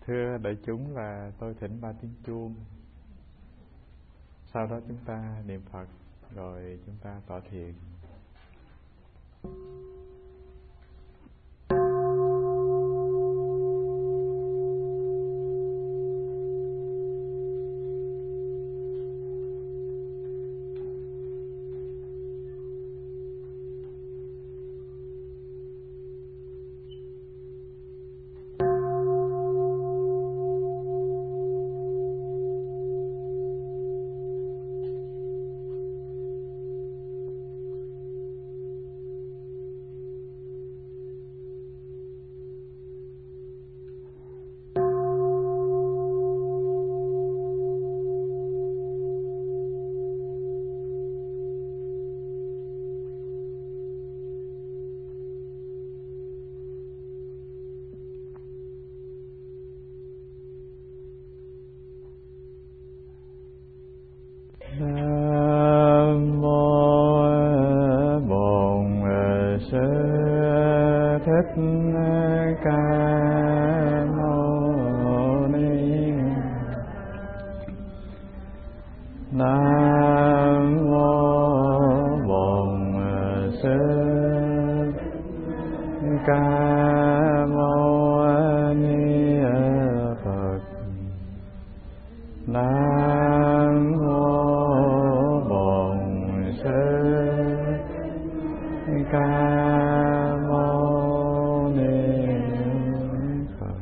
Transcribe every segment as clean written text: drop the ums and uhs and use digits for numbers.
Thưa đại chúng, là tôi thỉnh 3 tiếng chuông. Sau đó chúng ta niệm Phật, rồi chúng ta tọa thiền. Nam mô Bổn Sư Thích Ca Mâu Ni. Nam mô Bổn Sư Ca Mâu Ni Phật. Nam mô Bổn Sư Ca Mâu Ni Phật.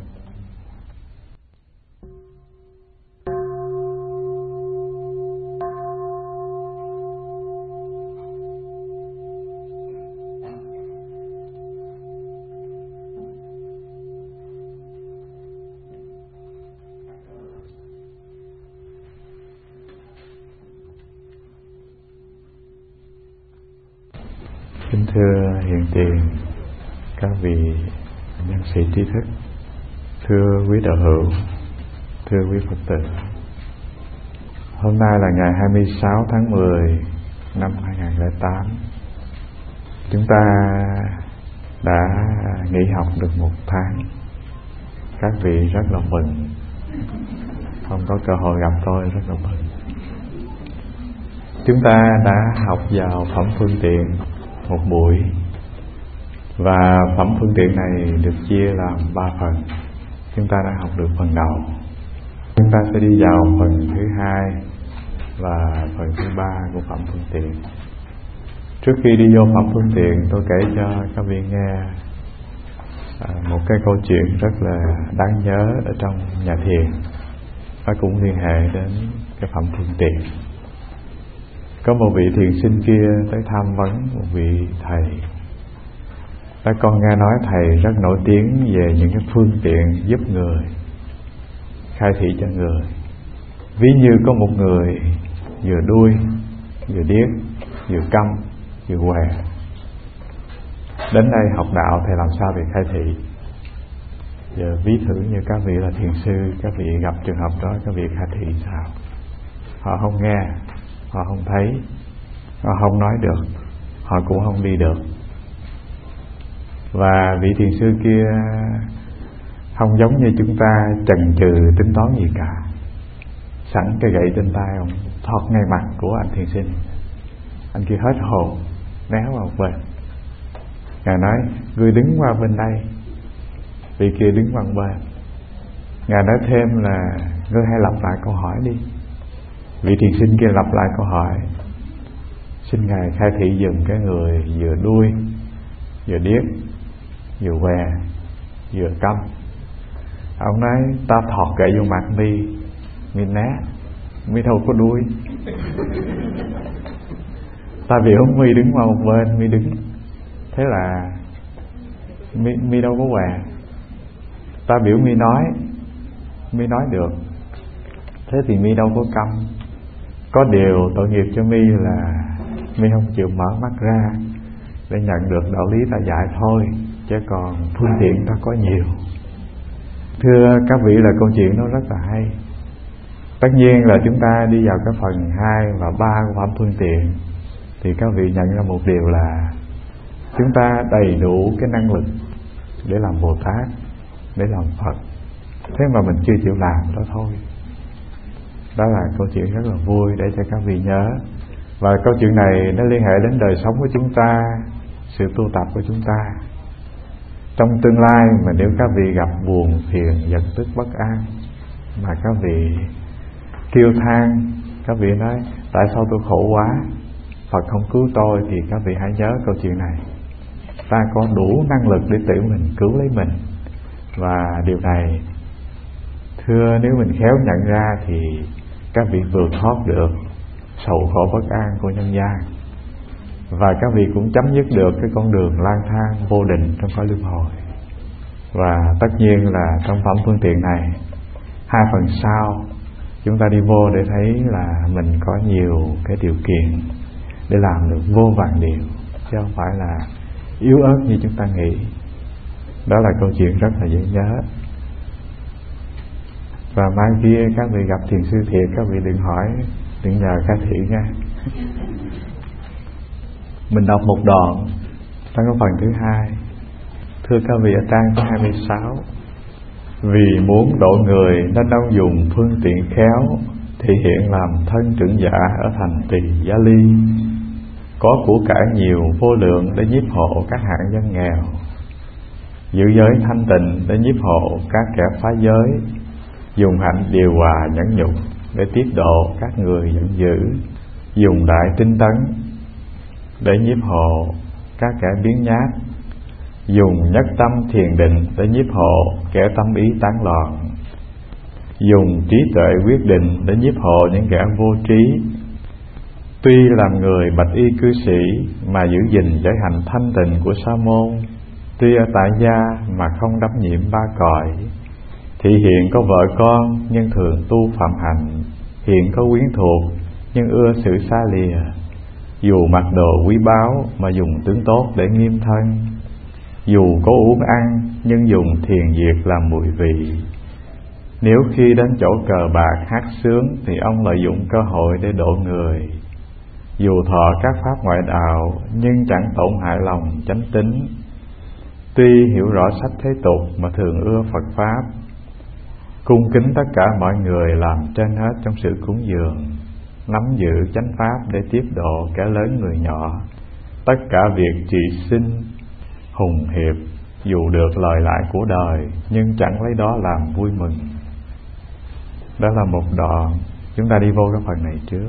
Kính thưa hiền tiền, các vị nhân sĩ trí thức, thưa quý đạo hữu, thưa quý Phật tử. Hôm nay là ngày 26 tháng 10 năm 2008. Chúng ta đã nghỉ học được 1 tháng. Các vị rất là mừng, không có cơ hội gặp tôi rất là mừng. Chúng ta đã học vào phẩm phương tiện một buổi, và phẩm phương tiện này được chia làm 3 phần. Chúng ta đã học được phần đầu, chúng ta sẽ đi vào phần thứ 2 và phần thứ 3 của phẩm phương tiện. Trước khi đi vô phẩm phương tiện, tôi kể cho các vị nghe một cái câu chuyện rất là đáng nhớ ở trong nhà thiền. Nó cũng liên hệ đến cái phẩm phương tiện. Có một vị thiền sinh kia tới tham vấn một vị thầy. Nói: con nghe nói thầy rất nổi tiếng về những cái phương tiện giúp người, khai thị cho người. Ví như có một người vừa đuôi, vừa điếc, vừa câm, vừa què. Đến đây học đạo thầy làm sao để khai thị? Giờ ví thử như các vị là thiền sư, các vị gặp trường hợp đó, các vị khai thị sao? Họ không nghe, họ không thấy, họ không nói được, họ cũng không đi được. Và vị thiền sư kia không giống như chúng ta chần chừ tính toán gì cả. Sẵn cái gậy trên tay, ông thọt ngay mặt của anh thiền sinh. Anh kia hết hồn, né vào một bên. Ngài nói: ngươi đứng qua bên đây. Vị kia đứng qua bên. Ngài nói thêm là: ngươi hãy lặp lại câu hỏi đi. Vị thiền sinh kia lặp lại câu hỏi. Xin Ngài khai thị dùm cái người vừa đuôi, vừa điếc, vừa què, vừa câm. Ông nói: ta thọt gậy vô mặt mi, mi né, mi đâu có đuôi. Ta biểu mi đứng qua một bên, mi đứng. Thế là mi đâu có què. Ta biểu mi nói được. Thế thì mi đâu có câm. Có điều tội nghiệp cho mi là mi không chịu mở mắt ra để nhận được đạo lý ta dạy thôi, chứ còn phương tiện ta có nhiều. Thưa các vị, là câu chuyện nó rất là hay. Tất nhiên là chúng ta đi vào cái phần 2 và 3 của phẩm phương tiện, thì các vị nhận ra một điều là chúng ta đầy đủ cái năng lực để làm Bồ Tát, để làm Phật, thế mà mình chưa chịu làm đó thôi. Đó là câu chuyện rất là vui để cho các vị nhớ. Và câu chuyện này nó liên hệ đến đời sống của chúng ta, sự tu tập của chúng ta. Trong tương lai mà nếu các vị gặp buồn phiền, giận tức, bất an, mà các vị kêu than, các vị nói tại sao tôi khổ quá, Phật không cứu tôi, thì các vị hãy nhớ câu chuyện này. Ta có đủ năng lực để tự mình cứu lấy mình. Và điều này, thưa, nếu mình khéo nhận ra thì các vị vượt thoát được sầu khổ bất an của nhân gian. Và các vị cũng chấm dứt được cái con đường lang thang vô định trong cõi luân hồi. Và tất nhiên là trong phẩm phương tiện này, 2 phần sau chúng ta đi vô để thấy là mình có nhiều cái điều kiện để làm được vô vàn điều, chứ không phải là yếu ớt như chúng ta nghĩ. Đó là câu chuyện rất là dễ nhớ. Và mai kia các vị gặp thiền sư thiệt, các vị đừng hỏi, đừng nhờ ca thị nha. Mình đọc một đoạn trong cái phần thứ 2. Thưa các vị, ở trang thứ 26: vì muốn độ người nên ông dùng phương tiện khéo, thể hiện làm thân trưởng giả ở thành Tỳ Gia Ly, có của cải nhiều vô lượng để nhiếp hộ các hạng dân nghèo, giữ giới thanh tịnh để nhiếp hộ các kẻ phá giới, dùng hạnh điều hòa nhẫn nhục để tiếp độ các người giận dữ, dùng đại tinh tấn để nhiếp hộ các kẻ biến nhát, dùng nhất tâm thiền định để nhiếp hộ kẻ tâm ý tán loạn, dùng trí tuệ quyết định để nhiếp hộ những kẻ vô trí. Tuy làm người bạch y cư sĩ mà giữ gìn giới hạnh thanh tịnh của sa môn, tuy ở tại gia mà không đắm nhiễm 3 cõi, thì hiện có vợ con nhưng thường tu phạm hạnh, hiện có quyến thuộc nhưng ưa sự xa lìa, dù mặc đồ quý báu mà dùng tướng tốt để nghiêm thân, dù có uống ăn nhưng dùng thiền diệt làm mùi vị. Nếu khi đến chỗ cờ bạc hát sướng thì ông lợi dụng cơ hội để độ người, dù thọ các pháp ngoại đạo nhưng chẳng tổn hại lòng chánh tín. Tuy hiểu rõ sách thế tục mà thường ưa Phật pháp, cung kính tất cả mọi người làm trên hết trong sự cúng dường, nắm giữ chánh pháp để tiếp độ kẻ lớn người nhỏ, tất cả việc trị sinh hùng hiệp, dù được lời lại của đời nhưng chẳng lấy đó làm vui mừng. Đó là một đoạn. Chúng ta đi vô cái phần này trước.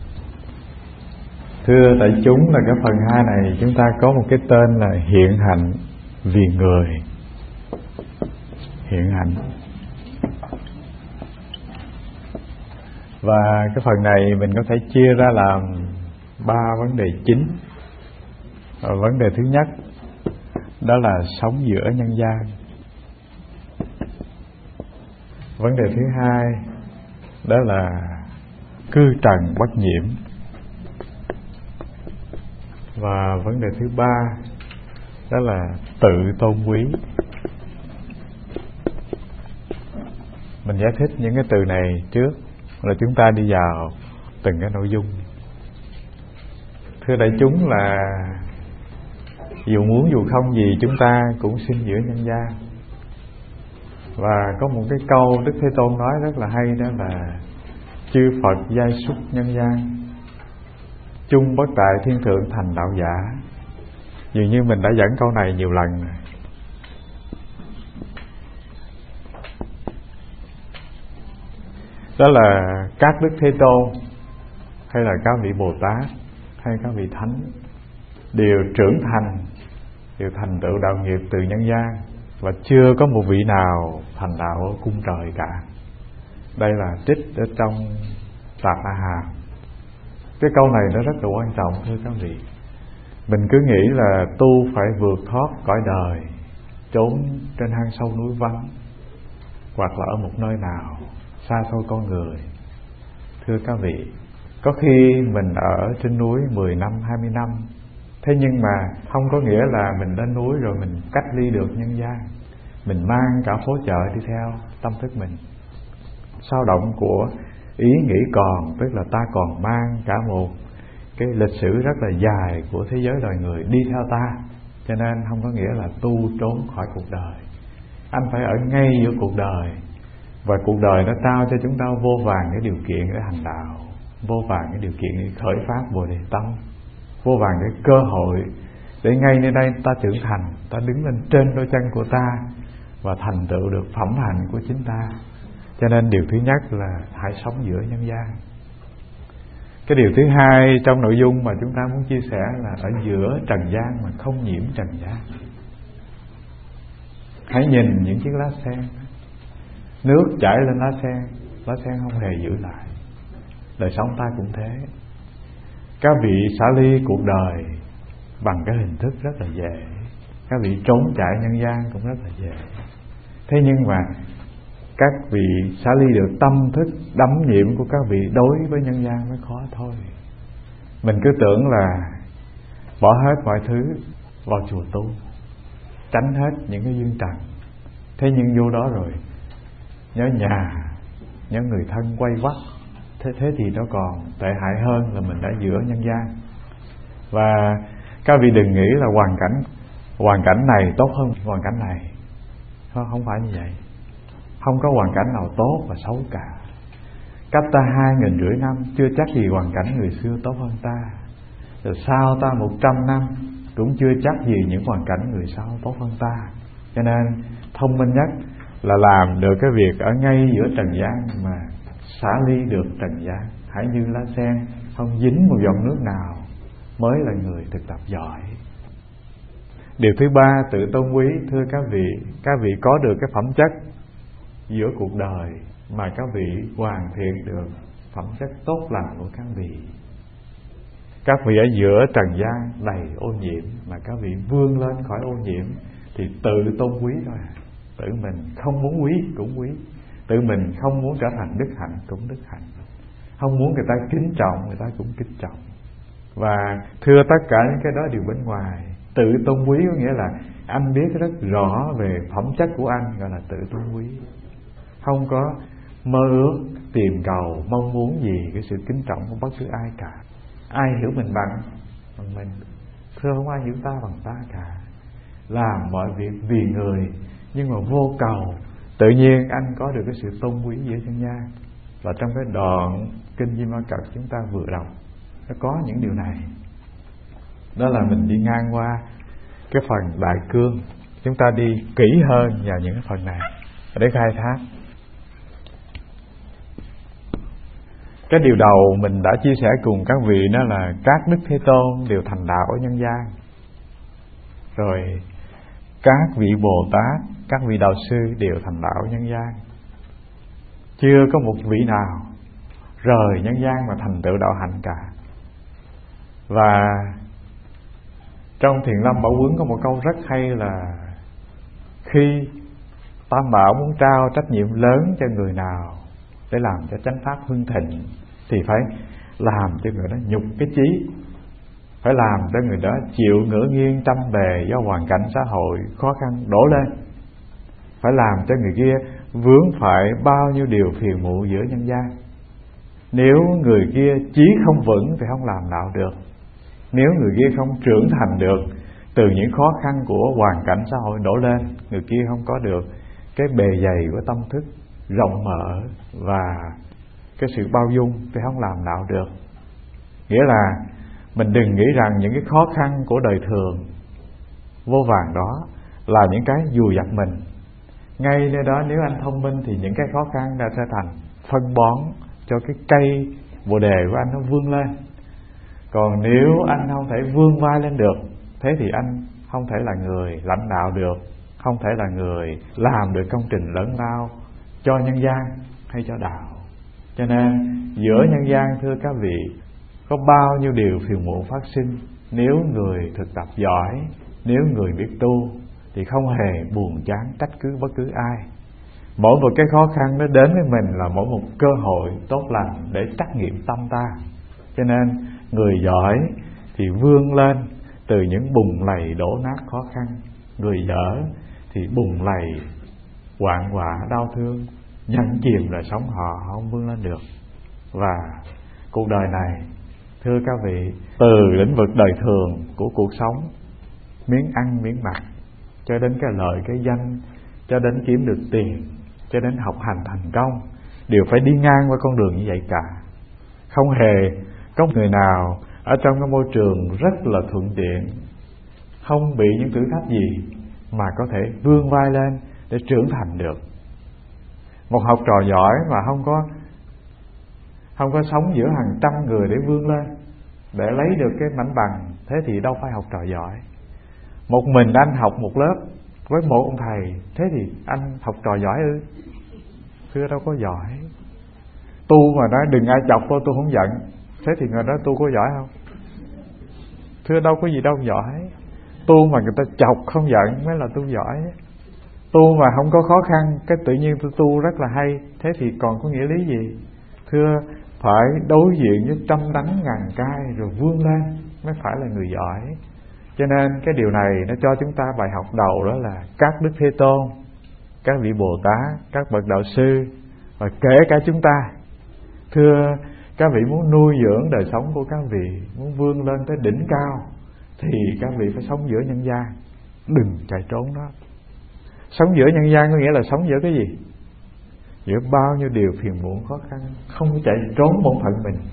Thưa đại chúng, là cái phần 2 này chúng ta có một cái tên là hiện hạnh vì người. Hiện hạnh. Và cái phần này mình có thể chia ra làm 3 vấn đề chính. Vấn đề thứ nhất đó là sống giữa nhân gian. Vấn đề thứ hai đó là cư trần bất nhiễm. Và vấn đề thứ ba đó là tự tôn quý. Mình giải thích những cái từ này trước rồi chúng ta đi vào từng cái nội dung. Thưa đại chúng, là dù muốn dù không gì chúng ta cũng sinh giữa nhân gian. Và có một cái câu Đức Thế Tôn nói rất là hay, đó là chư Phật giai xuất nhân gian, chung bất tại thiên thượng thành đạo giả. Dường như mình đã dẫn câu này nhiều lần rồi. Đó là các Đức Thế Tôn hay là các vị Bồ Tát hay các vị Thánh đều trưởng thành, đều thành tựu đạo nghiệp từ nhân gian, và chưa có một vị nào thành đạo ở cung trời cả. Đây là trích ở trong Tạp A Hàm. Cái câu này nó rất là quan trọng, thưa các vị. Mình cứ nghĩ là tu phải vượt thoát cõi đời, trốn trên hang sâu núi vắng, hoặc là ở một nơi nào xa xôi con người. Thưa các vị, có khi mình ở trên núi 10 năm, 20 năm, thế nhưng mà không có nghĩa là mình lên núi rồi mình cách ly được nhân gian. Mình mang cả phố chợ đi theo tâm thức mình. Sao động của ý nghĩ còn, tức là ta còn mang cả một cái lịch sử rất là dài của thế giới đời người đi theo ta. Cho nên không có nghĩa là tu trốn khỏi cuộc đời. Anh phải ở ngay giữa cuộc đời Và cuộc đời nó trao cho chúng ta vô vàn cái điều kiện để hành đạo, vô vàn cái điều kiện để khởi phát Bồ Đề tâm, vô vàn cái cơ hội để ngay nơi đây ta trưởng thành, ta đứng lên trên đôi chân của ta và thành tựu được phẩm hạnh của chính ta. Cho nên điều thứ nhất là hãy sống giữa nhân gian. Cái điều thứ hai trong nội dung mà chúng ta muốn chia sẻ là ở giữa trần gian mà không nhiễm trần gian. Hãy nhìn những chiếc lá sen, nước chảy lên lá sen không hề giữ lại. Đời sống ta cũng thế. Các vị xả ly cuộc đời bằng cái hình thức rất là dễ, các vị trốn chạy nhân gian cũng rất là dễ. Thế nhưng mà các vị xả ly được tâm thức đắm nhiễm của các vị đối với nhân gian mới khó thôi. Mình cứ tưởng là bỏ hết mọi thứ vào chùa tu, tránh hết những cái duyên trần. Thế nhưng vô đó rồi nhớ nhà, nhớ người thân quay quắt, thế thì nó còn tệ hại hơn là mình đã giữa nhân gian. Và các vị đừng nghĩ là hoàn cảnh này tốt hơn hoàn cảnh này. Không phải như vậy. Không có hoàn cảnh nào tốt và xấu cả. Cách ta 2.500 năm chưa chắc gì hoàn cảnh người xưa tốt hơn ta. Rồi sau ta 100 năm cũng chưa chắc gì những hoàn cảnh người sau tốt hơn ta. Cho nên thông minh nhất là làm được cái việc ở ngay giữa trần gian mà xả ly được trần gian. Hãy như lá sen không dính một giọt nước nào mới là người thực tập giỏi. Điều thứ ba, tự tôn quý. Thưa các vị có được cái phẩm chất giữa cuộc đời mà các vị hoàn thiện được phẩm chất tốt lành của các vị. Các vị ở giữa trần gian đầy ô nhiễm mà các vị vươn lên khỏi ô nhiễm thì tự tôn quý thôi. Tự mình không muốn quý cũng quý, tự mình không muốn trở thành đức hạnh cũng đức hạnh, không muốn người ta kính trọng người ta cũng kính trọng. Và thưa tất cả những cái đó đều bên ngoài. Tự tôn quý có nghĩa là anh biết rất rõ về phẩm chất của anh, gọi là tự tôn quý. Không có mơ ước, tìm cầu, mong muốn gì cái sự kính trọng của bất cứ ai cả. Ai hiểu mình bằng mình? Thưa, không ai hiểu ta bằng ta cả. Làm mọi việc vì người nhưng mà vô cầu, tự nhiên anh có được cái sự tôn quý giữa nhân gian. Và trong cái đoạn kinh Di Ma Cật chúng ta vừa đọc, nó có những điều này. Đó là mình đi ngang qua cái phần đại cương, chúng ta đi kỹ hơn vào những cái phần này để khai thác. Cái điều đầu mình đã chia sẻ cùng các vị đó là các Đức Thế Tôn đều thành đạo ở nhân gian. Rồi các vị Bồ Tát, các vị Đạo Sư đều thành đạo ở nhân gian. Chưa có một vị nào rời nhân gian mà thành tựu đạo hạnh cả. Và trong Thiền Lâm Bảo Huấn có một câu rất hay là khi Tam Bảo muốn trao trách nhiệm lớn cho người nào để làm cho chánh pháp hưng thịnh thì phải làm cho người đó nhục cái chí, phải làm cho người đó chịu ngửa nghiêng trăm bề do hoàn cảnh xã hội khó khăn đổ lên, phải làm cho người kia vướng phải bao nhiêu điều phiền muộn giữa nhân gian. Nếu người kia chí không vững thì không làm đạo được. Nếu người kia không trưởng thành được từ những khó khăn của hoàn cảnh xã hội đổ lên, người kia không có được cái bề dày của tâm thức rộng mở và cái sự bao dung thì không làm đạo được. Nghĩa là mình đừng nghĩ rằng những cái khó khăn của đời thường vô vàn đó là những cái dùi dập mình. Ngay nơi đó nếu anh thông minh thì những cái khó khăn đã sẽ thành phân bón cho cái cây bồ đề của anh nó vươn lên. Còn nếu anh không thể vươn vai lên được, thế thì anh không thể là người lãnh đạo được, không thể là người làm được công trình lớn lao cho nhân gian hay cho đạo. Cho nên giữa nhân gian thưa các vị, có bao nhiêu điều phiền muộn phát sinh. Nếu người thực tập giỏi, nếu người biết tu thì không hề buồn chán trách cứ bất cứ ai. Mỗi một cái khó khăn nó đến với mình là mỗi một cơ hội tốt lành để trắc nghiệm tâm ta. Cho nên người giỏi thì vươn lên từ những bùn lầy đổ nát khó khăn, người dở thì bùn lầy hoạn họa đau thương nhấn chìm đời sống họ không vươn lên được. Và cuộc đời này thưa các vị, từ lĩnh vực đời thường của cuộc sống, miếng ăn miếng mặc, cho đến cái lợi cái danh, cho đến kiếm được tiền, cho đến học hành thành công đều phải đi ngang qua con đường như vậy cả. Không hề có người nào ở trong cái môi trường rất là thuận tiện, không bị những thử thách gì mà có thể vươn vai lên để trưởng thành được. Một học trò giỏi mà không có sống giữa hàng trăm người để vươn lên, để lấy được cái mảnh bằng, thế thì đâu phải học trò giỏi. Một mình anh học một lớp với một ông thầy, thế thì anh học trò giỏi ư? Thưa đâu có giỏi. Tu mà nói đừng ai chọc tôi không giận, thế thì người đó tu có giỏi không? Thưa đâu có gì đâu giỏi. Tu mà người ta chọc không giận mới là tu giỏi. Tu mà không có khó khăn, cái tự nhiên tôi tu rất là hay, thế thì còn có nghĩa lý gì? Thưa, phải đối diện với trăm đắng ngàn cay rồi vươn lên mới phải là người giỏi. Cho nên cái điều này nó cho chúng ta bài học đầu, đó là các Đức Thế Tôn, các vị Bồ Tát, các bậc đạo sư, và kể cả chúng ta. Thưa, các vị muốn nuôi dưỡng đời sống của các vị, muốn vươn lên tới đỉnh cao, thì các vị phải sống giữa nhân gian, đừng chạy trốn đó. Sống giữa nhân gian có nghĩa là sống giữa cái gì? Giữa bao nhiêu điều phiền muộn khó khăn, không chạy trốn bổn phận mình.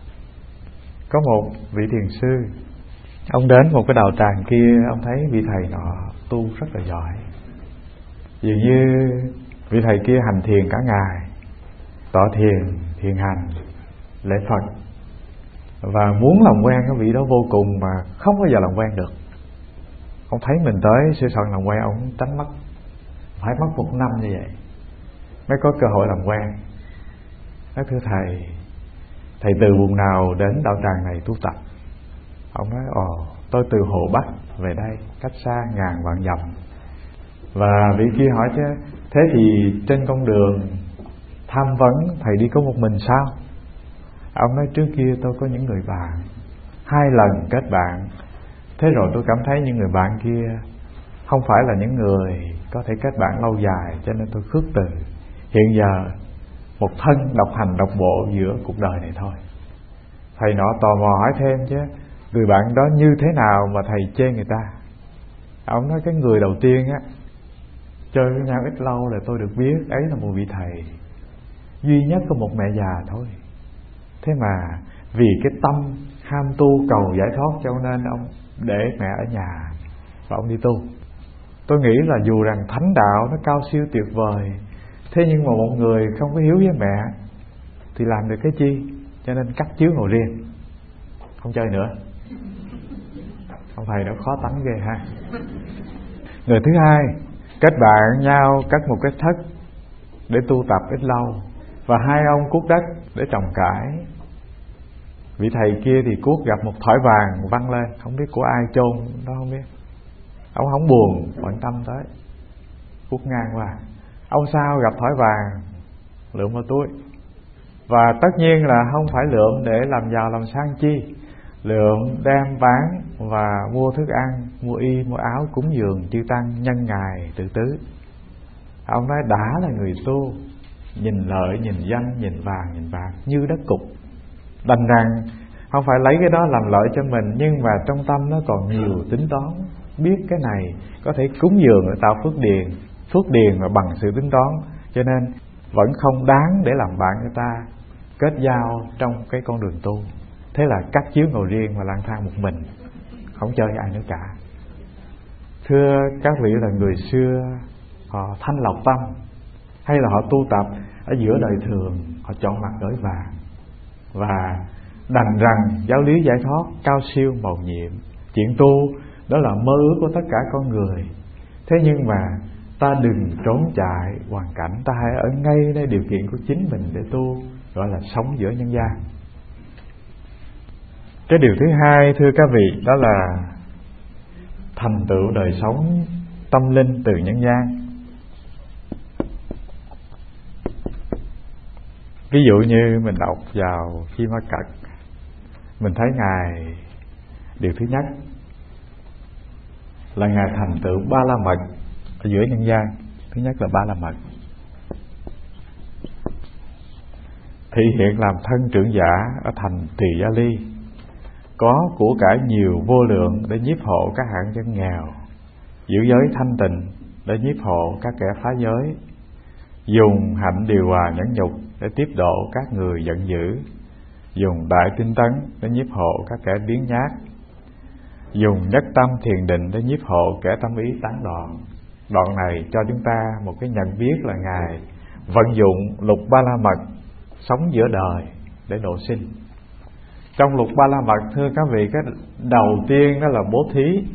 Có một vị thiền sư, ông đến một cái đạo tràng kia, ông thấy vị thầy nọ tu rất là giỏi. Dường như vị thầy kia hành thiền cả ngày, tọa thiền, thiền hành, lễ Phật, và muốn làm quen cái vị đó vô cùng mà không bao giờ làm quen được. Ông thấy mình tới sư soạn làm quen, ông tránh mất, phải mất 1 năm như vậy mới có cơ hội làm quen. Nói thưa thầy từ vùng nào đến đạo tràng này tu tập? Ông nói tôi từ Hồ Bắc về đây, cách xa ngàn vạn dặm. Và vị kia hỏi chứ, thế thì trên con đường tham vấn thầy đi có một mình sao? Ông nói trước kia tôi có những người bạn, 2 lần kết bạn. Thế rồi tôi cảm thấy những người bạn kia không phải là những người có thể kết bạn lâu dài, cho nên tôi khước từ. Hiện giờ một thân độc hành độc bộ giữa cuộc đời này thôi. Thầy nọ tò mò hỏi thêm chứ, người bạn đó như thế nào mà thầy chê người ta? Ông nói cái người đầu tiên á, chơi với nhau ít lâu là tôi được biết ấy là một vị thầy duy nhất của một mẹ già thôi. Thế mà vì cái tâm ham tu cầu giải thoát, cho nên ông để mẹ ở nhà và ông đi tu. Tôi nghĩ là dù rằng thánh đạo nó cao siêu tuyệt vời, thế nhưng mà một người không có hiếu với mẹ thì làm được cái chi? Cho nên cắt chiếu ngồi riêng, không chơi nữa. Ông thầy đó khó tánh ghê ha. Người thứ hai, kết bạn nhau cắt một cái thất để tu tập ít lâu, và 2 ông cuốc đất để trồng cải. Vị thầy kia thì cuốc gặp một thỏi vàng văng lên, không biết của ai chôn đó không biết. Ông không buồn quan tâm tới, cuốc ngang qua. Ông sau gặp thỏi vàng lượm vào túi, và tất nhiên là không phải lượm để làm giàu làm sang chi, lượm đem bán và mua thức ăn, mua y, mua áo cúng dường chư tăng nhân ngày tự tứ. Ông nói đã là người tu, nhìn lợi, nhìn danh, nhìn vàng, nhìn bạc như đất cục, đành rằng không phải lấy cái đó làm lợi cho mình, nhưng mà trong tâm nó còn nhiều tính toán, biết cái này có thể cúng dường để tạo phước điền mà bằng sự tính toán, cho nên vẫn không đáng để làm bạn người ta, kết giao trong cái con đường tu. Thế là cắt chiếu ngồi riêng và lang thang một mình, không chơi với ai nữa cả. Thưa các vị, là người xưa họ thanh lọc tâm, hay là họ tu tập ở giữa đời thường, họ chọn mặt gửi vàng và đành rằng giáo lý giải thoát cao siêu mầu nhiệm. Chuyện tu đó là mơ ước của tất cả con người. Thế nhưng mà ta đừng trốn chạy hoàn cảnh, ta hãy ở ngay nơi điều kiện của chính mình để tu, gọi là sống giữa nhân gian. Cái điều thứ hai, thưa các vị, đó là thành tựu đời sống tâm linh từ nhân gian. Ví dụ như mình đọc vào Khi Ma Cật, mình thấy Ngài, điều thứ nhất là Ngài thành tựu Ba La Mật ở giữa nhân gian. Thứ nhất là Ba La Mật, thị hiện làm thân trưởng giả ở thành Tỳ Gia Ly, có của cải nhiều vô lượng để nhiếp hộ các hạng dân nghèo, giữ giới thanh tịnh để nhiếp hộ các kẻ phá giới, dùng hạnh điều hòa nhẫn nhục để tiếp độ các người giận dữ, dùng đại tinh tấn để nhiếp hộ các kẻ biếng nhác, dùng nhất tâm thiền định để nhiếp hộ kẻ tâm ý tán loạn. Đoạn này cho chúng ta một cái nhận biết là Ngài vận dụng lục ba la mật sống giữa đời để độ sinh. Trong lục ba la mật, thưa các vị, cái đầu tiên đó là bố thí.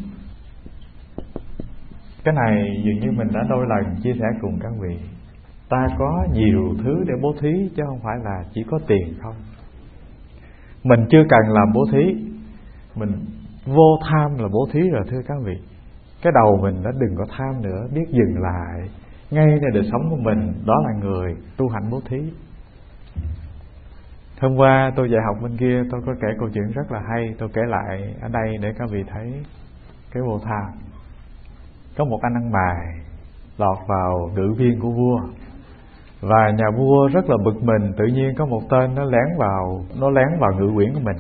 Cái này dường như mình đã đôi lần chia sẻ cùng các vị. Ta có nhiều thứ để bố thí chứ không phải là chỉ có tiền không. Mình chưa cần làm bố thí, mình vô tham là bố thí rồi thưa các vị. Cái đầu mình đã đừng có tham nữa, biết dừng lại ngayในđời sống của mình, đó là người tu hành bố thí. Hôm qua tôi dạy học bên kia, tôi có kể câu chuyện rất là hay, tôi kể lại ở đây để các vị thấy cái vô tham. Có một anh ăn mày lọt vào ngự viên của vua, và nhà vua rất là bực mình. Tự nhiên có một tên nó lén vào ngự quyển của mình,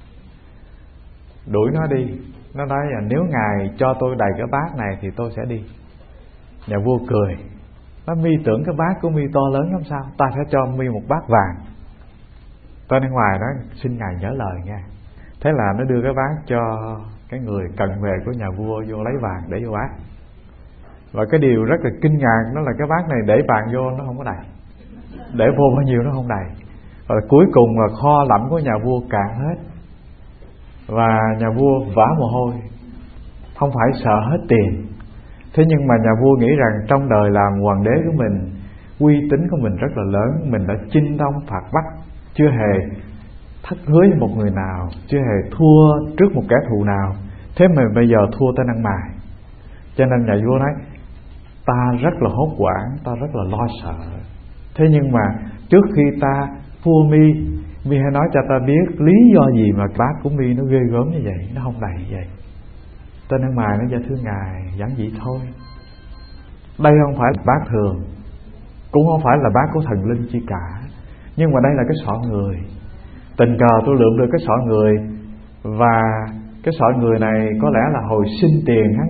đuổi nó đi. Nó nói là nếu ngài cho tôi đầy cái bát này thì tôi sẽ đi. Nhà vua cười, nó mi tưởng cái bát của mi to lớn lắm sao, ta sẽ cho mi một bát vàng. Tên ở ngoài nói xin ngài nhớ lời nha. Thế là nó đưa cái bát cho cái người cận về của nhà vua vô lấy vàng để vô bát. Và cái điều rất là kinh ngạc đó là cái bát này để vàng vô nó không có đầy, để vô bao nhiêu nó không đầy. Và cuối cùng là kho lẫm của nhà vua cạn hết. Và nhà vua vã mồ hôi, không phải sợ hết tiền. Thế nhưng mà nhà vua nghĩ rằng trong đời làm hoàng đế của mình, uy tín của mình rất là lớn. Mình đã chinh đông phạt Bắc, chưa hề thất hứa với một người nào, chưa hề thua trước một kẻ thù nào. Thế mà bây giờ thua tên ăn mày. Cho nên nhà vua nói ta rất là hốt hoảng, ta rất là lo sợ. Thế nhưng mà trước khi ta thua mi hãy nói cho ta biết lý do gì mà bát của mi nó ghê gớm như vậy, nó không đầy vậy. Tên ăn mày nó dạ thưa ngài, giản dị thôi. Đây không phải là bát thường, cũng không phải là bát của thần linh chi cả, nhưng mà đây là cái sọ người. Tình cờ tôi lượm được cái sọ người, và cái sọ người này có lẽ là hồi sinh tiền hắn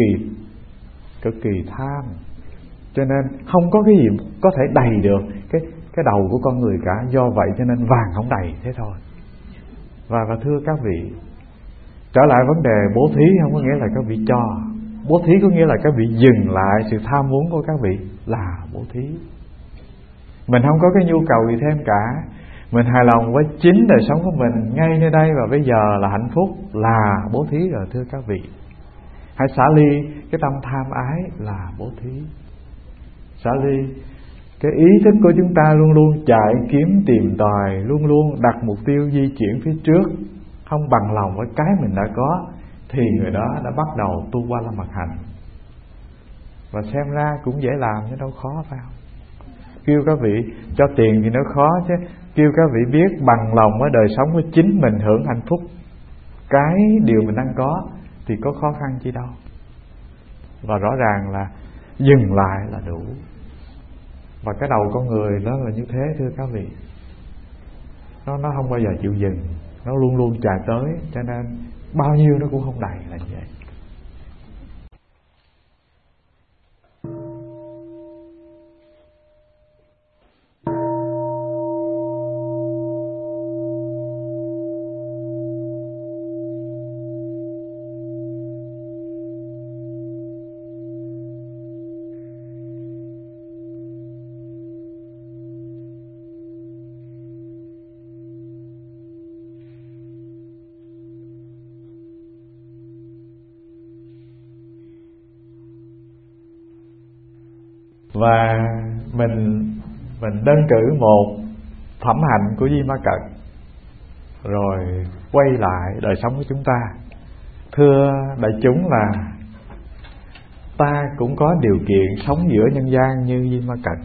cực kỳ tham, cho nên không có cái gì có thể đầy được cái đầu của con người cả. Do vậy cho nên vàng không đầy, thế thôi. Và thưa các vị, trở lại vấn đề bố thí không có nghĩa là các vị cho. Bố thí có nghĩa là các vị dừng lại sự tham muốn của các vị là bố thí. Mình không có cái nhu cầu gì thêm cả, mình hài lòng với chính đời sống của mình ngay nơi đây và bây giờ là hạnh phúc, là bố thí rồi thưa các vị. Hãy xả ly cái tâm tham ái là bố thí. Xả ly cái ý thức của chúng ta luôn luôn chạy kiếm tìm tòi, luôn luôn đặt mục tiêu di chuyển phía trước, không bằng lòng với cái mình đã có, thì người đó đã bắt đầu tu qua la mật hạnh. Và xem ra cũng dễ làm chứ đâu khó, phải không? Kêu các vị cho tiền thì nó khó, chứ kêu các vị biết bằng lòng với đời sống của chính mình, hưởng hạnh phúc cái điều mình đang có thì có khó khăn chi đâu. Và rõ ràng là dừng lại là đủ. Và cái đầu con người đó là như thế thưa các vị. Nó không bao giờ chịu dừng, nó luôn luôn chạy tới, cho nên bao nhiêu nó cũng không đầy là như vậy. Và mình đơn cử một phẩm hạnh của Di Ma Cật, rồi quay lại đời sống của chúng ta. Thưa đại chúng là ta cũng có điều kiện sống giữa nhân gian như Di Ma Cật.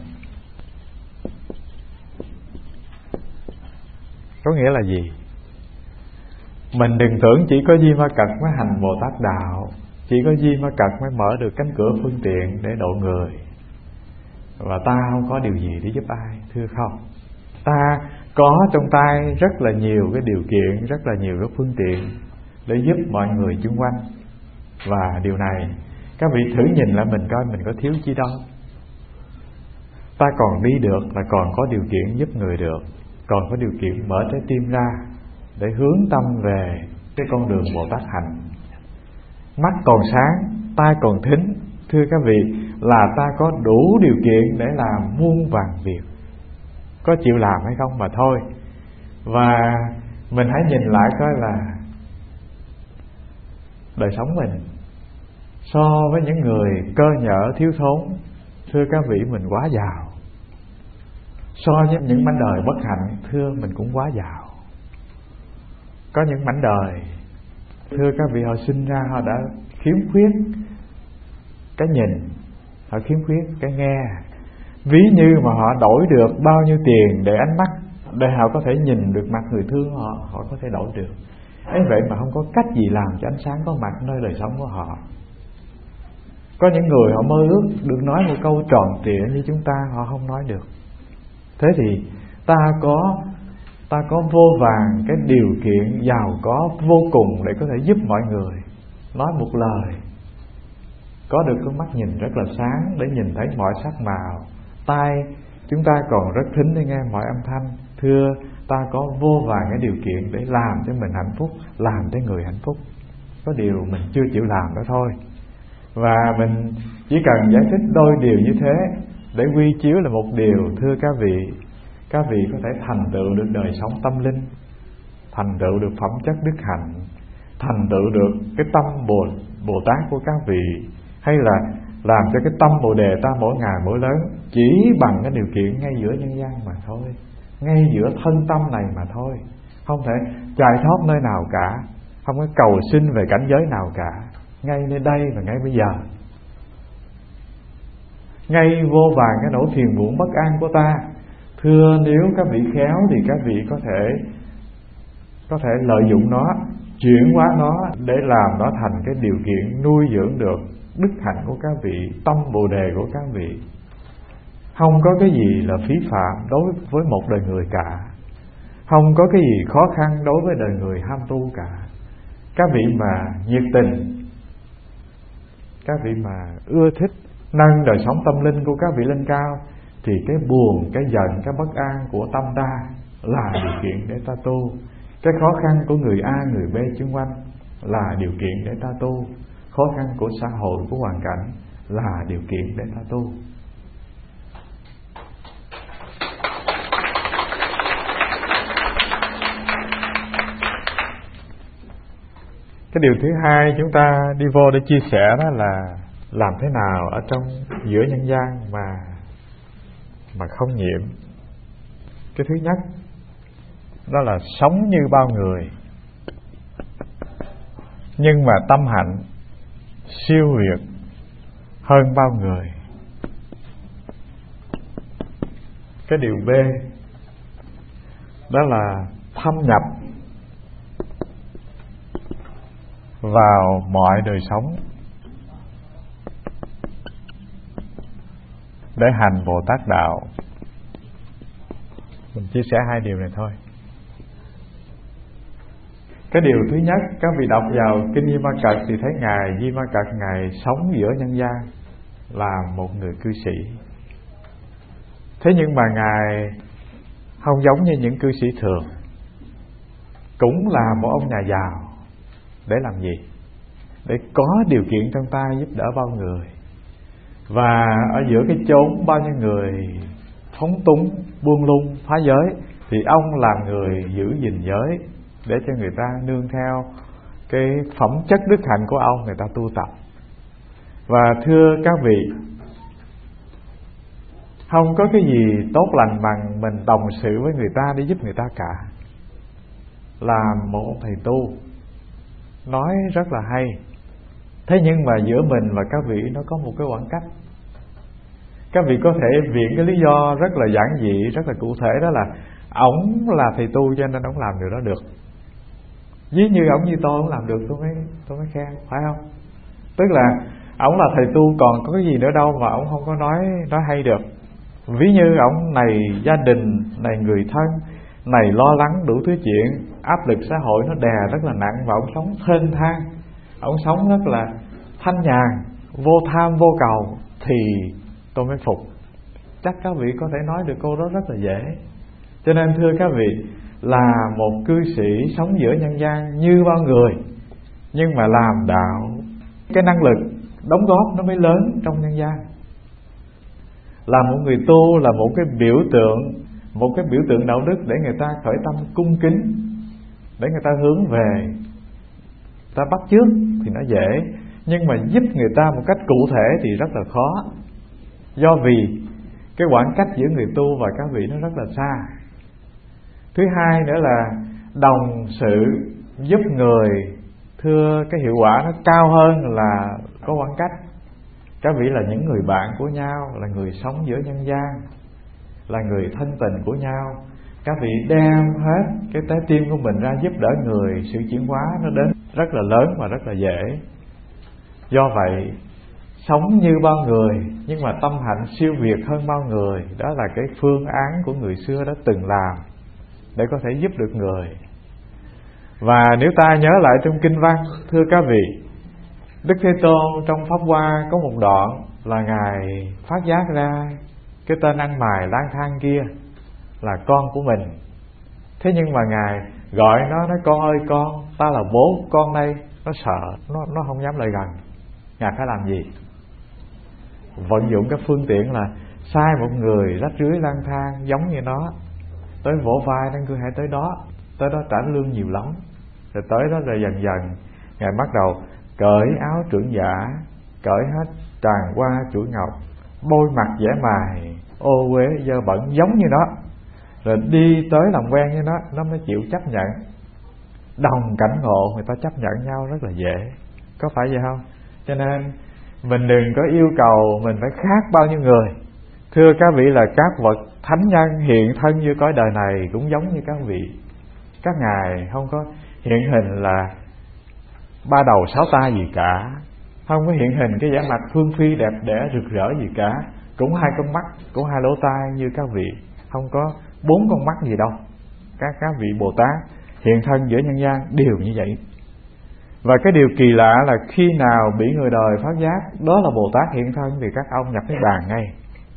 Có nghĩa là gì? Mình đừng tưởng chỉ có Di Ma Cật mới hành Bồ Tát đạo, chỉ có Di Ma Cật mới mở được cánh cửa phương tiện để độ người, và ta không có điều gì để giúp ai. Thưa không, ta có trong tay rất là nhiều cái điều kiện, rất là nhiều cái phương tiện để giúp mọi người xung quanh. Và điều này các vị thử nhìn lại mình coi mình có thiếu chi đâu. ta còn đi được là còn có điều kiện giúp người được, còn có điều kiện mở trái tim ra để hướng tâm về cái con đường Bồ Tát hành. Mắt còn sáng, tai còn thính, thưa các vị, là ta có đủ điều kiện để làm muôn vàn việc. Có chịu làm hay không mà thôi. Và mình hãy nhìn lại coi là đời sống mình so với những người cơ nhở thiếu thốn, thưa các vị, mình quá giàu. So với những mảnh đời bất hạnh, thưa, mình cũng quá giàu. Có những mảnh đời, thưa các vị, họ sinh ra họ đã khiếm khuyết cái nhìn, họ khiếm khuyết cái nghe. Ví như mà họ đổi được bao nhiêu tiền để ánh mắt, để họ có thể nhìn được mặt người thương họ, họ có thể đổi được. Ấy vậy mà không có cách gì làm cho ánh sáng có mặt nơi đời sống của họ. Có những người họ mơ ước được nói một câu tròn trịa như chúng ta, họ không nói được. Thế thì ta có vô vàn cái điều kiện giàu có vô cùng để có thể giúp mọi người. Nói một lời, có được con mắt nhìn rất là sáng để nhìn thấy mọi sắc màu. Tai chúng ta còn rất thính để nghe mọi âm thanh. Thưa, ta có vô vàn cái điều kiện để làm cho mình hạnh phúc, làm cho người hạnh phúc. Có điều mình chưa chịu làm đó thôi. Và mình chỉ cần giải thích đôi điều như thế để quy chiếu là một điều, thưa các vị có thể thành tựu được đời sống tâm linh, thành tựu được phẩm chất đức hạnh, thành tựu được cái tâm Bồ Tát của các vị, hay là làm cho cái tâm Bồ Đề ta mỗi ngày mỗi lớn, chỉ bằng cái điều kiện ngay giữa nhân gian mà thôi, ngay giữa thân tâm này mà thôi. Không thể chạy thoát nơi nào cả, không có cầu xin về cảnh giới nào cả, ngay nơi đây và ngay bây giờ. Ngay vô vàn cái nỗi phiền muộn bất an của ta, thưa, nếu các vị khéo thì các vị có thể lợi dụng nó, chuyển hóa nó để làm nó thành cái điều kiện nuôi dưỡng được đức hạnh của các vị, tâm Bồ Đề của các vị. Không có cái gì là phí phạm đối với một đời người cả, không có cái gì khó khăn đối với đời người ham tu cả. Các vị mà nhiệt tình, các vị mà ưa thích nâng đời sống tâm linh của các vị lên cao, thì cái buồn, cái giận, cái bất an của tâm ta là điều kiện để ta tu. Cái khó khăn của người A, người B xung quanh là điều kiện để ta tu. Khó khăn của xã hội, của hoàn cảnh là điều kiện để ta tu. Cái điều thứ hai chúng ta đi vô để chia sẻ đó là làm thế nào ở trong giữa nhân gian mà không nhiễm. Cái thứ nhất đó là sống như bao người, nhưng mà tâm hạnh siêu việt hơn bao người. Cái điều B đó là thâm nhập vào mọi đời sống để hành Bồ Tát đạo. Mình chia sẻ hai điều này thôi. Cái điều thứ nhất, các vị đọc vào kinh Di Ma Cật thì thấy ngài Di Ma Cật ngài sống giữa nhân gian là một người cư sĩ. Thế nhưng mà ngài không giống như những cư sĩ thường, cũng là một ông nhà giàu. Để làm gì? Để có điều kiện trong tay giúp đỡ bao người. Và ở giữa cái chốn bao nhiêu người phóng túng, buông lung, phá giới, thì ông làm người giữ gìn giới để cho người ta nương theo cái phẩm chất đức hạnh của ông, người ta tu tập. Và thưa các vị, không có cái gì tốt lành bằng mình đồng sự với người ta để giúp người ta cả. Làm một ông thầy tu nói rất là hay, thế nhưng mà giữa mình và các vị nó có một cái khoảng cách. Các vị có thể viện cái lý do rất là giản dị, rất là cụ thể, đó là ổng là thầy tu cho nên ổng làm điều đó được. Ví như ổng như tôi ổng làm được, tôi mới khen, phải không? Tức là ổng là thầy tu, còn có cái gì nữa đâu mà ổng không có nói hay được. Ví như ổng này gia đình, này người thân, này lo lắng đủ thứ chuyện, áp lực xã hội nó đè rất là nặng, và ổng sống thênh thang, ổng sống rất là thanh nhàn, vô tham vô cầu, thì tôi mới phục. chắc các vị có thể nói được câu đó rất là dễ. Cho nên thưa các vị, là một cư sĩ sống giữa nhân gian như bao người, nhưng mà làm đạo, cái năng lực đóng góp nó mới lớn trong nhân gian. Là một người tu là một cái biểu tượng đạo đức để người ta khởi tâm cung kính, để người ta hướng về, ta bắt chước thì nó dễ, nhưng mà giúp người ta một cách cụ thể thì rất là khó. Do vì cái khoảng cách giữa người tu và các vị nó rất là xa. Thứ hai nữa là đồng sự giúp người, thưa cái hiệu quả nó cao hơn là có khoảng cách. Các vị là những người bạn của nhau, là người sống giữa nhân gian, là người thân tình của nhau. Các vị đem hết cái trái tim của mình ra giúp đỡ người, sự chuyển hóa nó đến rất là lớn và rất là dễ. Do vậy, sống như bao người nhưng mà tâm hạnh siêu việt hơn bao người, đó là cái phương án của người xưa đã từng làm để có thể giúp được người. Và nếu ta nhớ lại trong kinh văn, thưa các vị, Đức Thế Tôn trong Pháp Hoa có một đoạn là Ngài phát giác ra cái tên ăn mày lang thang kia là con của mình. Thế nhưng mà Ngài gọi nó nói con ơi con, ta là bố con đây. Nó sợ, nó không dám lại gần. Ngài phải làm gì? Vận dụng cái phương tiện là sai một người rách rưới lang thang giống như nó, tới vỗ vai nó, cứ hãy tới đó trả lương nhiều lắm. Rồi tới đó rồi dần dần Ngài bắt đầu cởi áo trưởng giả, cởi hết tràng hoa chuỗi ngọc, bôi mặt vẻ mài ô uế dơ bẩn giống như nó, rồi đi tới làm quen với nó mới chịu chấp nhận. Đồng cảnh ngộ người ta chấp nhận nhau rất là dễ, có phải vậy không? Cho nên mình đừng có yêu cầu mình phải khác bao nhiêu người. Thưa các vị, là các vật thánh nhân hiện thân như cõi đời này cũng giống như các vị. Các ngài không có hiện hình là ba đầu sáu tay gì cả, không có hiện hình cái vẻ mặt phương phi đẹp đẽ rực rỡ gì cả, cũng hai con mắt, cũng hai lỗ tai như các vị, không có bốn con mắt gì đâu. Các vị Bồ Tát hiện thân giữa nhân gian đều như vậy. Và cái điều kỳ lạ là khi nào bị người đời phát giác đó là Bồ Tát hiện thân thì các ông nhập Niết Bàn ngay.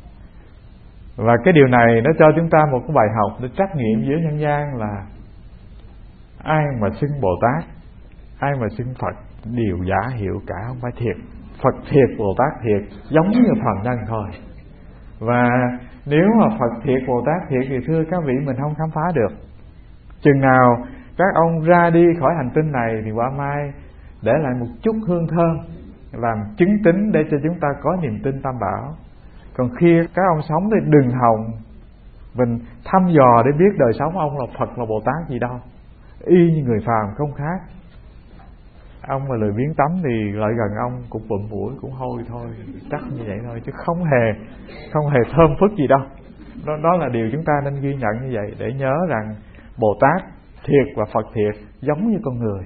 Và cái điều này nó cho chúng ta một cái bài học để trắc nghiệm giữa nhân gian là ai mà xưng Bồ Tát, ai mà xưng Phật đều giả hiệu cả, không phải thiệt. Phật thiệt, Bồ Tát thiệt, giống như phàm nhân thôi. Và nếu mà Phật thiệt, Bồ Tát thiệt thì thưa các vị, mình không khám phá được. Chừng nào các ông ra đi khỏi hành tinh này thì quả mai để lại một chút hương thơm làm chứng tín để cho chúng ta có niềm tin Tam Bảo. Còn khi các ông sống thì đừng hòng mình thăm dò để biết đời sống ông là Phật là Bồ Tát gì đâu. Y như người phàm không khác. Ông mà lười biếng tắm thì lại gần ông cũng bụm mũi cũng hôi thôi, chắc như vậy thôi, chứ không hề thơm phức gì đâu. Đó là điều chúng ta nên ghi nhận như vậy, để nhớ rằng Bồ Tát thiệt và Phật thiệt giống như con người.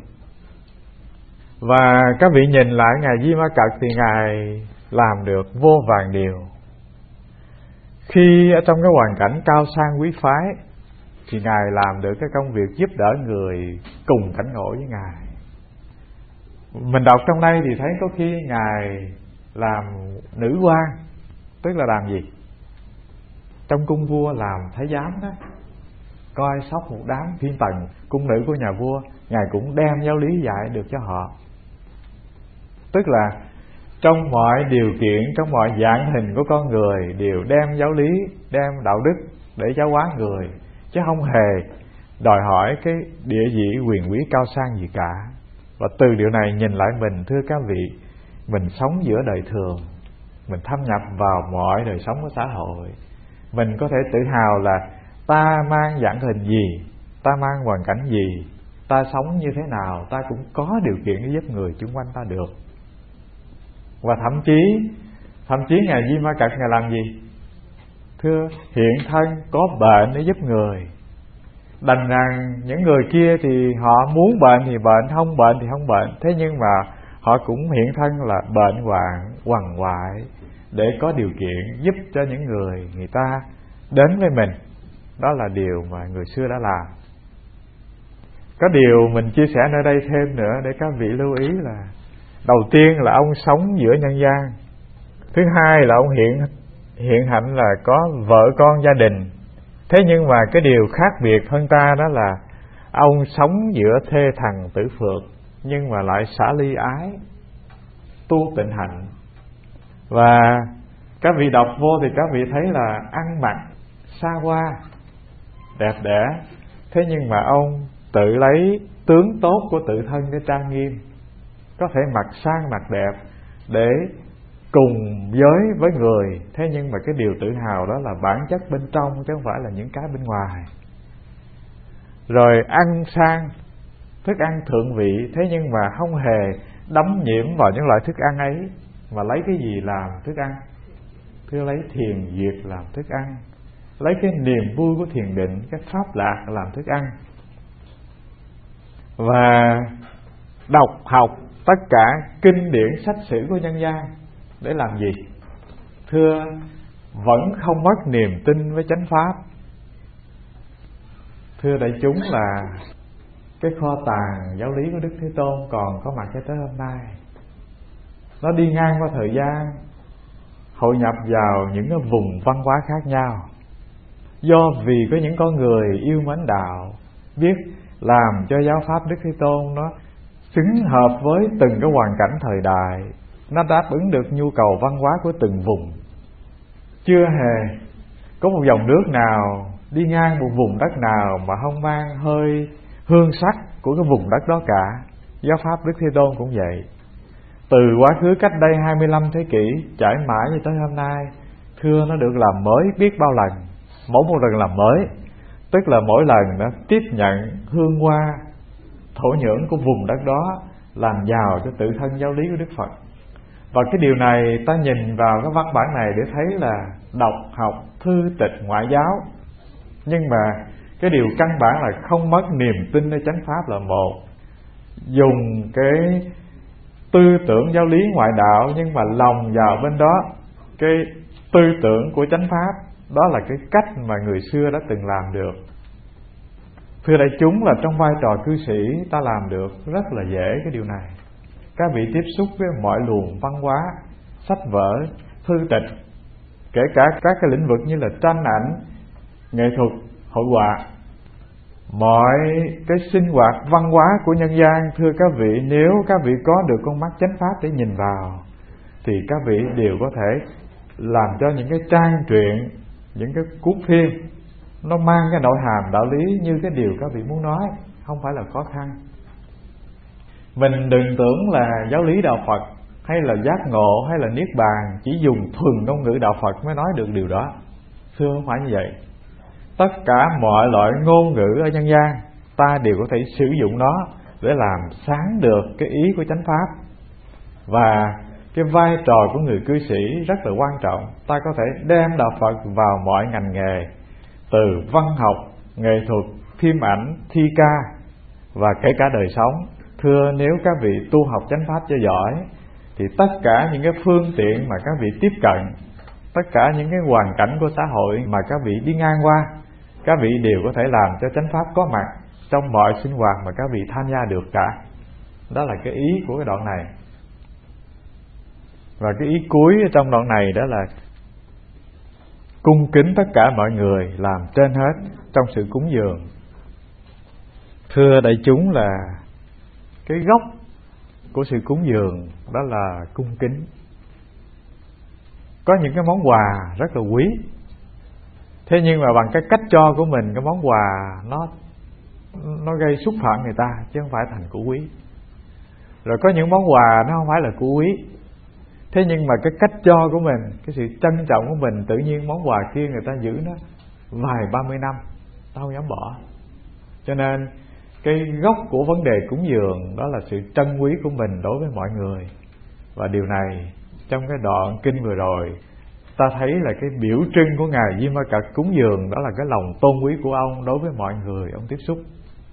Và các vị nhìn lại Ngài Di Ma Cật thì Ngài làm được vô vàn điều. Khi ở trong cái hoàn cảnh cao sang quý phái thì Ngài làm được cái công việc giúp đỡ người cùng cảnh ngộ với Ngài. Mình đọc trong đây thì thấy có khi Ngài làm nữ quan, tức là làm gì? Trong cung vua làm thái giám đó, coi sóc một đám thiên tần cung nữ của nhà vua, Ngài cũng đem giáo lý dạy được cho họ. Tức là trong mọi điều kiện, trong mọi dạng hình của con người đều đem giáo lý, đem đạo đức để giáo hóa người, chứ không hề đòi hỏi cái địa vị quyền quý cao sang gì cả. Và từ điều này nhìn lại mình, thưa các vị, mình sống giữa đời thường, mình thâm nhập vào mọi đời sống của xã hội, mình có thể tự hào là ta mang dạng hình gì, ta mang hoàn cảnh gì, ta sống như thế nào, ta cũng có điều kiện để giúp người xung quanh ta được. Và thậm chí Ngài Di Ma Cật Ngài làm gì? Thưa, hiện thân có bệnh để giúp người. Đành rằng những người kia thì họ muốn bệnh thì bệnh, không bệnh thì không bệnh. Thế nhưng mà họ cũng hiện thân là bệnh hoạn, quằn quại để có điều kiện giúp cho những người ta đến với mình. Đó là điều mà người xưa đã làm. Có điều mình chia sẻ nơi đây thêm nữa để các vị lưu ý là đầu tiên là ông sống giữa nhân gian. Thứ hai là ông hiện hiện hạnh là có vợ con gia đình. Thế nhưng mà cái điều khác biệt hơn ta đó là ông sống giữa thê thằng tử phượt, nhưng mà lại xả ly ái, tu tịnh hạnh. Và các vị đọc vô thì các vị thấy là ăn mặc xa hoa, đẹp đẽ. Thế nhưng mà ông tự lấy tướng tốt của tự thân để trang nghiêm, có thể mặc sang mặc đẹp để cùng giới với người. Thế nhưng mà cái điều tự hào đó là bản chất bên trong, chứ không phải là những cái bên ngoài. Rồi ăn sang, thức ăn thượng vị, thế nhưng mà không hề đắm nhiễm vào những loại thức ăn ấy, mà lấy cái gì làm thức ăn? Cứ lấy thiền diệt làm thức ăn, lấy cái niềm vui của thiền định, cái pháp lạc làm thức ăn. Và đọc học tất cả kinh điển sách sử của nhân gian để làm gì? Thưa, vẫn không mất niềm tin với chánh pháp. Thưa đại chúng, là cái kho tàng giáo lý của Đức Thế Tôn còn có mặt cho tới hôm nay. Nó đi ngang qua thời gian, hội nhập vào những cái vùng văn hóa khác nhau. Do vì có những con người yêu mến đạo, biết làm cho giáo pháp Đức Thế Tôn nó xứng hợp với từng cái hoàn cảnh thời đại, nó đáp ứng được nhu cầu văn hóa của từng vùng. Chưa hề có một dòng nước nào đi ngang một vùng đất nào mà không mang hơi hương sắc của cái vùng đất đó cả. Giáo pháp Đức Thế Tôn cũng vậy. Từ quá khứ cách đây 25 thế kỷ trải mãi cho tới hôm nay, thưa, nó được làm mới biết bao lần. Mỗi một lần làm mới, tức là mỗi lần nó tiếp nhận hương hoa, thổ nhưỡng của vùng đất đó, làm giàu cho tự thân giáo lý của Đức Phật. Và cái điều này ta nhìn vào cái văn bản này để thấy là đọc học thư tịch ngoại giáo. Nhưng mà cái điều căn bản là không mất niềm tin nơi chánh pháp là một. Dùng cái tư tưởng giáo lý ngoại đạo nhưng mà lòng vào bên đó cái tư tưởng của chánh pháp. Đó là cái cách mà người xưa đã từng làm được. Thưa đại chúng, là trong vai trò cư sĩ ta làm được rất là dễ cái điều này. Các vị tiếp xúc với mọi luồng văn hóa, sách vở, thư tịch, kể cả các cái lĩnh vực như là tranh ảnh, nghệ thuật, hội họa, mọi cái sinh hoạt văn hóa của nhân gian. Thưa các vị, nếu các vị có được con mắt chánh pháp để nhìn vào, thì các vị đều có thể làm cho những cái trang truyện, những cái cuốn phim nó mang cái nội hàm đạo lý như cái điều các vị muốn nói, không phải là khó khăn. Mình đừng tưởng là giáo lý đạo Phật hay là giác ngộ hay là niết bàn chỉ dùng thuần ngôn ngữ đạo Phật mới nói được điều đó. Thưa, không phải như vậy. Tất cả mọi loại ngôn ngữ ở nhân gian ta đều có thể sử dụng nó để làm sáng được cái ý của chánh pháp. Và cái vai trò của người cư sĩ rất là quan trọng. Ta có thể đem đạo Phật vào mọi ngành nghề, từ văn học, nghệ thuật, phim ảnh, thi ca và kể cả đời sống. Thưa, nếu các vị tu học chánh pháp cho giỏi thì tất cả những cái phương tiện mà các vị tiếp cận, tất cả những cái hoàn cảnh của xã hội mà các vị đi ngang qua, các vị đều có thể làm cho chánh pháp có mặt trong mọi sinh hoạt mà các vị tham gia được cả. Đó là cái ý của cái đoạn này. Và cái ý cuối trong đoạn này đó là cung kính tất cả mọi người làm trên hết trong sự cúng dường. Thưa đại chúng, là cái gốc của sự cúng dường đó là cung kính. Có những cái món quà rất là quý, thế nhưng mà bằng cái cách cho của mình, cái món quà nó gây xúc phạm người ta chứ không phải thành của quý. Rồi có những món quà nó không phải là của quý, thế nhưng mà cái cách cho của mình, cái sự trân trọng của mình, tự nhiên món quà kia người ta giữ nó vài 30 năm, ta không dám bỏ. Cho nên cái gốc của vấn đề cúng dường đó là sự trân quý của mình đối với mọi người. Và điều này trong cái đoạn kinh vừa rồi ta thấy là cái biểu trưng của Ngài Di Ma Cật cúng dường, đó là cái lòng tôn quý của ông đối với mọi người ông tiếp xúc.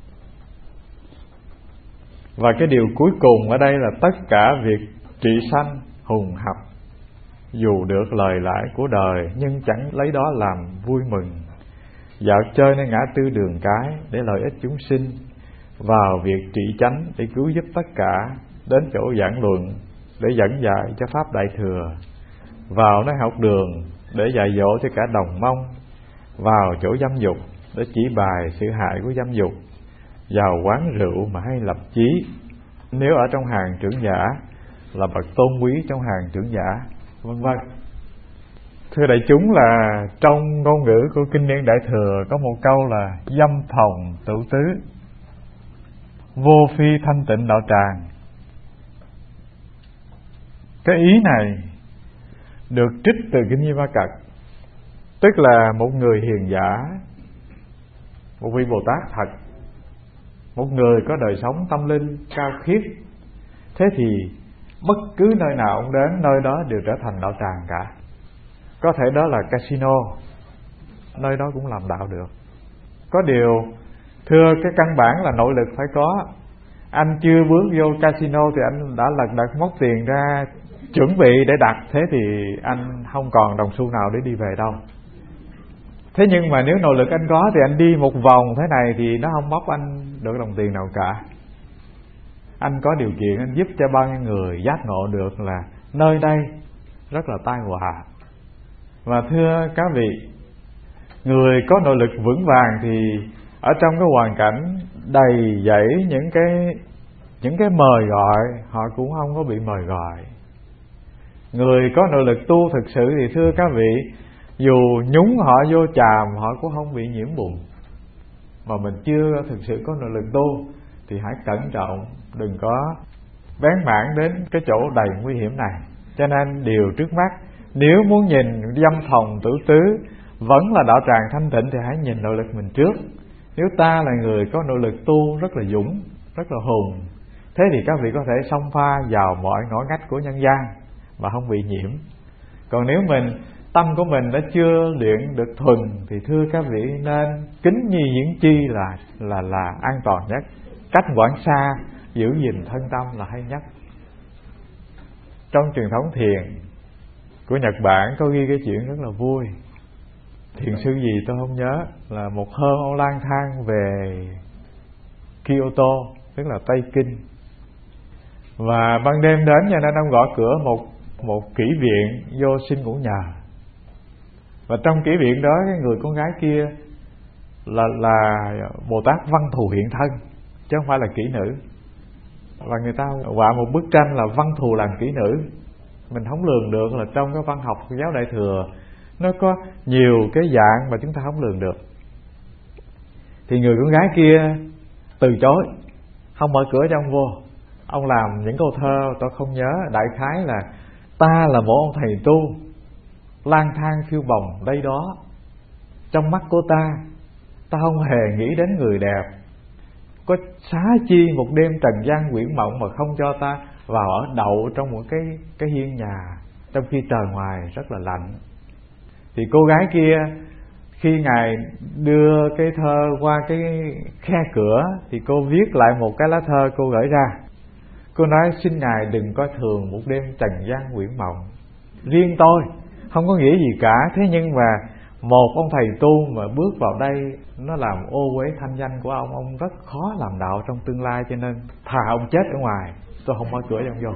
Và cái điều cuối cùng ở đây là tất cả việc trị sanh hùng hập, dù được lời lãi của đời nhưng chẳng lấy đó làm vui mừng, dạo chơi nơi ngã tư đường cái để lợi ích chúng sinh, vào việc trị chánh để cứu giúp tất cả, đến chỗ giảng luận để dẫn dạy cho pháp đại thừa, vào nơi học đường để dạy dỗ cho cả đồng mông vào chỗ dâm dục, để chỉ bài sự hại của dâm dục, vào quán rượu mà hay lập chí. Nếu ở trong hàng trưởng giả là bậc tôn quý trong hàng trưởng giả, vân vân. Thưa đại chúng, là trong ngôn ngữ của Kinh Điển Đại Thừa có một câu là dâm phòng tử tứ, vô phi thanh tịnh đạo tràng. Cái ý này được trích từ Kinh Di Ma Cật, tức là một người hiền giả, một vị Bồ Tát thật, một người có đời sống tâm linh cao khiết. Thế thì bất cứ nơi nào ông đến, nơi đó đều trở thành đạo tràng cả. Có thể đó là casino, nơi đó cũng làm đạo được. Có điều, thưa, cái căn bản là nội lực phải có. Anh chưa bước vô casino thì anh đã lật đật móc tiền ra chuẩn bị để đặt, thế thì anh không còn đồng xu nào để đi về đâu. Thế nhưng mà nếu nội lực anh có thì anh đi một vòng thế này thì nó không móc anh được đồng tiền nào cả. Anh có điều kiện anh giúp cho bao nhiêu người giác ngộ được là nơi đây rất là tai họa. Và thưa các vị, người có nội lực vững vàng thì ở trong cái hoàn cảnh đầy dẫy những cái mời gọi, họ cũng không có bị mời gọi. Người có nội lực tu thực sự thì thưa các vị, dù nhúng họ vô chàm họ cũng không bị nhiễm bùn. Mà mình chưa thực sự có nội lực tu thì hãy cẩn trọng, đừng có bén mảng đến cái chỗ đầy nguy hiểm này. Cho nên điều trước mắt, nếu muốn nhìn dâm phòng tử tứ vẫn là đạo tràng thanh tịnh thì hãy nhìn nội lực mình trước. Nếu ta là người có nội lực tu rất là dũng, rất là hùng, thế thì các vị có thể xông pha vào mọi ngõ ngách của nhân gian mà không bị nhiễm. Còn nếu tâm của mình đã chưa luyện được thuần thì thưa các vị nên kính nhi diễn chi là an toàn nhất. Cách quảng xa, giữ gìn thân tâm là hay nhất. Trong truyền thống thiền của Nhật Bản có ghi cái chuyện rất là vui. Thiền sư gì tôi không nhớ, là một hôm ông lang thang về Kyoto, tức là Tây Kinh, và ban đêm đến cho nên ông gõ cửa một kỹ viện vô xin ngủ nhờ. Và trong kỹ viện đó cái người con gái kia là Bồ Tát Văn Thù hiện thân, chứ không phải là kỹ nữ. Và người ta họa một bức tranh là Văn Thù làm kỹ nữ. Mình không lường được là trong cái văn học của giáo Đại Thừa nó có nhiều cái dạng mà chúng ta không lường được. Thì người con gái kia từ chối, không mở cửa cho ông vô. Ông làm những câu thơ tôi không nhớ, đại khái là: ta là một ông thầy tu lang thang phiêu bồng đây đó, trong mắt của ta không hề nghĩ đến người đẹp, có xá chi một đêm trần gian quyển mộng mà không cho ta vào ở đậu trong một cái hiên nhà, trong khi trời ngoài rất là lạnh. Thì cô gái kia khi Ngài đưa cái thơ qua cái khe cửa thì cô viết lại một cái lá thơ cô gửi ra. Cô nói: xin Ngài đừng coi thường một đêm trần gian quyển mộng. Riêng tôi không có nghĩa gì cả, thế nhưng mà một ông thầy tu mà bước vào đây nó làm ô uế thanh danh của ông rất khó làm đạo trong tương lai, cho nên thà ông chết ở ngoài, tôi không mở cửa cho ông vô.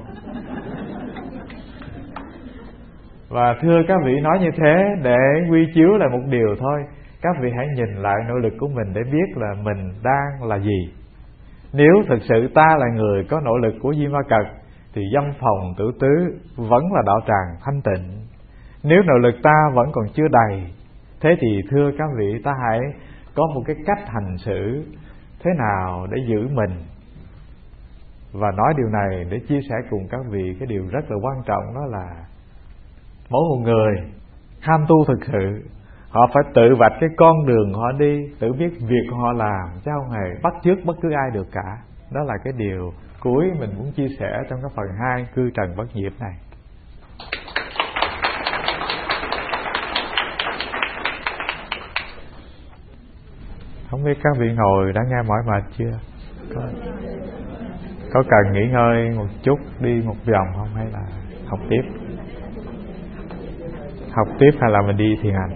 Và thưa các vị, nói như thế để quy chiếu lại một điều thôi. Các vị hãy nhìn lại nỗ lực của mình để biết là mình đang là gì. Nếu thực sự ta là người có nỗ lực của Di Ma Cật thì dâm phòng tử tứ vẫn là đạo tràng thanh tịnh. Nếu nỗ lực ta vẫn còn chưa đầy, thế thì thưa các vị, ta hãy có một cái cách hành xử thế nào để giữ mình. Và nói điều này để chia sẻ cùng các vị cái điều rất là quan trọng, đó là mỗi một người ham tu thực sự, họ phải tự vạch cái con đường họ đi, tự biết việc họ làm, chứ không hề bắt chước bất cứ ai được cả. Đó là cái điều cuối mình muốn chia sẻ trong cái phần 2 cư trần bất nhiễm này. Không biết các vị ngồi đã nghe mỏi mệt chưa? Có cần nghỉ ngơi một chút, đi một vòng không, hay là học tiếp? Học tiếp hay là mình đi thiền hành?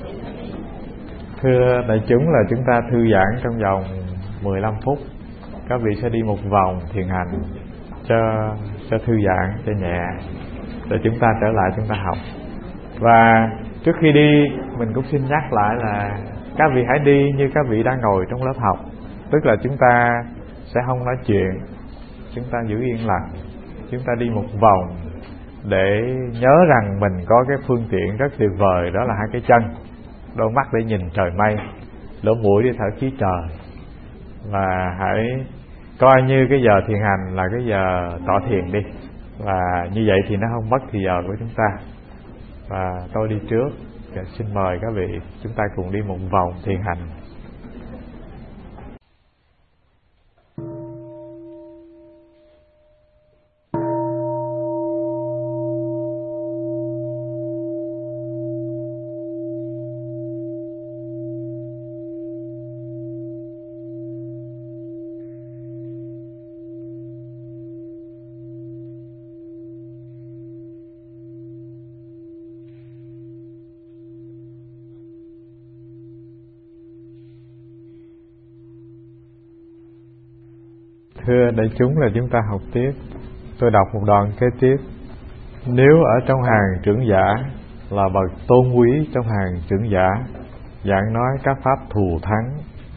Thưa đại chúng, là chúng ta thư giãn trong vòng 15 phút. Các vị sẽ đi một vòng thiền hành cho thư giãn, cho nhẹ, để chúng ta trở lại chúng ta học. Và Trước khi đi mình cũng xin nhắc lại là các vị hãy đi như các vị đang ngồi trong lớp học. Tức là chúng ta sẽ không nói chuyện, chúng ta giữ yên lặng, chúng ta đi một vòng để nhớ rằng mình có cái phương tiện rất tuyệt vời, đó là hai cái chân, đôi mắt để nhìn trời mây, lỗ mũi để thở khí trời. Và hãy coi như cái giờ thiền hành là cái giờ tọa thiền đi, và như vậy thì nó không mất thì giờ của chúng ta. Và tôi đi trước, xin mời các vị chúng ta cùng đi một vòng thiền hành. Thưa đại chúng, là chúng ta học tiếp. Tôi đọc một đoạn kế tiếp. Nếu ở trong hàng trưởng giả là bậc tôn quý trong hàng trưởng giả, giảng nói các pháp thù thắng.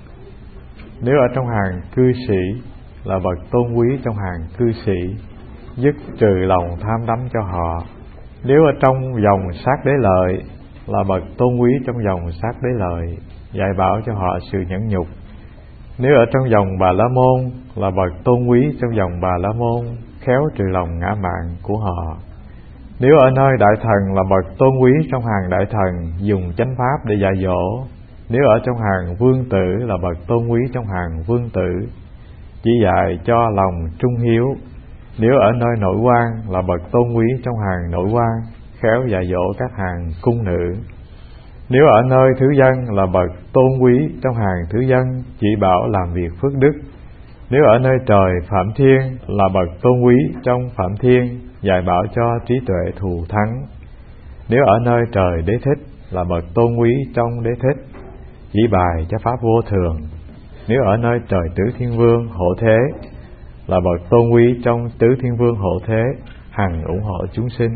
Nếu ở trong hàng cư sĩ là bậc tôn quý trong hàng cư sĩ, dứt trừ lòng tham đắm cho họ. Nếu ở trong dòng sát đế lợi là bậc tôn quý trong dòng sát đế lợi, dạy bảo cho họ sự nhẫn nhục. Nếu ở trong dòng Bà La Môn là bậc tôn quý trong dòng Bà La Môn, khéo trừ lòng ngã mạn của họ. Nếu ở nơi đại thần là bậc tôn quý trong hàng đại thần, dùng chánh pháp để dạy dỗ. Nếu ở trong hàng vương tử là bậc tôn quý trong hàng vương tử, chỉ dạy cho lòng trung hiếu. Nếu ở nơi nội quan là bậc tôn quý trong hàng nội quan, khéo dạy dỗ các hàng cung nữ. Nếu ở nơi thứ dân là bậc tôn quý trong hàng thứ dân, chỉ bảo làm việc phước đức. Nếu ở nơi trời Phạm Thiên là bậc tôn quý trong Phạm Thiên, dạy bảo cho trí tuệ thù thắng. Nếu ở nơi trời Đế Thích là bậc tôn quý trong Đế Thích, chỉ bài cho pháp vô thường. Nếu ở nơi trời Tứ Thiên Vương Hộ Thế là bậc tôn quý trong Tứ Thiên Vương Hộ Thế, hằng ủng hộ chúng sinh.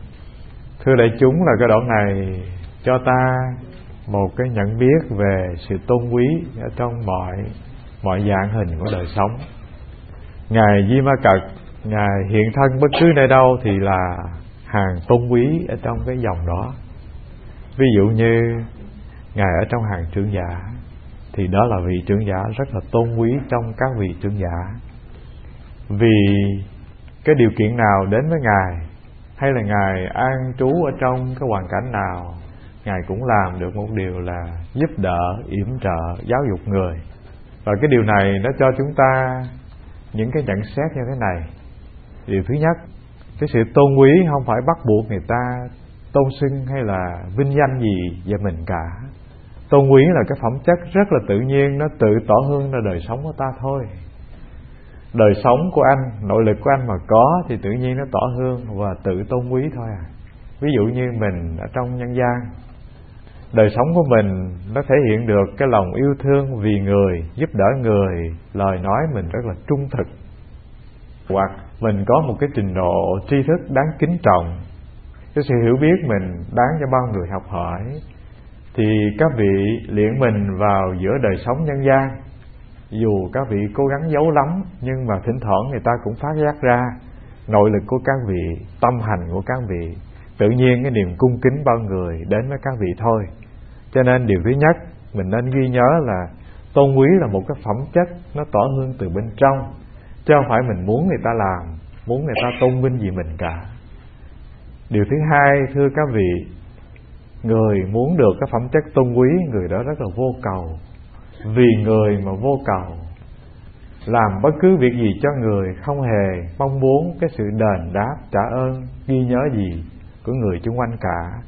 Thưa đại chúng, là cái đoạn này cho ta một cái nhận biết về sự tôn quý ở trong mọi dạng hình của đời sống. Ngài Di Ma Cật, Ngài hiện thân bất cứ nơi đâu thì là hàng tôn quý ở trong cái dòng đó. Ví dụ như Ngài ở trong hàng trưởng giả thì đó là vị trưởng giả rất là tôn quý trong các vị trưởng giả. Vì cái điều kiện nào đến với Ngài, hay là Ngài an trú ở trong cái hoàn cảnh nào, Ngài cũng làm được một điều là giúp đỡ, yểm trợ, giáo dục người. Và cái điều này nó cho chúng ta những cái nhận xét như thế này. Điều thứ nhất, cái sự tôn quý không phải bắt buộc người ta tôn xưng hay là vinh danh gì về mình cả. Tôn quý là cái phẩm chất rất là tự nhiên, nó tự tỏ hương ra đời sống của ta thôi. Đời sống của anh, nội lực của anh mà có thì tự nhiên nó tỏ hương và tự tôn quý thôi à. Ví dụ như mình ở trong nhân gian, đời sống của mình nó thể hiện được cái lòng yêu thương vì người, giúp đỡ người, lời nói mình rất là trung thực. Hoặc mình có một cái trình độ tri thức đáng kính trọng, cái sự hiểu biết mình đáng cho bao người học hỏi, thì các vị luyện mình vào giữa đời sống nhân gian. Dù các vị cố gắng giấu lắm, nhưng mà thỉnh thoảng người ta cũng phát giác ra nội lực của các vị, tâm hành của các vị. Tự nhiên cái niềm cung kính bao người đến với các vị thôi. Cho nên điều thứ nhất mình nên ghi nhớ là tôn quý là một cái phẩm chất nó tỏ hương từ bên trong, chứ không phải mình muốn người ta làm, muốn người ta tôn vinh gì mình cả. Điều thứ hai, thưa các vị, người muốn được cái phẩm chất tôn quý, người đó rất là vô cầu. Vì người mà vô cầu, làm bất cứ việc gì cho người, không hề mong muốn cái sự đền đáp, trả ơn, ghi nhớ gì của người chung quanh cả.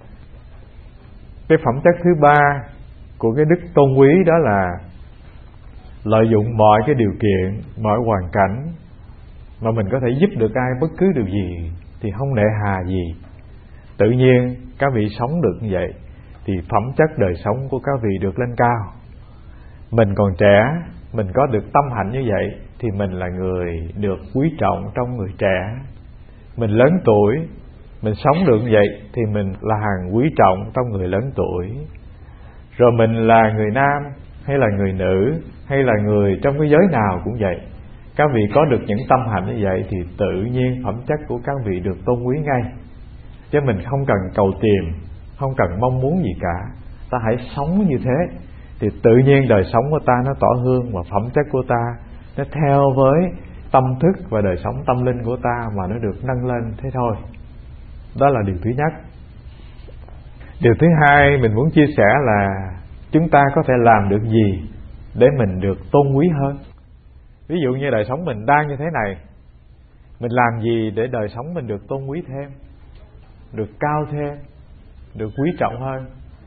Cái phẩm chất thứ ba của cái đức tôn quý đó là lợi dụng mọi cái điều kiện, mọi hoàn cảnh mà mình có thể giúp được ai bất cứ điều gì thì không nể hà gì. Tự nhiên các vị sống được như vậy thì phẩm chất đời sống của các vị được lên cao. Mình còn trẻ, mình có được tâm hạnh như vậy thì mình là người được quý trọng trong người trẻ. Mình lớn tuổi, Mình sống được như vậy thì mình là hàng quý trọng trong người lớn tuổi. Rồi mình là người nam hay là người nữ hay là người trong cái giới nào cũng vậy, các vị có được những tâm hạnh như vậy thì tự nhiên phẩm chất của các vị được tôn quý ngay. Chứ mình không cần cầu tìm, không cần mong muốn gì cả. Ta hãy sống như thế thì tự nhiên đời sống của ta nó tỏ hương, và phẩm chất của ta nó theo với tâm thức và đời sống tâm linh của ta mà nó được nâng lên thế thôi. Đó là điều thứ nhất. Điều thứ hai mình muốn chia sẻ là chúng ta có thể làm được gì để mình được tôn quý hơn. Ví dụ như đời sống mình đang như thế này, mình làm gì để đời sống mình được tôn quý thêm, được cao thêm, được quý trọng hơn?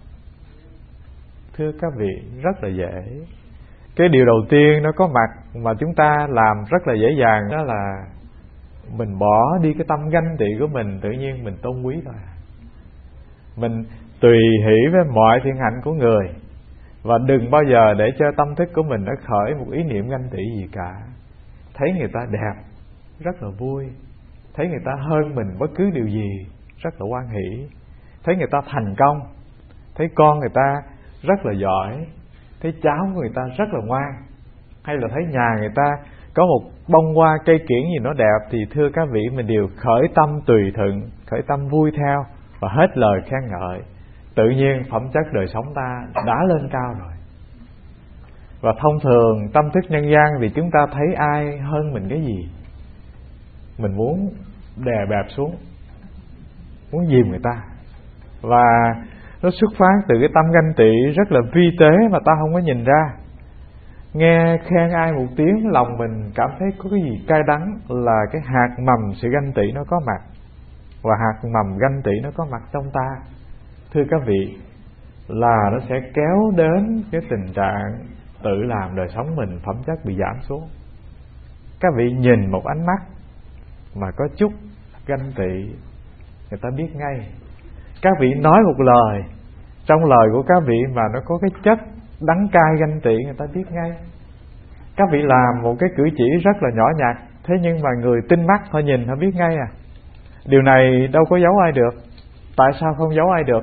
Thưa các vị, rất là dễ. Cái điều đầu tiên nó có mặt mà chúng ta làm rất là dễ dàng, đó là mình bỏ đi cái tâm ganh tị của mình, tự nhiên mình tôn quý thôi. Mình tùy hỷ với mọi thiện hạnh của người, và đừng bao giờ để cho tâm thức của mình nó khởi một ý niệm ganh tị gì cả. Thấy người ta đẹp rất là vui, thấy người ta hơn mình bất cứ điều gì rất là hoan hỷ, thấy người ta thành công, thấy con người ta rất là giỏi, thấy cháu của người ta rất là ngoan, hay là thấy nhà người ta có một bông hoa cây kiển gì nó đẹp, thì thưa các vị, mình đều khởi tâm tùy thuận, khởi tâm vui theo và hết lời khen ngợi. Tự nhiên phẩm chất đời sống ta đã lên cao rồi. Và thông thường tâm thức nhân gian thì chúng ta thấy ai hơn mình cái gì, mình muốn đè bẹp xuống, muốn dìm người ta. Và nó xuất phát từ cái tâm ganh tị rất là vi tế mà ta không có nhìn ra. Nghe khen ai một tiếng, lòng mình cảm thấy có cái gì cay đắng, là cái hạt mầm sự ganh tị nó có mặt. Và hạt mầm ganh tị nó có mặt trong ta, thưa các vị, là nó sẽ kéo đến cái tình trạng tự làm đời sống mình phẩm chất bị giảm xuống. Các vị nhìn một ánh mắt mà có chút ganh tị, người ta biết ngay. Các vị nói một lời, trong lời của các vị mà nó có cái chất đắng cay ganh tị, người ta biết ngay. Các vị làm một cái cử chỉ rất là nhỏ nhặt, thế nhưng mà người tinh mắt họ nhìn họ biết ngay à. Điều này đâu có giấu ai được. Tại sao không giấu ai được?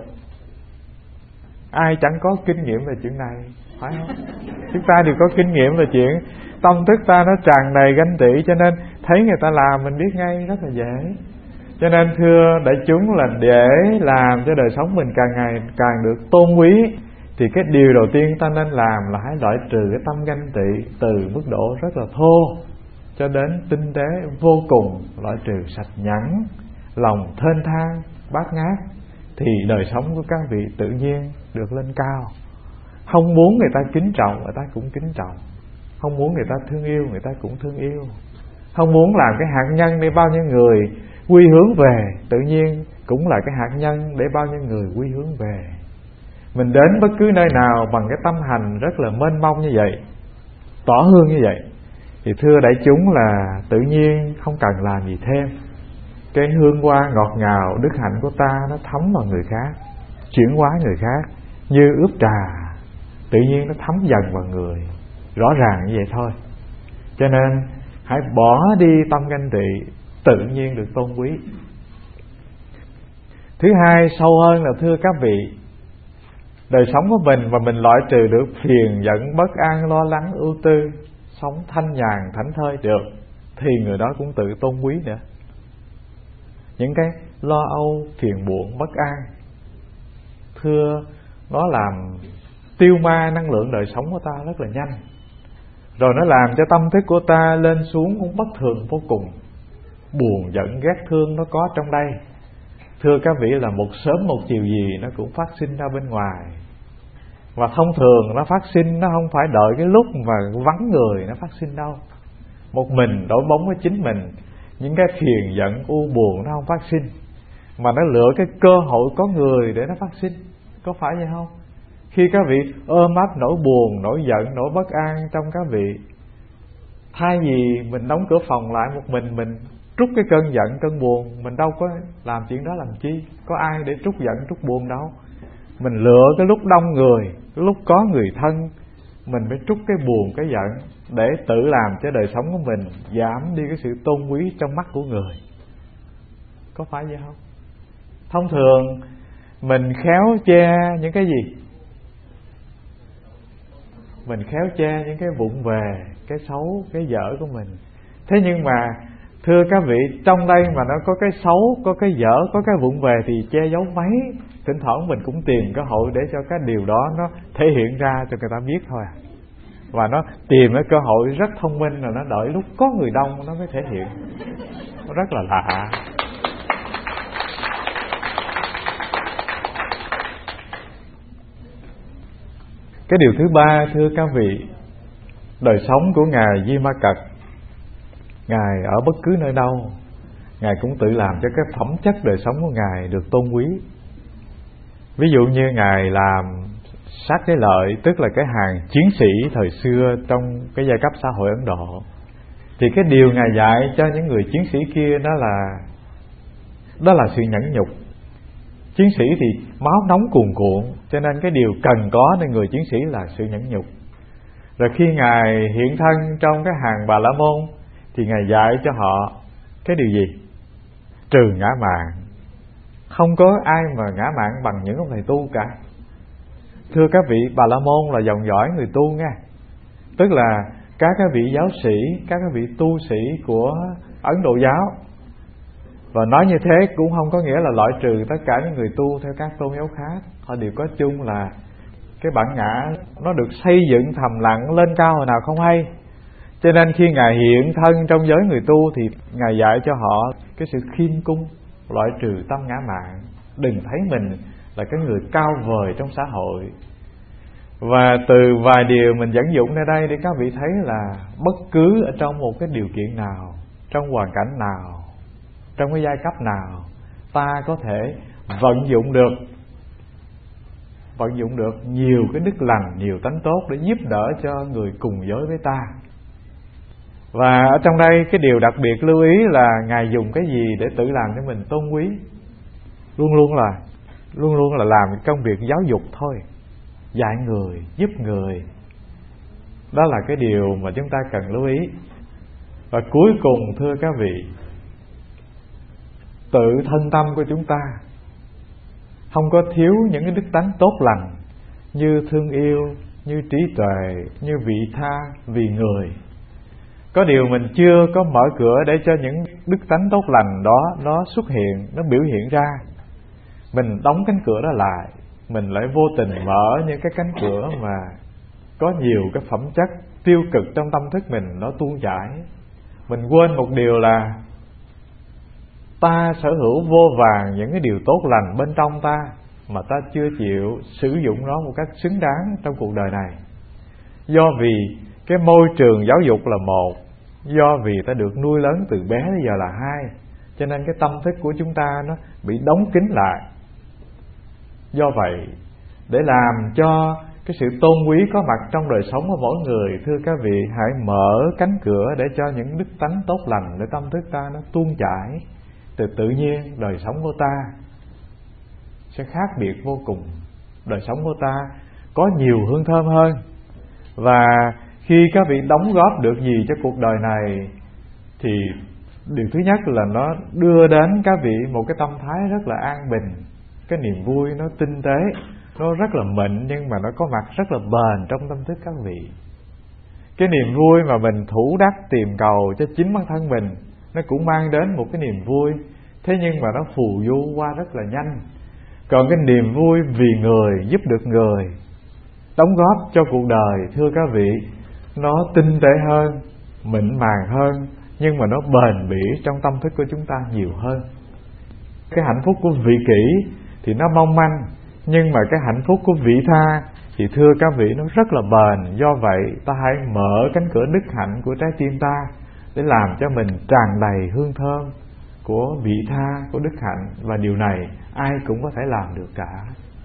Ai chẳng có kinh nghiệm về chuyện này, phải không? Chúng ta đều có kinh nghiệm về chuyện tâm thức ta nó tràn đầy ganh tị, cho nên thấy người ta làm mình biết ngay rất là dễ. Cho nên thưa đại chúng, là để làm cho đời sống mình càng ngày càng được tôn quý, thì cái điều đầu tiên ta nên làm là hãy loại trừ cái tâm ganh tị từ mức độ rất là thô cho đến tinh tế vô cùng, loại trừ sạch nhẵn, lòng thênh thang, bát ngát, thì đời sống của các vị tự nhiên được lên cao. Không muốn người ta kính trọng, người ta cũng kính trọng. Không muốn người ta thương yêu, người ta cũng thương yêu. Không muốn làm cái hạt nhân để bao nhiêu người quy hướng về, tự nhiên cũng là cái hạt nhân để bao nhiêu người quy hướng về. Mình đến bất cứ nơi nào bằng cái tâm hành rất là mênh mông như vậy, tỏ hương như vậy, thì thưa đại chúng là tự nhiên không cần làm gì thêm. Cái hương hoa ngọt ngào đức hạnh của ta nó thấm vào người khác, chuyển hóa người khác như ướp trà, tự nhiên nó thấm dần vào người. Rõ ràng như vậy thôi. Cho nên hãy bỏ đi tâm ganh tị, tự nhiên được tôn quý. Thứ hai, sâu hơn là thưa các vị, đời sống của mình mà mình loại trừ được phiền giận, bất an, lo lắng, ưu tư, sống thanh nhàn, thảnh thơi được, thì người đó cũng tự tôn quý nữa. Những cái lo âu, phiền muộn, bất an, thưa, nó làm tiêu ma năng lượng đời sống của ta rất là nhanh. Rồi nó làm cho tâm thức của ta lên xuống cũng bất thường vô cùng. Buồn, giận, ghét, thương nó có trong đây. Thưa các vị, là một sớm một chiều gì nó cũng phát sinh ra bên ngoài. Và thông thường nó phát sinh, nó không phải đợi cái lúc mà vắng người nó phát sinh đâu. Một mình đối bóng với chính mình, những cái phiền giận, u buồn nó không phát sinh, mà nó lựa cái cơ hội có người để nó phát sinh. Có phải vậy không? Khi các vị ôm ấp nỗi buồn, nỗi giận, nỗi bất an trong các vị, thay vì mình đóng cửa phòng lại một mình trút cái cơn giận, cơn buồn, mình đâu có làm chuyện đó làm chi. Có ai để trút giận, trút buồn đâu. Mình lựa cái lúc đông người, cái lúc có người thân, mình phải trút cái buồn, cái giận, để tự làm cho đời sống của mình giảm đi cái sự tôn quý trong mắt của người. Có phải vậy không? Thông thường mình khéo che những cái gì? Mình khéo che những cái vụng về, cái xấu, cái dở của mình. Thế nhưng mà thưa các vị, trong đây mà nó có cái xấu, có cái dở, có cái vụng về thì che giấu mấy. Thỉnh thoảng mình cũng tìm cơ hội để cho cái điều đó nó thể hiện ra cho người ta biết thôi à. Và nó tìm cái cơ hội rất thông minh, là nó đợi lúc có người đông nó mới thể hiện. Nó rất là lạ. Cái điều thứ ba thưa các vị, đời sống của Ngài Di Ma Cật, Ngài ở bất cứ nơi đâu, Ngài cũng tự làm cho cái phẩm chất đời sống của Ngài được tôn quý. Ví dụ như Ngài làm sát cái lợi, tức là cái hàng chiến sĩ thời xưa trong cái giai cấp xã hội Ấn Độ, thì cái điều Ngài dạy cho những người chiến sĩ kia đó là sự nhẫn nhục. Chiến sĩ thì máu nóng cuồn cuộn, cho nên cái điều cần cóในngười chiến sĩ là sự nhẫn nhục. Rồi khi Ngài hiện thân trong cái hàng Bà La Môn thì Ngài dạy cho họ cái điều gì? Trừ ngã mạn. Không có ai mà ngã mạn bằng những ông thầy tu cả. Thưa các vị, Bà La Môn là dòng dõi người tu nha. Tức là các cái vị giáo sĩ, các cái vị tu sĩ của Ấn Độ giáo. Và nói như thế cũng không có nghĩa là loại trừ tất cả những người tu theo các tôn giáo khác. Họ đều có chung là cái bản ngã nó được xây dựng thầm lặng lên cao hồi nào không hay. Cho nên khi Ngài hiện thân trong giới người tu thì Ngài dạy cho họ cái sự khiêm cung, loại trừ tâm ngã mạn. Đừng thấy mình là cái người cao vời trong xã hội. Và từ vài điều mình dẫn dụng nơi đây để các vị thấy là bất cứ ở trong một cái điều kiện nào, trong hoàn cảnh nào, trong cái giai cấp nào, ta có thể vận dụng được nhiều cái đức lành, nhiều tánh tốt để giúp đỡ cho người cùng giới với ta. Và ở trong đây cái điều đặc biệt lưu ý là Ngài dùng cái gì để tự làm cho mình tôn quý? Luôn luôn là làm công việc giáo dục thôi, dạy người, giúp người. Đó là cái điều mà chúng ta cần lưu ý. Và cuối cùng thưa các vị, tự thân tâm của chúng ta không có thiếu những cái đức tánh tốt lành như thương yêu, như trí tuệ, như vị tha, vì người. Có điều mình chưa có mở cửa để cho những đức tánh tốt lành đó nó xuất hiện, nó biểu hiện ra. Mình đóng cánh cửa đó lại, mình lại vô tình mở những cái cánh cửa mà có nhiều cái phẩm chất tiêu cực trong tâm thức mình nó tuôn chảy. Mình quên một điều là ta sở hữu vô vàn những cái điều tốt lành bên trong ta mà ta chưa chịu sử dụng nó một cách xứng đáng trong cuộc đời này. Do vì cái môi trường giáo dục là một, do vì ta được nuôi lớn từ bé đến giờ là hai, cho nên cái tâm thức của chúng ta nó bị đóng kín lại. Do vậy, để làm cho cái sự tôn quý có mặt trong đời sống của mỗi người, thưa các vị, hãy mở cánh cửa để cho những đức tánh tốt lành để tâm thức ta nó tuôn chảy. Từ tự nhiên đời sống của ta sẽ khác biệt vô cùng. Đời sống của ta có nhiều hương thơm hơn. Và khi các vị đóng góp được gì cho cuộc đời này thì điều thứ nhất là nó đưa đến các vị một cái tâm thái rất là an bình. Cái niềm vui nó tinh tế, nó rất là mịn, nhưng mà nó có mặt rất là bền trong tâm thức các vị. Cái niềm vui mà mình thủ đắc tìm cầu cho chính bản thân mình, nó cũng mang đến một cái niềm vui, thế nhưng mà nó phù du qua rất là nhanh. Còn cái niềm vui vì người, giúp được người, đóng góp cho cuộc đời, thưa các vị, nó tinh tế hơn, mịn màng hơn, nhưng mà nó bền bỉ trong tâm thức của chúng ta nhiều hơn. Cái hạnh phúc của vị kỷ thì nó mong manh, nhưng mà cái hạnh phúc của vị tha thì thưa các vị nó rất là bền. Do vậy ta hãy mở cánh cửa đức hạnh của trái tim ta để làm cho mình tràn đầy hương thơm của vị tha, của đức hạnh. Và điều này ai cũng có thể làm được cả.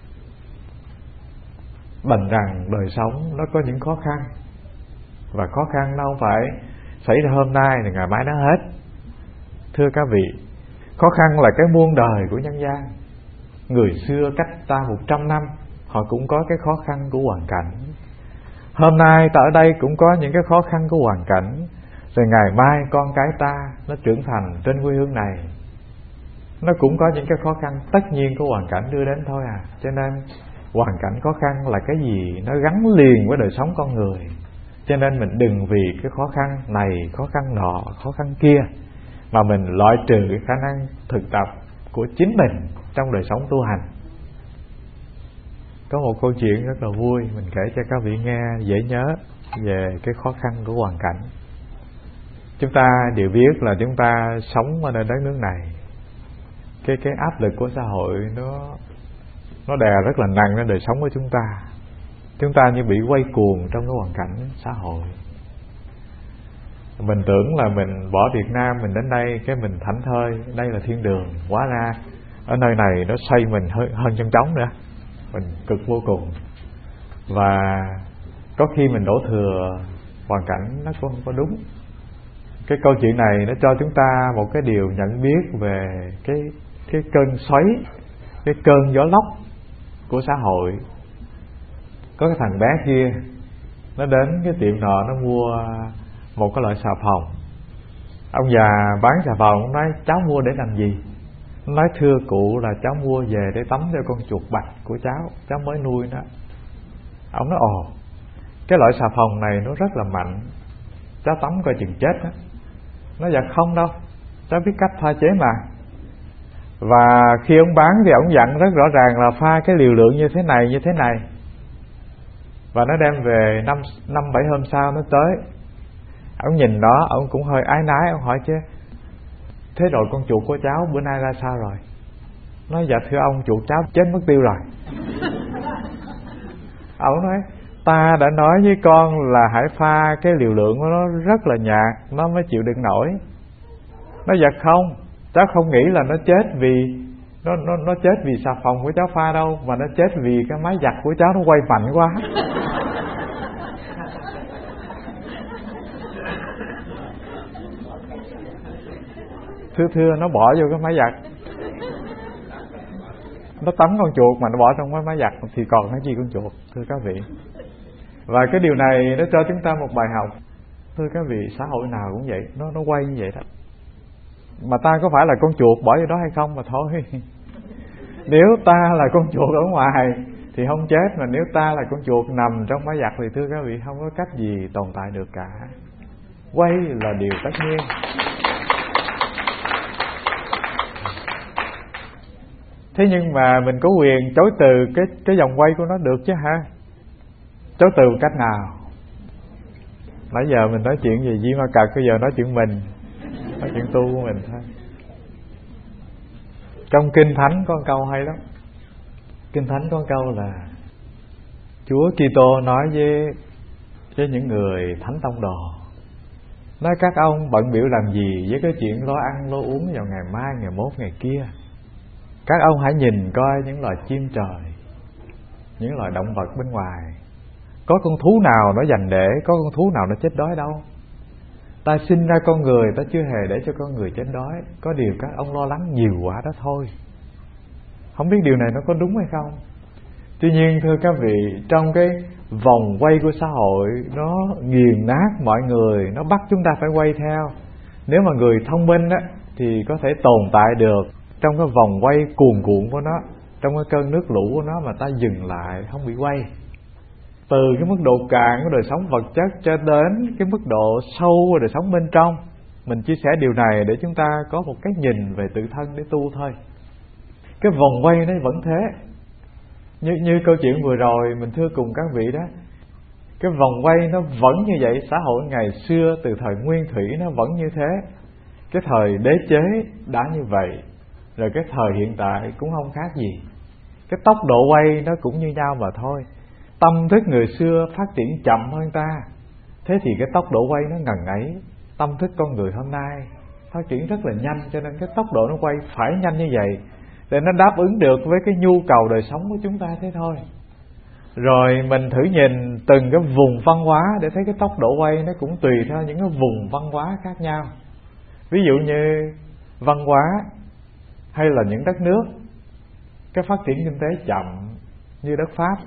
Đành rằng đời sống nó có những khó khăn, và khó khăn nó không phải xảy ra hôm nay thì ngày mai nó hết. Thưa các vị, khó khăn là cái muôn đời của nhân gian. Người xưa cách ta 100 năm, họ cũng có cái khó khăn của hoàn cảnh. Hôm nay ta ở đây cũng có những cái khó khăn của hoàn cảnh. Rồi ngày mai con cái ta nó trưởng thành trên quê hương này. nó cũng có những cái khó khăn tất nhiên của hoàn cảnh đưa đến thôi à. Cho nên hoàn cảnh khó khăn là cái gì nó gắn liền với đời sống con người. Cho nên mình đừng vì cái khó khăn này, khó khăn nọ, khó khăn kia mà mình loại trừ cái khả năng thực tập của chính mình trong đời sống tu hành. Có một câu chuyện rất là vui mình kể cho các vị nghe dễ nhớ về cái khó khăn của hoàn cảnh. Chúng ta đều biết là chúng ta sống ở nơi đất nước này, cái áp lực của xã hội nó đè rất là nặng lên đời sống của chúng ta. Chúng ta như bị quay cuồng trong cái hoàn cảnh xã hội. Mình tưởng là mình bỏ Việt Nam mình đến đây cái mình thảnh thơi, đây là thiên đường. Hóa ra ở nơi này nó xoay mình hơn chân trống nữa. Mình cực vô cùng. Và có khi mình đổ thừa hoàn cảnh nó cũng không có đúng. Cái câu chuyện này nó cho chúng ta một cái điều nhận biết về cái cơn xoáy, cái cơn gió lốc của xã hội. Có cái thằng bé kia nó đến cái tiệm nọ, nó mua một cái loại xà phòng. Ông già bán xà phòng nói cháu mua để làm gì? Nó nói thưa cụ là cháu mua về để tắm cho con chuột bạch của cháu mới nuôi nó. Ông nói ồ, cái loại xà phòng này nó rất là mạnh, cháu tắm coi chừng chết đó. Nó dạ không đâu, cháu biết cách pha chế mà. Và khi ông bán thì ông dặn rất rõ ràng là pha cái liều lượng như thế này. Và nó đem về 5-7 hôm sau nó tới. Ông nhìn đó, ông cũng hơi ái nái. Ông hỏi chứ thế rồi con chuột của cháu bữa nay ra sao rồi? Nói dạ thưa ông, chuột cháu chết mất tiêu rồi. Ông nói ta đã nói với con là hãy pha cái liều lượng của nó rất là nhạt, nó mới chịu đựng nổi. Nói dạ không, cháu không nghĩ là nó chết vì nó chết vì xà phòng của cháu pha đâu, mà nó chết vì cái máy giặt của cháu nó quay mạnh quá. Thưa nó bỏ vô cái máy giặt, nó tắm con chuột mà nó bỏ trong cái máy giặt thì còn cái gì con chuột, thưa các vị. Và cái điều này nó cho chúng ta một bài học. Thưa các vị, xã hội nào cũng vậy, nó quay như vậy đó. Mà ta có phải là con chuột bỏ vô đó hay không mà thôi. Nếu ta là con chuột ở ngoài thì không chết, mà nếu ta là con chuột nằm trong máy giặt thì thưa các vị không có cách gì tồn tại được cả. Quay là điều tất nhiên. Thế nhưng mà mình có quyền chối từ cái vòng quay của nó được chứ ha. Chối từ cách nào? Nãy giờ mình nói chuyện về Di Ma Cật, bây giờ nói chuyện mình, nói chuyện tu của mình thôi. Trong Kinh Thánh có một câu hay lắm. Kinh Thánh có một câu là Chúa Kitô nói với những người thánh tông đồ, nói các ông bận bịu làm gì với cái chuyện lo ăn lo uống vào ngày mai, ngày mốt, ngày kia. Các ông hãy nhìn coi những loài chim trời, những loài động vật bên ngoài. Có con thú nào nó dành để, có con thú nào nó chết đói đâu. Ta sinh ra con người, ta chưa hề để cho con người chết đói. Có điều các ông lo lắng nhiều quá đó thôi. Không biết điều này nó có đúng hay không. Tuy nhiên thưa các vị, trong cái vòng quay của xã hội, nó nghiền nát mọi người, nó bắt chúng ta phải quay theo. Nếu mà người thông minh á, thì có thể tồn tại được trong cái vòng quay cuồn cuộn của nó, trong cái cơn nước lũ của nó mà ta dừng lại, không bị quay. Từ cái mức độ cạn của đời sống vật chất cho đến cái mức độ sâu của đời sống bên trong. Mình chia sẻ điều này để chúng ta có một cái nhìn về tự thân để tu thôi. Cái vòng quay nó vẫn thế. Như câu chuyện vừa rồi mình thưa cùng các vị đó, cái vòng quay nó vẫn như vậy. Xã hội ngày xưa từ thời nguyên thủy nó vẫn như thế. Cái thời đế chế đã như vậy, rồi cái thời hiện tại cũng không khác gì. Cái tốc độ quay nó cũng như nhau mà thôi. Tâm thức người xưa phát triển chậm hơn ta, thế thì cái tốc độ quay nó ngần ấy. Tâm thức con người hôm nay phát triển rất là nhanh, cho nên cái tốc độ nó quay phải nhanh như vậy để nó đáp ứng được với cái nhu cầu đời sống của chúng ta thế thôi. Rồi mình thử nhìn từng cái vùng văn hóa để thấy cái tốc độ quay nó cũng tùy theo những cái vùng văn hóa khác nhau. Ví dụ như văn hóa hay là những đất nước, cái phát triển kinh tế chậm như đất Pháp,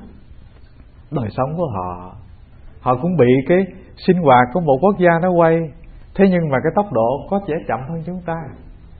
đời sống của họ cũng bị cái sinh hoạt của một quốc gia nó quay. Thế nhưng mà cái tốc độ có vẻ chậm hơn chúng ta.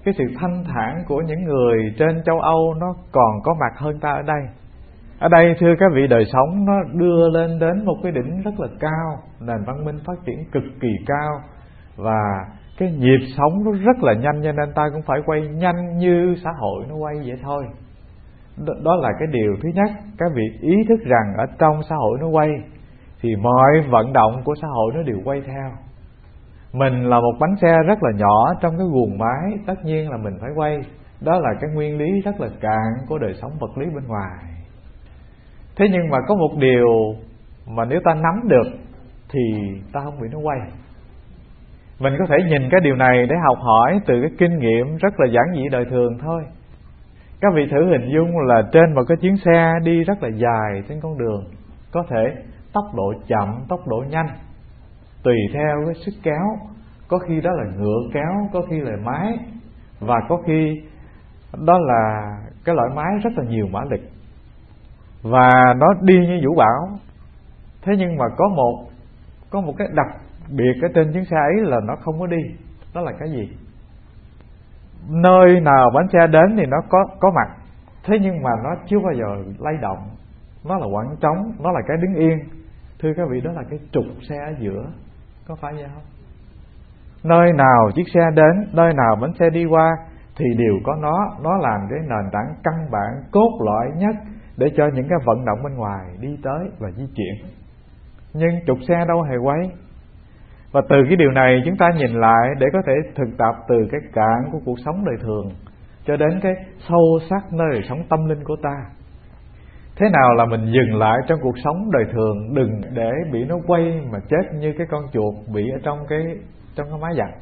cái sự thanh thản của những người trên châu Âu nó còn có mặt hơn ta ở đây. Ở đây thưa các vị, đời sống nó đưa lên đến một cái đỉnh rất là cao, nền văn minh phát triển cực kỳ cao, và cái nhịp sống nó rất là nhanh, cho nên ta cũng phải quay nhanh như xã hội nó quay vậy thôi. Đó là cái điều thứ nhất. Các vị ý thức rằng ở trong xã hội nó quay thì mọi vận động của xã hội nó đều quay theo. Mình là một bánh xe rất là nhỏ trong cái guồng máy, tất nhiên là mình phải quay. Đó là cái nguyên lý rất là cạn của đời sống vật lý bên ngoài. Thế nhưng mà có một điều mà nếu ta nắm được thì ta không bị nó quay. Mình có thể nhìn cái điều này để học hỏi từ cái kinh nghiệm rất là giản dị đời thường thôi. Các vị thử hình dung là trên một cái chuyến xe đi rất là dài trên con đường, có thể tốc độ chậm, tốc độ nhanh, tùy theo cái sức kéo. Có khi đó là ngựa kéo, có khi là máy, và có khi đó là cái loại máy rất là nhiều mã lực, và nó đi như vũ bão. Thế nhưng mà có một cái đặc biệt ở trên chuyến xe ấy là nó không có đi. Đó là cái gì? Nơi nào bánh xe đến thì nó có mặt, thế nhưng mà nó chưa bao giờ lay động. Nó là quặng trống, nó là cái đứng yên. Thưa các vị, đó là cái trục xe ở giữa. Có phải vậy không? Nơi nào chiếc xe đến, nơi nào bánh xe đi qua thì đều có nó làm cái nền tảng căn bản cốt lõi nhất để cho những cái vận động bên ngoài đi tới và di chuyển. Nhưng trục xe đâu hề quay. Và từ cái điều này chúng ta nhìn lại để có thể thực tập từ cái cạn của cuộc sống đời thường cho đến cái sâu sắc nơi đời sống tâm linh của ta. Thế nào là mình dừng lại trong cuộc sống đời thường, đừng để bị nó quay mà chết như cái con chuột bị ở trong cái máy giặt.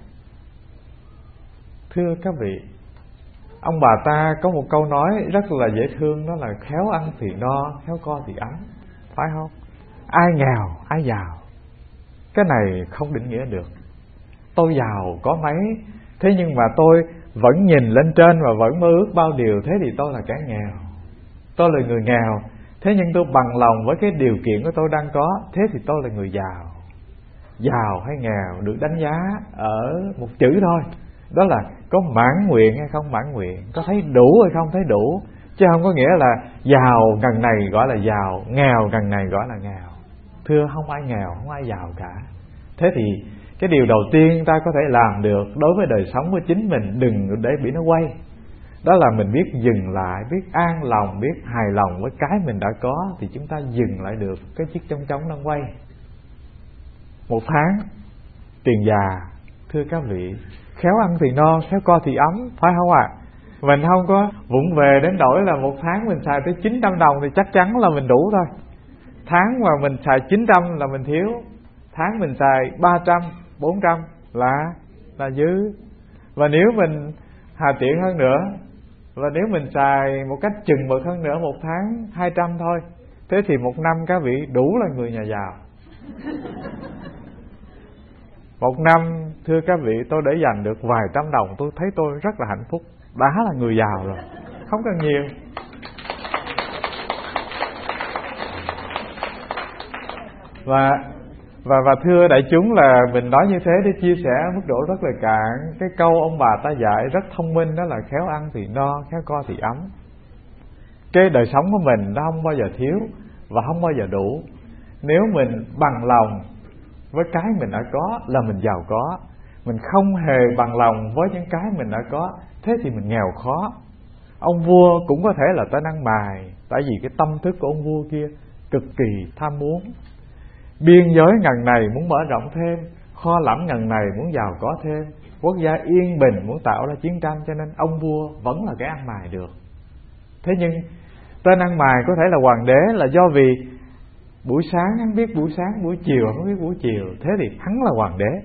Thưa các vị, ông bà ta có một câu nói rất là dễ thương, đó là khéo ăn thì no, khéo co thì ấm, phải không? Ai nghèo ai giàu, cái này không định nghĩa được. Tôi giàu có mấy, thế nhưng mà tôi vẫn nhìn lên trên và vẫn mơ ước bao điều, thế thì tôi là kẻ nghèo. Tôi là người nghèo, thế nhưng tôi bằng lòng với cái điều kiện của tôi đang có, thế thì tôi là người giàu. Giàu hay nghèo được đánh giá ở một chữ thôi, đó là có mãn nguyện hay không mãn nguyện, có thấy đủ hay không thấy đủ. Chứ không có nghĩa là giàu gần này gọi là giàu, nghèo gần này gọi là nghèo. Thưa, không ai nghèo, không ai giàu cả. Thế thì cái điều đầu tiên ta có thể làm được đối với đời sống của chính mình, đừng để bị nó quay. Đó là mình biết dừng lại, biết an lòng, biết hài lòng với cái mình đã có, thì chúng ta dừng lại được cái chiếc chong chóng đang quay. Một tháng tiền già, thưa các vị, khéo ăn thì no, khéo co thì ấm, phải không ạ? Mình không có vụng về đến nỗi là một tháng mình xài tới 900 đồng thì chắc chắn là mình đủ thôi. Tháng mà mình xài 900 là mình thiếu, tháng mình xài 300, 400 là dư. Và nếu mình hà tiện hơn nữa, và nếu mình xài một cách chừng mực hơn nữa, một tháng 200 thôi, thế thì một năm các vị đủ là người nhà giàu. Một năm, thưa các vị, tôi để dành được vài trăm đồng, tôi thấy tôi rất là hạnh phúc, đã là người giàu rồi, không cần nhiều. Và thưa đại chúng, là mình nói như thế để chia sẻ mức độ rất là cạn. Cái câu ông bà ta dạy rất thông minh, đó là khéo ăn thì no, khéo co thì ấm. Cái đời sống của mình nó không bao giờ thiếu và không bao giờ đủ. Nếu mình bằng lòng với cái mình đã có là mình giàu có. Mình không hề bằng lòng với những cái mình đã có, thế thì mình nghèo khó. Ông vua cũng có thể là tên ăn mày, tại vì cái tâm thức của ông vua kia cực kỳ tham muốn. Biên giới ngần này muốn mở rộng thêm, kho lẫm ngần này muốn giàu có thêm, quốc gia yên bình muốn tạo ra chiến tranh, cho nên ông vua vẫn là cái ăn mày được. Thế nhưng tên ăn mày có thể là hoàng đế là do vì buổi sáng hắn biết buổi sáng, buổi chiều hắn biết buổi chiều, thế thì hắn là hoàng đế.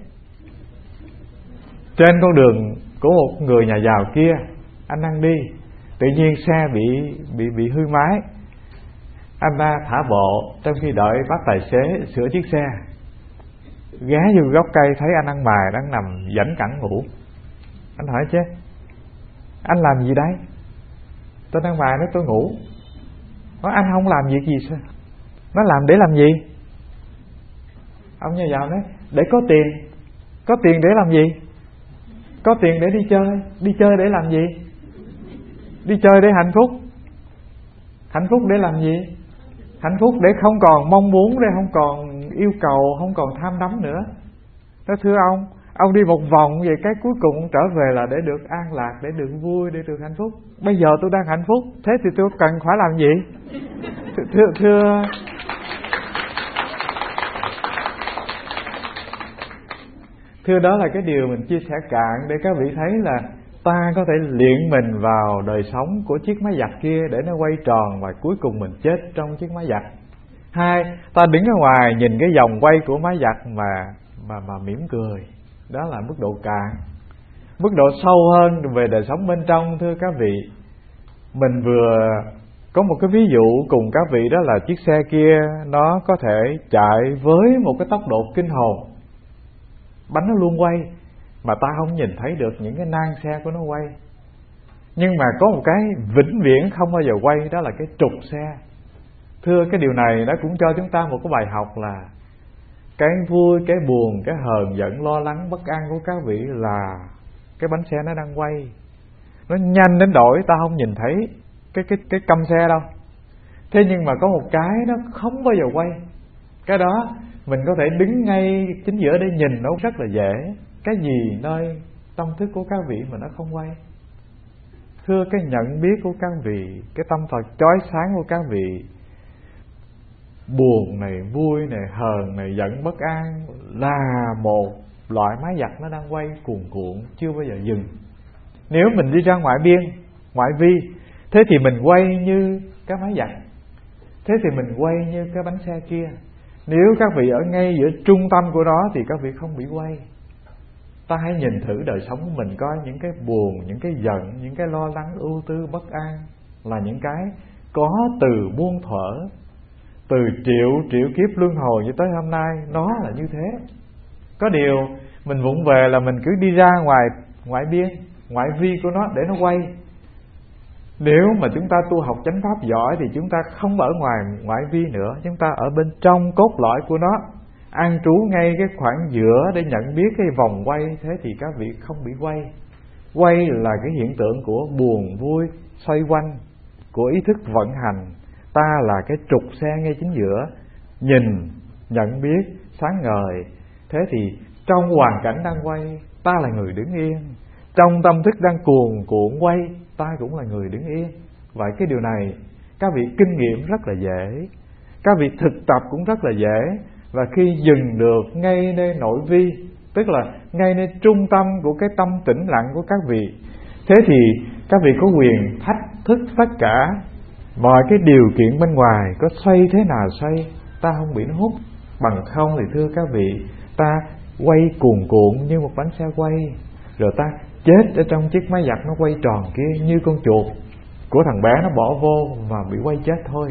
Trên con đường của một người nhà giàu kia, anh đang đi, tự nhiên xe bị hư máy. Anh ta thả bộ trong khi đợi bác tài xế sửa chiếc xe, ghé vô gốc cây thấy anh ăn mày đang nằm vảnh cẳng ngủ. Anh hỏi chứ, anh làm gì đây? Tôi ăn mày nói tôi ngủ. Nói anh không làm việc gì sao? Nó làm để làm gì? Ông nhà giàu nói để có tiền. Có tiền để làm gì? Có tiền để đi chơi để làm gì? Đi chơi để hạnh phúc. Hạnh phúc để làm gì? Hạnh phúc để không còn mong muốn, để không còn yêu cầu, không còn tham đắm nữa. Đó, thưa ông đi một vòng về cái cuối cùng trở về là để được an lạc, để được vui, để được hạnh phúc. Bây giờ tôi đang hạnh phúc, thế thì tôi cần phải làm gì? Thưa, đó là cái điều mình chia sẻ cạn để các vị thấy là ta có thể luyện mình vào đời sống của chiếc máy giặt kia để nó quay tròn và cuối cùng mình chết trong chiếc máy giặt. Hai, ta đứng ở ngoài nhìn cái vòng quay của máy giặt mà mỉm cười. Đó là mức độ cạn. Mức độ sâu hơn về đời sống bên trong, thưa các vị, mình vừa có một cái ví dụ cùng các vị, đó là chiếc xe kia nó có thể chạy với một cái tốc độ kinh hồn, bánh nó luôn quay mà ta không nhìn thấy được những cái nang xe của nó quay. Nhưng mà có một cái vĩnh viễn không bao giờ quay, đó là cái trục xe. Thưa, cái điều này nó cũng cho chúng ta một cái bài học là cái vui, cái buồn, cái hờn giận, lo lắng, bất an của các vị là cái bánh xe nó đang quay. Nó nhanh đến đổi ta không nhìn thấy cái căm xe đâu. Thế nhưng mà có một cái nó không bao giờ quay. Cái đó mình có thể đứng ngay chính giữa để nhìn nó rất là dễ. Cái gì nơi tâm thức của các vị mà nó không quay? Thưa, cái nhận biết của các vị, cái tâm Phật chói sáng của các vị, buồn này, vui này, hờn này, giận, bất an là một loại máy giặt nó đang quay cuồn cuộn, chưa bao giờ dừng. Nếu mình đi ra ngoại biên, ngoại vi, thế thì mình quay như cái máy giặt, thế thì mình quay như cái bánh xe kia. Nếu các vị ở ngay giữa trung tâm của nó thì các vị không bị quay. Ta hãy nhìn thử đời sống của mình, coi những cái buồn, những cái giận, những cái lo lắng, ưu tư, bất an là những cái có từ muôn thuở, từ triệu kiếp luân hồi cho tới hôm nay, nó là như thế. Có điều mình vụng về là mình cứ đi ra ngoại biên, ngoại vi của nó để nó quay. Nếu mà chúng ta tu học chánh pháp giỏi thì chúng ta không ở ngoài ngoại vi nữa, chúng ta ở bên trong cốt lõi của nó, an trú ngay cái khoảng giữa để nhận biết cái vòng quay. Thế thì các vị không bị quay. Quay là cái hiện tượng của buồn vui xoay quanh, của ý thức vận hành. Ta là cái trục xe ngay chính giữa, nhìn, nhận biết, sáng ngời. Thế thì trong hoàn cảnh đang quay, ta là người đứng yên. Trong tâm thức đang cuồn cuộn quay, ta cũng là người đứng yên. Vậy cái điều này các vị kinh nghiệm rất là dễ, các vị thực tập cũng rất là dễ. Và khi dừng được ngay nơi nội vi, tức là ngay nơi trung tâm của cái tâm tĩnh lặng của các vị, thế thì các vị có quyền thách thức tất cả mọi cái điều kiện bên ngoài. Có xoay thế nào xoay, ta không bị nó hút. Bằng không thì thưa các vị, ta quay cuồn cuộn như một bánh xe quay, rồi ta chết ở trong chiếc máy giặt nó quay tròn kia, như con chuột của thằng bé nó bỏ vô và bị quay chết thôi.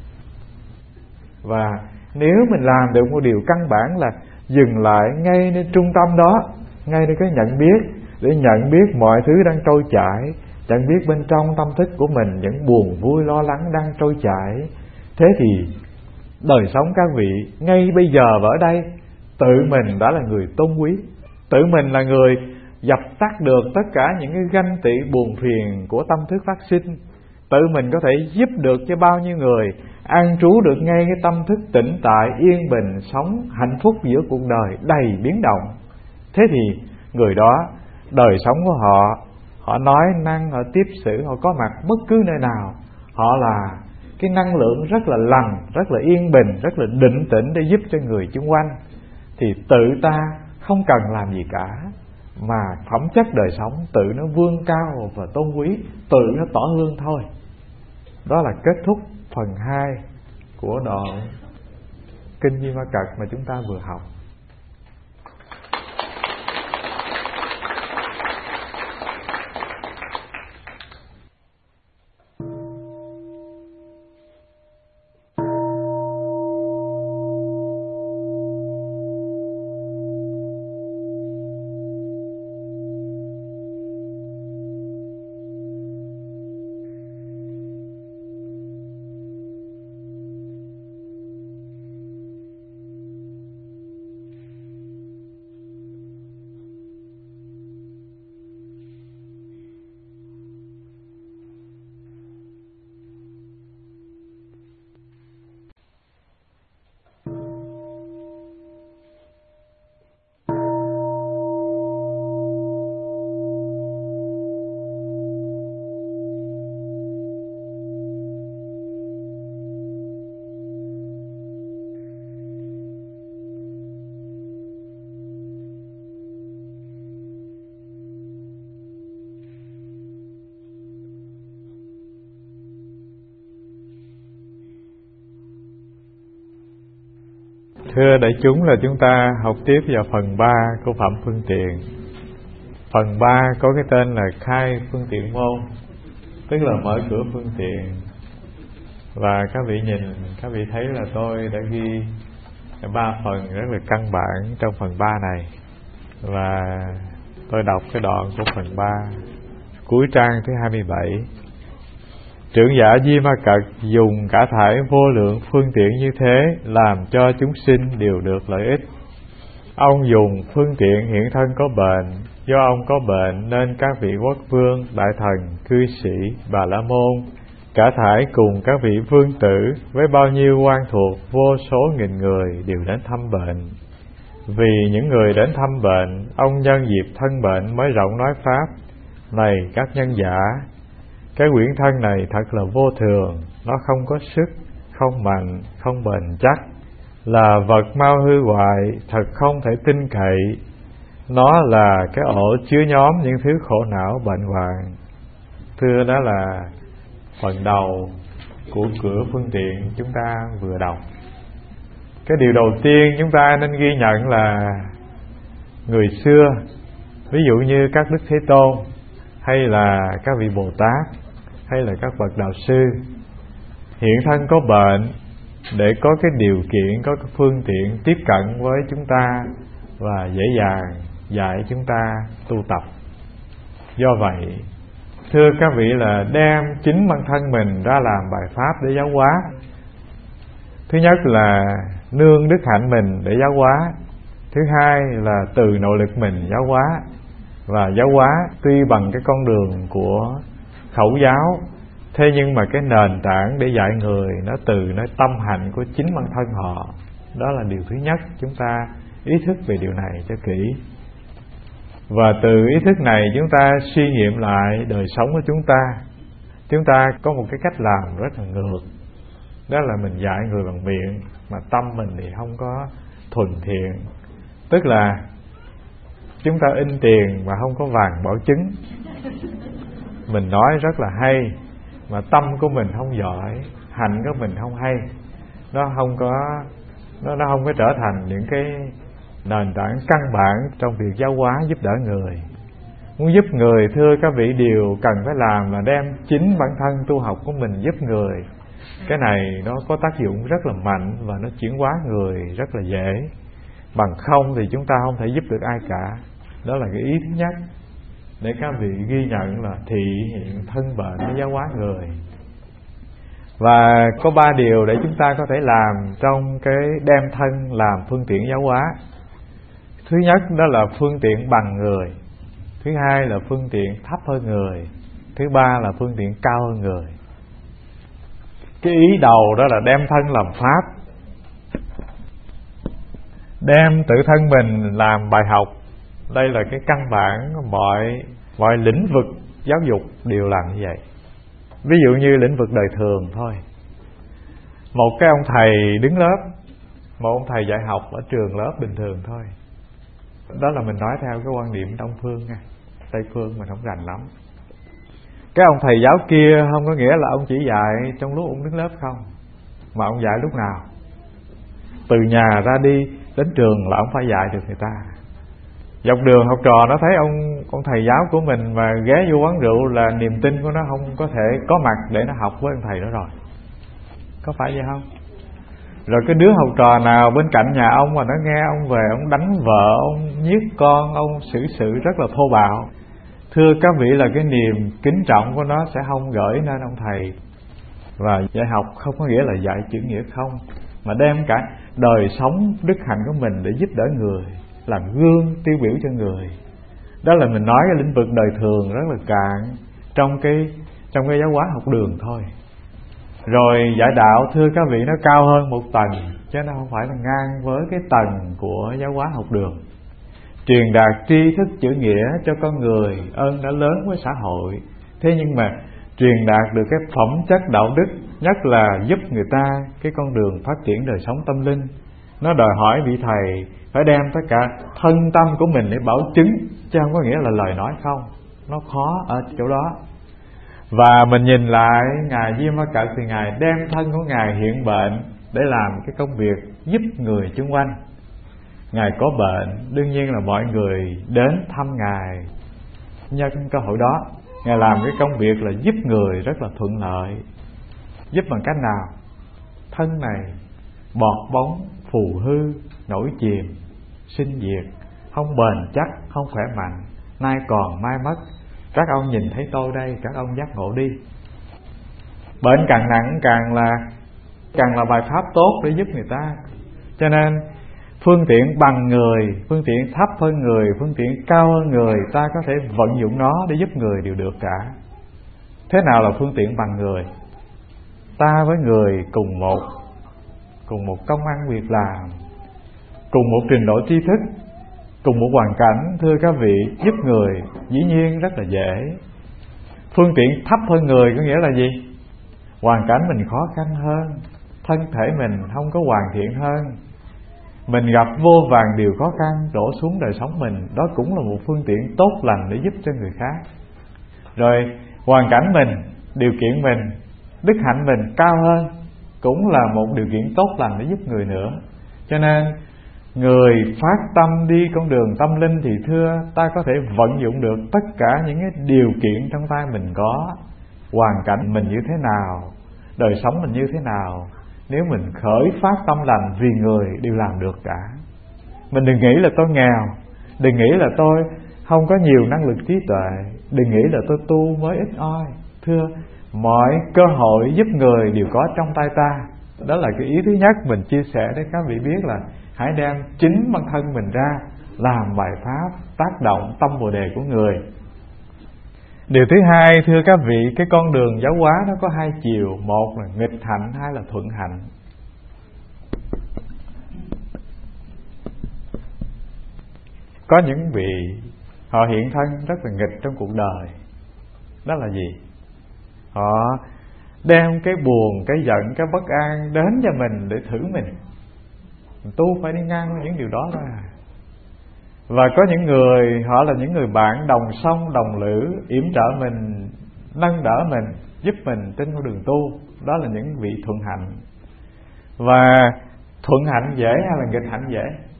Và nếu mình làm được một điều căn bản là dừng lại ngay nơi trung tâm đó, ngay nơi cái nhận biết, để nhận biết mọi thứ đang trôi chảy, nhận biết bên trong tâm thức của mình những buồn vui lo lắng đang trôi chảy, thế thì đời sống các vị ngay bây giờ và ở đây, tự mình đã là người tôn quý, tự mình là người dập tắt được tất cả những cái ganh tị buồn phiền của tâm thức phát sinh. Tự mình có thể giúp được cho bao nhiêu người an trú được ngay cái tâm thức tĩnh tại, yên bình, sống hạnh phúc giữa cuộc đời đầy biến động. Thế thì người đó, đời sống của họ nói năng, họ tiếp xử, họ có mặt bất cứ nơi nào, họ là cái năng lượng rất là lành, rất là yên bình, rất là định tĩnh để giúp cho người xung quanh. Thì tự ta không cần làm gì cả, mà phẩm chất đời sống tự nó vươn cao và tôn quý, tự nó tỏ hương thôi. Đó là kết thúc phần 2 của đoạn Kinh Di Ma Cật mà chúng ta vừa học. Thưa đại chúng, là chúng ta học tiếp vào phần 3 của Phẩm Phương Tiện. Phần 3 có cái tên là Khai Phương Tiện Môn, tức là mở cửa phương tiện. Và các vị nhìn, các vị thấy là tôi đã ghi 3 phần rất là căn bản trong phần 3 này. Và tôi đọc cái đoạn của phần 3, cuối trang thứ 27. Trưởng giả Di Ma Cật dùng cả thảy vô lượng phương tiện như thế làm cho chúng sinh đều được lợi ích. Ông dùng phương tiện hiện thân có bệnh, do ông có bệnh nên các vị quốc vương, đại thần, cư sĩ, bà la môn, cả thảy cùng các vị vương tử với bao nhiêu quan thuộc vô số nghìn người đều đến thăm bệnh. Vì những người đến thăm bệnh, ông nhân dịp thân bệnh mới rộng nói pháp. Này các nhân giả, cái quyển thân này thật là vô thường, nó không có sức, không mạnh, không bền chắc, là vật mau hư hoại, thật không thể tin cậy. Nó là cái ổ chứa nhóm những thứ khổ não bệnh hoạn. Thưa, đó là phần đầu của cửa phương tiện chúng ta vừa đọc. Cái điều đầu tiên chúng ta nên ghi nhận là người xưa, ví dụ như các Đức Thế Tôn, hay là các vị Bồ Tát, hay là các bậc đạo sư, hiện thân có bệnh để có cái điều kiện, có cái phương tiện tiếp cận với chúng ta và dễ dàng dạy chúng ta tu tập. Do vậy, thưa các vị, là đem chính bản thân mình ra làm bài pháp để giáo hóa. Thứ nhất là nương đức hạnh mình để giáo hóa. Thứ hai là từ nội lực mình giáo hóa. Và giáo hóa tuy bằng cái con đường của khẩu giáo, thế nhưng mà cái nền tảng để dạy người nó từ nơi tâm hạnh của chính bản thân họ. Đó là điều thứ nhất, chúng ta ý thức về điều này cho kỹ. Và từ ý thức này chúng ta suy nghiệm lại đời sống của chúng ta. Chúng ta có một cái cách làm rất là ngược, đó là mình dạy người bằng miệng mà tâm mình thì không có thuần thiện. Tức là chúng ta in tiền mà không có vàng bảo chứng. Mình nói rất là hay mà tâm của mình không giỏi, hành của mình không hay, nó không có trở thành những cái nền tảng căn bản trong việc giáo hóa giúp đỡ người. Muốn giúp người, thưa các vị, điều cần phải làm là đem chính bản thân tu học của mình giúp người. Cái này nó có tác dụng rất là mạnh và nó chuyển hóa người rất là dễ. Bằng không thì chúng ta không thể giúp được ai cả. Đó là cái ý thứ nhất, để các vị ghi nhận là thị hiện thân bệnh để giáo hóa người. Và có 3 điều để chúng ta có thể làm trong cái đem thân làm phương tiện giáo hóa. Thứ nhất đó là phương tiện bằng người. Thứ hai là phương tiện thấp hơn người. Thứ ba là phương tiện cao hơn người. Cái ý đầu đó là đem thân làm pháp, đem tự thân mình làm bài học. Đây là cái căn bản, mọi lĩnh vực giáo dục đều làm như vậy. Ví dụ như lĩnh vực đời thường thôi, một cái ông thầy đứng lớp, một ông thầy dạy học ở trường lớp bình thường thôi. Đó là mình nói theo cái quan điểm Đông phương nha, Tây phương mình không rành lắm. Cái ông thầy giáo kia không có nghĩa là ông chỉ dạy trong lúc ông đứng lớp không, mà ông dạy lúc nào. Từ nhà ra đi đến trường là ông phải dạy được người ta. Dọc đường học trò nó thấy ông thầy giáo của mình mà ghé vô quán rượu là niềm tin của nó không có thể có mặt để nó học với ông thầy đó rồi. Có phải vậy không? Rồi cái đứa học trò nào bên cạnh nhà ông mà nó nghe ông về, ông đánh vợ, ông giết con, ông xử sự rất là thô bạo. Thưa các vị, là cái niềm kính trọng của nó sẽ không gửi nên ông thầy. Và dạy học không có nghĩa là dạy chữ nghĩa không, mà đem cả đời sống đức hạnh của mình để giúp đỡ người, làm gương tiêu biểu cho người. Đó là mình nói cái lĩnh vực đời thường rất là cạn trong cái giáo hóa học đường thôi. Rồi dạy đạo, thưa các vị, nó cao hơn một tầng, chứ nó không phải là ngang với cái tầng của giáo hóa học đường. Truyền đạt tri thức chữ nghĩa cho con người, ơn đã lớn với xã hội. Thế nhưng mà truyền đạt được cái phẩm chất đạo đức, nhất là giúp người ta cái con đường phát triển đời sống tâm linh, nó đòi hỏi vị thầy phải đem tất cả thân tâm của mình để bảo chứng, chứ không có nghĩa là lời nói không. Nó khó ở chỗ đó. Và mình nhìn lại Ngài Di Ma Cật thì Ngài đem thân của Ngài hiện bệnh để làm cái công việc giúp người xung quanh. Ngài có bệnh, đương nhiên là mọi người đến thăm Ngài. Nhân cơ hội đó, Ngài làm cái công việc là giúp người rất là thuận lợi. Giúp bằng cách nào? Thân này bọt bóng, phù hư, nổi chìm, sinh diệt, không bền chắc, không khỏe mạnh, nay còn mai mất. Các ông nhìn thấy tôi đây, các ông giác ngộ đi. Bệnh càng nặng càng là bài pháp tốt để giúp người ta. Cho nên phương tiện bằng người, phương tiện thấp hơn người, phương tiện cao hơn người, ta có thể vận dụng nó để giúp người đều được cả. Thế nào là phương tiện bằng người? Ta với người cùng một công ăn việc làm, cùng một trình độ tri thức, cùng một hoàn cảnh, thưa các vị, giúp người dĩ nhiên rất là dễ. Phương tiện thấp hơn người có nghĩa là gì? Hoàn cảnh mình khó khăn hơn, thân thể mình không có hoàn thiện hơn, mình gặp vô vàn điều khó khăn đổ xuống đời sống mình, đó cũng là một phương tiện tốt lành để giúp cho người khác. Rồi hoàn cảnh mình, điều kiện mình, đức hạnh mình cao hơn, cũng là một điều kiện tốt lành để giúp người nữa. Cho nên người phát tâm đi con đường tâm linh thì thưa, ta có thể vận dụng được tất cả những cái điều kiện trong tay mình có. Hoàn cảnh mình như thế nào, đời sống mình như thế nào, nếu mình khởi phát tâm lành vì người đều làm được cả. Mình đừng nghĩ là tôi nghèo, đừng nghĩ là tôi không có nhiều năng lực trí tuệ, đừng nghĩ là tôi tu mới ít oi. Thưa, mọi cơ hội giúp người đều có trong tay ta. Đó là cái ý thứ nhất mình chia sẻ để các vị biết là hãy đem chính bản thân mình ra làm bài pháp tác động tâm Bồ Đề của người. Điều thứ hai, thưa các vị, cái con đường giáo hóa nó có hai chiều, một là nghịch hạnh, hai là thuận hạnh. Có những vị họ hiện thân rất là nghịch trong cuộc đời. Đó là gì? Họ đem cái buồn, cái giận, cái bất an đến cho mình để thử mình tu phải đi ngang với những điều đó thôi. Và có những người, họ là những người bạn đồng sông đồng lữ, yểm trợ mình, nâng đỡ mình, giúp mình trên con đường tu. Đó là những vị thuận hạnh. Và thuận hạnh dễ hay là nghịch hạnh dễ?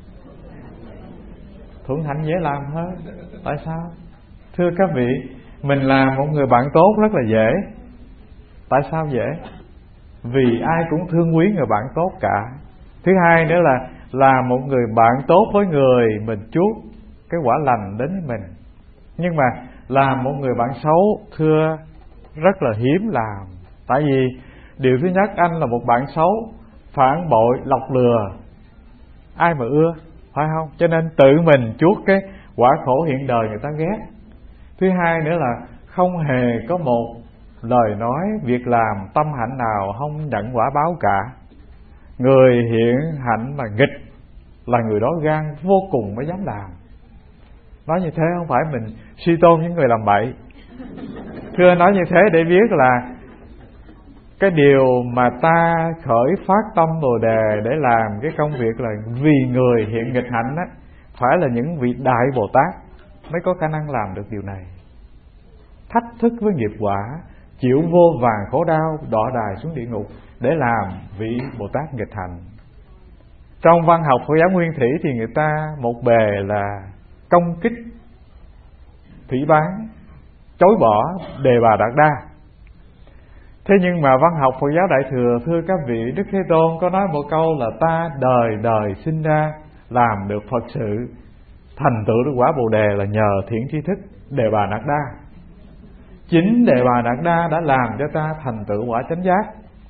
Thuận hạnh dễ làm hơn. Tại sao? Thưa các vị, mình làm một người bạn tốt rất là dễ. Tại sao dễ? Vì ai cũng thương quý người bạn tốt cả. Thứ hai nữa là một người bạn tốt với người, mình chuốc cái quả lành đến với mình. Nhưng mà làm một người bạn xấu, thưa, rất là hiếm làm. Tại vì điều thứ nhất, anh là một bạn xấu, phản bội, lọc lừa, ai mà ưa, phải không? Cho nên tự mình chuốc cái quả khổ hiện đời người ta ghét. Thứ hai nữa là không hề có một lời nói, việc làm, tâm hạnh nào không nhận quả báo cả. Người hiện hạnh mà nghịch là người đó gan vô cùng mới dám làm. Nói như thế không phải mình suy tôn những người làm bậy. Thưa, nói như thế để biết là cái điều mà ta khởi phát tâm Bồ Đề để làm cái công việc là vì người hiện nghịch hạnh á, phải là những vị đại Bồ Tát mới có khả năng làm được điều này. Thách thức với nghiệp quả, chịu vô vàn khổ đau, đọa đài xuống địa ngục để làm vị Bồ Tát nghịch hạnh. Trong văn học Phật giáo Nguyên Thủy thì người ta một bề là công kích, phỉ báng, chối bỏ Đề Bà Đạt Đa. Thế nhưng mà văn học Phật giáo Đại Thừa, thưa các vị, Đức Thế Tôn có nói một câu là ta đời đời sinh ra làm được Phật sự, thành tựu được quả Bồ Đề là nhờ thiện tri thức Đề Bà Đạt Đa. Chính Đề Bà Đạt Đa đã làm cho ta thành tựu quả chánh giác.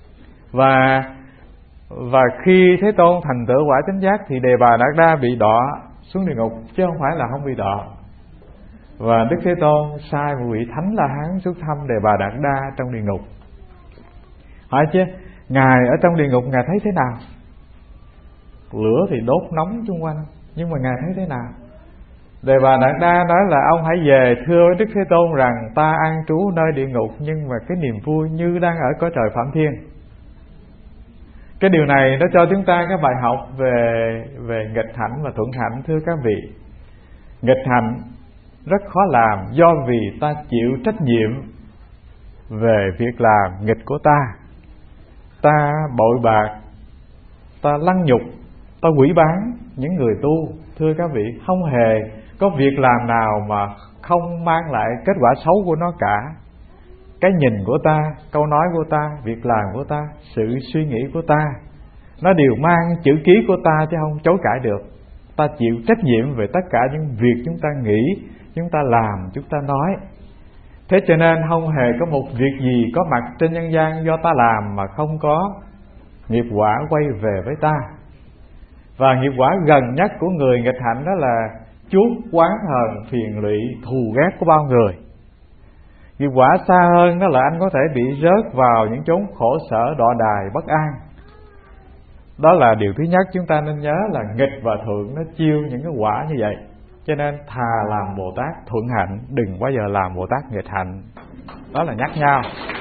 Và khi Thế Tôn thành tựu quả chánh giác thì Đề Bà Đạt Đa bị đọa xuống địa ngục, chứ không phải là không bị đọa. Và Đức Thế Tôn sai một vị Thánh La Hán xuống thăm Đề Bà Đạt Đa trong địa ngục. Hỏi chứ, Ngài ở trong địa ngục Ngài thấy thế nào? Lửa thì đốt nóng xung quanh, nhưng mà Ngài thấy thế nào? Đề Bà Đạt Đa nói là ông hãy về thưa với Đức Thế Tôn rằng ta an trú nơi địa ngục, nhưng mà cái niềm vui như đang ở cõi trời Phạm Thiên. Cái điều này nó cho chúng ta cái bài học về nghịch hạnh và thuận hạnh, thưa các vị. Nghịch hạnh rất khó làm do vì ta chịu trách nhiệm về việc làm nghịch của ta. Ta bội bạc, ta lăng nhục ta hủy bán những người tu. Thưa các vị, không hề có việc làm nào mà không mang lại kết quả xấu của nó cả. Cái nhìn của ta, câu nói của ta, việc làm của ta, sự suy nghĩ của ta, nó đều mang chữ ký của ta chứ không chối cãi được. Ta chịu trách nhiệm về tất cả những việc chúng ta nghĩ, chúng ta làm, chúng ta nói. Thế cho nên không hề có một việc gì có mặt trên nhân gian do ta làm mà không có nghiệp quả quay về với ta. Và nghiệp quả gần nhất của người nghịch hạnh đó là chuốc oán hờn, phiền lụy, thù ghét của bao người. Nghiệp quả xa hơn đó là anh có thể bị rớt vào những chốn khổ sở, đọa đài, bất an. Đó là điều thứ nhất chúng ta nên nhớ, là nghịch và thuận nó chiêu những cái quả như vậy. Cho nên thà làm Bồ Tát thuận hạnh, đừng bao giờ làm Bồ Tát nghịch hạnh. Đó là nhắc nhau.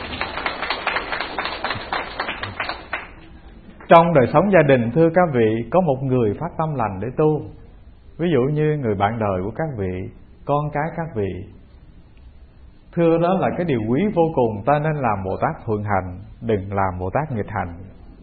Trong đời sống gia đình, thưa các vị, có một người phát tâm lành để tu. Ví dụ như người bạn đời của các vị, con cái các vị. Thưa, đó là cái điều quý vô cùng. Ta nên làm Bồ Tát thuận hạnh, đừng làm Bồ Tát nghịch hạnh.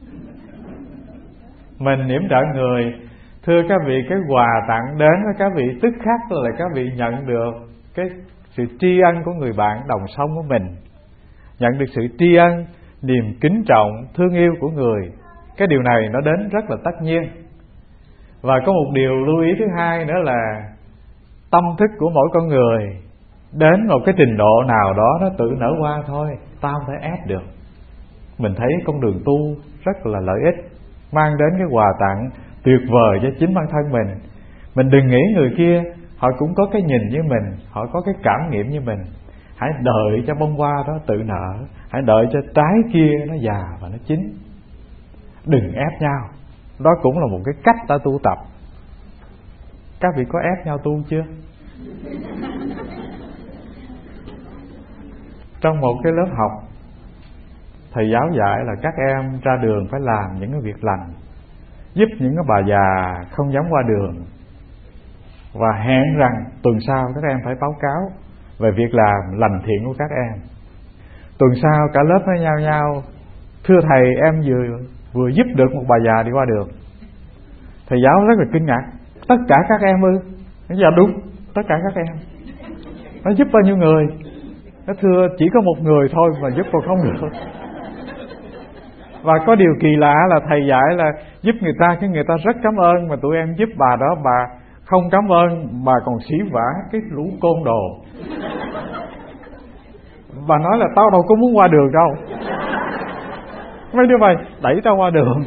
Mình yểm trợ người, thưa các vị, cái quà tặng đến với các vị tức khắc là các vị nhận được cái sự tri ân của người bạn đồng sống của mình, nhận được sự tri ân, niềm kính trọng, thương yêu của người. Cái điều này nó đến rất là tất nhiên. Và có một điều lưu ý thứ hai nữa là tâm thức của mỗi con người đến một cái trình độ nào đó nó tự nở hoa thôi, ta không thể ép được. Mình thấy con đường tu rất là lợi ích, mang đến cái quà tặng tuyệt vời cho chính bản thân mình. Mình đừng nghĩ người kia họ cũng có cái nhìn như mình, họ có cái cảm nghiệm như mình. Hãy đợi cho bông hoa đó tự nở, hãy đợi cho trái kia nó già và nó chín. Đừng ép nhau. Đó cũng là một cái cách ta tu tập. Các vị có ép nhau tu chưa? Trong một cái lớp học, thầy giáo dạy là các em ra đường phải làm những cái việc lành, giúp những cái bà già không dám qua đường, và hẹn rằng tuần sau các em phải báo cáo về việc làm lành thiện của các em. Tuần sau cả lớp với nhau, thưa thầy, em vừa giúp được một bà già đi qua đường. Thầy giáo rất là kinh ngạc. Tất cả các em ư? Dạ đúng, tất cả các em. Nó giúp bao nhiêu người? Nó thưa chỉ có một người thôi mà giúp còn không được. Và có điều kỳ lạ là thầy dạy là giúp người ta, cái người ta rất cảm ơn, mà tụi em giúp bà đó, bà không cảm ơn, bà còn xỉ vả cái lũ côn đồ. Bà nói là tao đâu có muốn qua đường đâu, mấy đứa mày đẩy tao qua đường.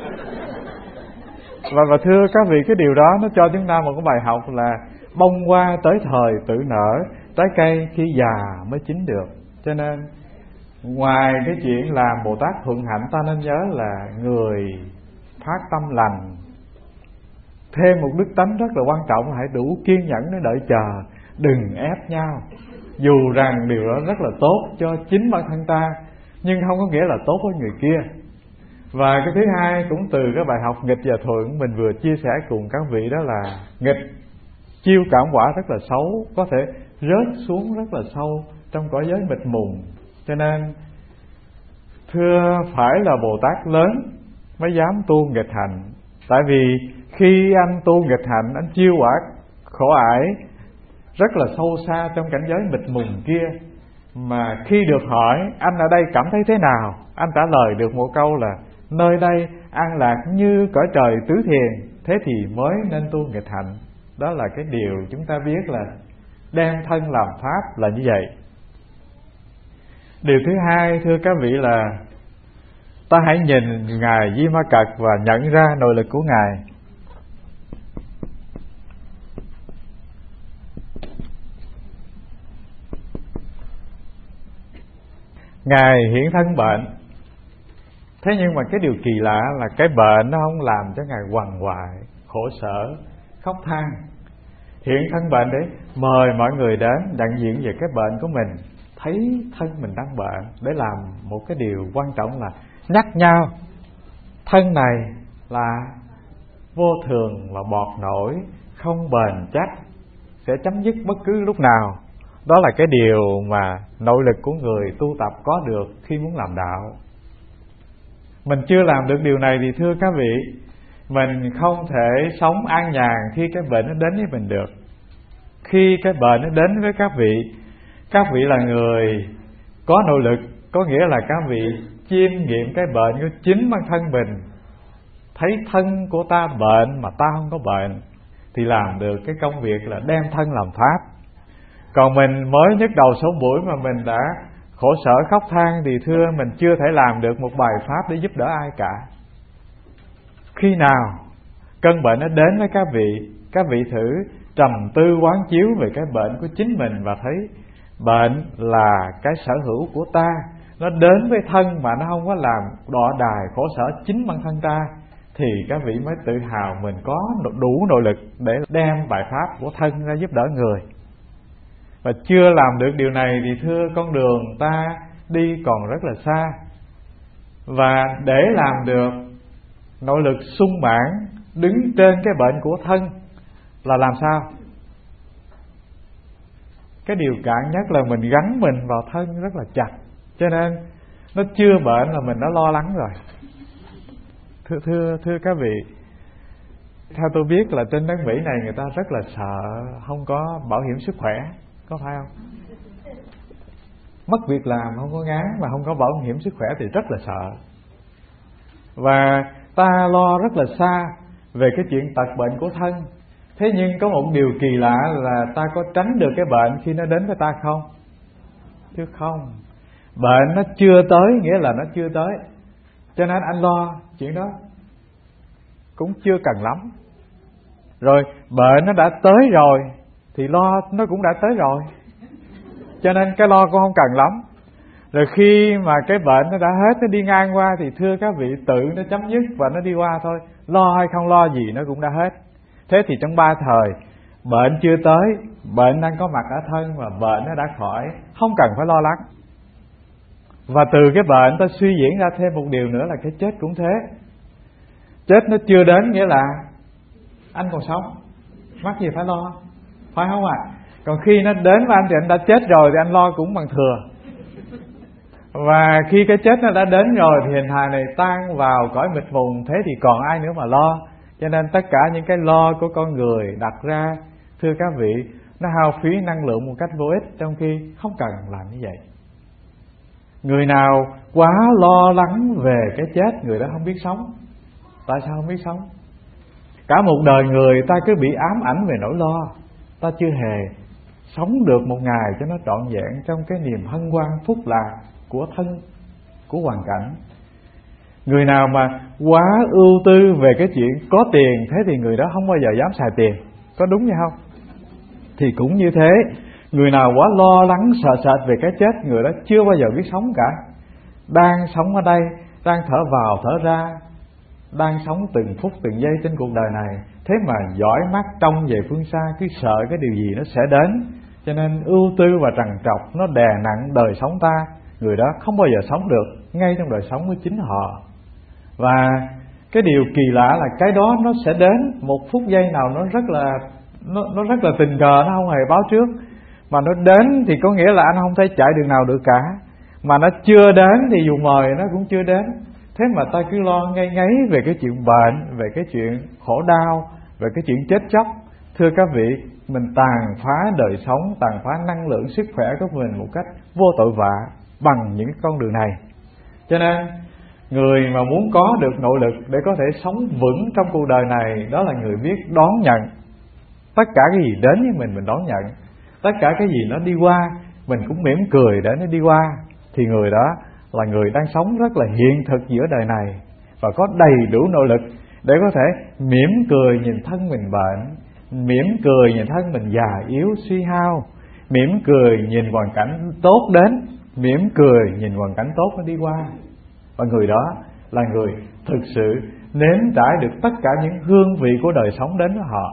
Và thưa các vị, cái điều đó nó cho chúng ta một cái bài học là bông hoa tới thời tự nở, trái cây khi già mới chín được. Cho nên ngoài cái chuyện làm Bồ Tát thuận hạnh, ta nên nhớ là người phát tâm lành thêm một đức tánh rất là quan trọng, hãy đủ kiên nhẫn để đợi chờ, đừng ép nhau. Dù rằng điều đó rất là tốt cho chính bản thân ta, nhưng không có nghĩa là tốt với người kia. Và cái thứ hai cũng từ cái bài học nghịch và thuận mình vừa chia sẻ cùng các vị, đó là nghịch chiêu cảm quả rất là xấu, có thể rớt xuống rất là sâu trong cõi giới mịt mùng. Cho nên thưa, phải là Bồ Tát lớn mới dám tu nghịch hành. Tại vì khi anh tu nghịch hành, anh chiêu quả khổ ải rất là sâu xa trong cảnh giới mịt mùng kia, mà khi được hỏi anh ở đây cảm thấy thế nào, anh trả lời được một câu là nơi đây an lạc như cõi trời tứ thiền, thế thì mới nên tu nghịch hạnh. Đó là cái điều chúng ta biết là đem thân làm pháp là như vậy. Điều thứ hai, thưa các vị, là ta hãy nhìn Ngài Di Ma Cật và nhận ra nội lực của Ngài. Ngài hiện thân bệnh. Thế nhưng mà cái điều kỳ lạ là cái bệnh nó không làm cho Ngài quằn quại, khổ sở, khóc than. Hiện thân bệnh để mời mọi người đến nhận diện về cái bệnh của mình, thấy thân mình đang bệnh, để làm một cái điều quan trọng là nhắc nhau thân này là vô thường, là bọt nổi, không bền chắc, sẽ chấm dứt bất cứ lúc nào. Đó là cái điều mà nội lực của người tu tập có được khi muốn làm đạo. Mình chưa làm được điều này thì thưa các vị, mình không thể sống an nhàn khi cái bệnh nó đến với mình được. Khi cái bệnh nó đến với các vị là người có nội lực, có nghĩa là các vị chiêm nghiệm cái bệnh của chính bản thân mình, thấy thân của ta bệnh mà ta không có bệnh, thì làm được cái công việc là đem thân làm pháp. Còn mình mới nhức đầu số mũi mà mình đã khổ sở khóc than thì thưa mình chưa thể làm được một bài pháp để giúp đỡ ai cả. Khi nào cơn bệnh nó đến với các vị thử trầm tư quán chiếu về cái bệnh của chính mình và thấy bệnh là cái sở hữu của ta, nó đến với thân mà nó không có làm đọa đài khổ sở chính bản thân ta, thì các vị mới tự hào mình có đủ nội lực để đem bài pháp của thân ra giúp đỡ người. Và chưa làm được điều này thì thưa con đường ta đi còn rất là xa. Và để làm được nội lực sung mãn đứng trên cái bệnh của thân là làm sao? Cái điều cạn nhất là mình gắn mình vào thân rất là chặt, cho nên nó chưa bệnh là mình đã lo lắng rồi. Thưa các vị, theo tôi biết là trên đất Mỹ này người ta rất là sợ không có bảo hiểm sức khỏe, có phải không? Mất việc làm không có ngán mà không có bảo hiểm sức khỏe thì rất là sợ. Và ta lo rất là xa về cái chuyện tật bệnh của thân. Thế nhưng có một điều kỳ lạ là ta có tránh được cái bệnh khi nó đến với ta không? Chứ không. Bệnh nó chưa tới nghĩa là nó chưa tới, cho nên anh lo chuyện đó cũng chưa cần lắm. Rồi bệnh nó đã tới rồi thì lo nó cũng đã tới rồi, cho nên cái lo cũng không cần lắm. Rồi khi mà cái bệnh nó đã hết, nó đi ngang qua thì thưa các vị tự nó chấm dứt và nó đi qua thôi. Lo hay không lo gì nó cũng đã hết. Thế thì trong ba thời, bệnh chưa tới, bệnh đang có mặt ở thân và bệnh nó đã khỏi, không cần phải lo lắng. Và từ cái bệnh ta suy diễn ra thêm một điều nữa là cái chết cũng thế. Chết nó chưa đến nghĩa là anh còn sống, mắc gì phải lo, phải không ạ? Còn khi nó đến với anh thì anh đã chết rồi thì anh lo cũng bằng thừa. Và khi cái chết nó đã đến rồi thì hình hài này tan vào cõi mịt mùng, thế thì còn ai nữa mà lo. Cho nên tất cả những cái lo của con người đặt ra, thưa các vị, nó hao phí năng lượng một cách vô ích, trong khi không cần làm như vậy. Người nào quá lo lắng về cái chết, người đó không biết sống. Tại sao không biết sống? Cả một đời người ta cứ bị ám ảnh về nỗi lo, ta chưa hề sống được một ngày cho nó trọn vẹn trong cái niềm hân hoan phúc lạc của thân, của hoàn cảnh. Người nào mà quá ưu tư về cái chuyện có tiền, thế thì người đó không bao giờ dám xài tiền. Có đúng như không? Thì cũng như thế, người nào quá lo lắng sợ sệt về cái chết, người đó chưa bao giờ biết sống cả. Đang sống ở đây, đang thở vào thở ra, đang sống từng phút từng giây trên cuộc đời này, thế mà dõi mắt trông về phương xa, cứ sợ cái điều gì nó sẽ đến. Cho nên ưu tư và trằn trọc nó đè nặng đời sống ta. Người đó không bao giờ sống được ngay trong đời sống của chính họ. Và cái điều kỳ lạ là cái đó nó sẽ đến một phút giây nào nó rất là tình cờ, nó không hề báo trước. Mà nó đến thì có nghĩa là anh không thể chạy đường nào được cả. Mà nó chưa đến thì dù mời nó cũng chưa đến. Thế mà ta cứ lo ngây ngấy về cái chuyện bệnh, về cái chuyện khổ đau, về cái chuyện chết chóc. Thưa các vị, mình tàn phá đời sống, tàn phá năng lượng sức khỏe của mình một cách vô tội vạ bằng những con đường này. Cho nên người mà muốn có được nội lực để có thể sống vững trong cuộc đời này, đó là người biết đón nhận. Tất cả cái gì đến với mình đón nhận. Tất cả cái gì nó đi qua, mình cũng mỉm cười để nó đi qua. Thì người đó là người đang sống rất là hiện thực giữa đời này, và có đầy đủ nội lực để có thể mỉm cười nhìn thân mình bệnh, mỉm cười nhìn thân mình già yếu suy hao, mỉm cười nhìn hoàn cảnh tốt đến, mỉm cười nhìn hoàn cảnh tốt nó đi qua. Và người đó là người thực sự nếm trải được tất cả những hương vị của đời sống đến với họ.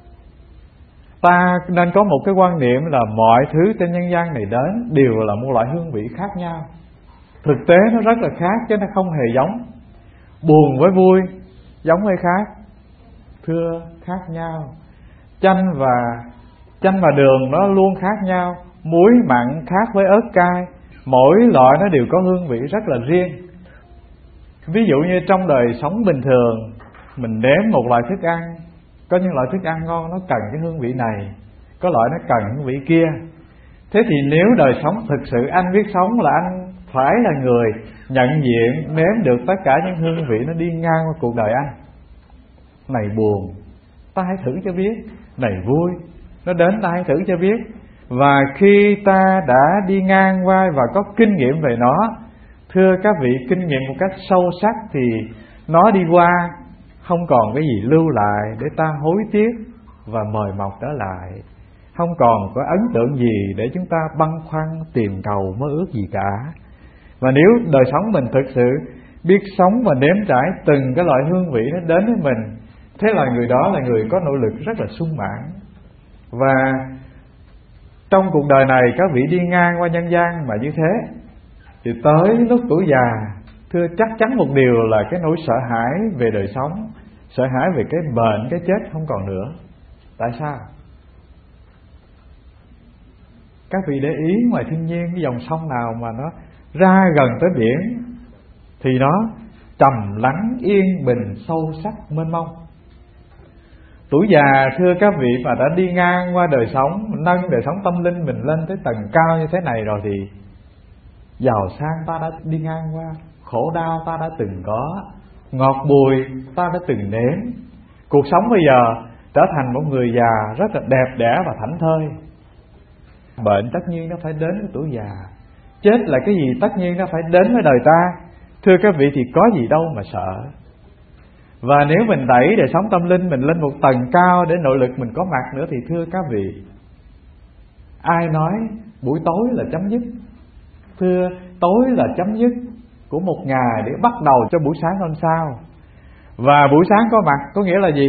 Ta nên có một cái quan niệm là mọi thứ trên nhân gian này đến đều là một loại hương vị khác nhau. Thực tế nó rất là khác chứ nó không hề giống. Buồn với vui giống hay khác? Thưa, khác nhau. Chanh và đường nó luôn khác nhau. Muối mặn khác với ớt cay. Mỗi loại nó đều có hương vị rất là riêng. Ví dụ như trong đời sống bình thường, mình nếm một loại thức ăn, có những loại thức ăn ngon nó cần cái hương vị này, có loại nó cần hương vị kia. Thế thì nếu đời sống thực sự anh biết sống là anh phải là người nhận diện, nếm được tất cả những hương vị nó đi ngang qua cuộc đời anh. Này buồn, ta hãy thử cho biết. Này vui, nó đến ta hãy thử cho biết. Và khi ta đã đi ngang qua và có kinh nghiệm về nó, thưa các vị, kinh nghiệm một cách sâu sắc thì nó đi qua không còn cái gì lưu lại để ta hối tiếc và mời mọc trở lại. Không còn có ấn tượng gì để chúng ta băn khoăn tìm cầu mơ ước gì cả. Và nếu đời sống mình thực sự biết sống và nếm trải từng cái loại hương vị nó đến với mình, thế là người đó là người có nỗ lực rất là sung mãn. Và trong cuộc đời này các vị đi ngang qua nhân gian mà như thế, thì tới lúc tuổi già, thưa chắc chắn một điều là cái nỗi sợ hãi về đời sống, sợ hãi về cái bệnh, cái chết không còn nữa. Tại sao? Các vị để ý ngoài thiên nhiên, cái dòng sông nào mà nó ra gần tới biển thì nó trầm lắng, yên bình, sâu sắc, mênh mông. Tuổi già thưa các vị mà đã đi ngang qua đời sống, nâng đời sống tâm linh mình lên tới tầng cao như thế này rồi thì giàu sang ta đã đi ngang qua, khổ đau ta đã từng có, ngọt bùi ta đã từng nếm. Cuộc sống bây giờ trở thành một người già rất là đẹp đẽ và thảnh thơi. Bệnh tất nhiên nó phải đến với tuổi già, chết là cái gì tất nhiên nó phải đến với đời ta. Thưa các vị, thì có gì đâu mà sợ. Và nếu mình đẩy đời sống tâm linh mình lên một tầng cao để nội lực mình có mặt nữa thì thưa các vị, ai nói buổi tối là chấm dứt? Thưa, tối là chấm dứt của một ngày để bắt đầu cho buổi sáng hôm sau. Và buổi sáng có mặt có nghĩa là gì?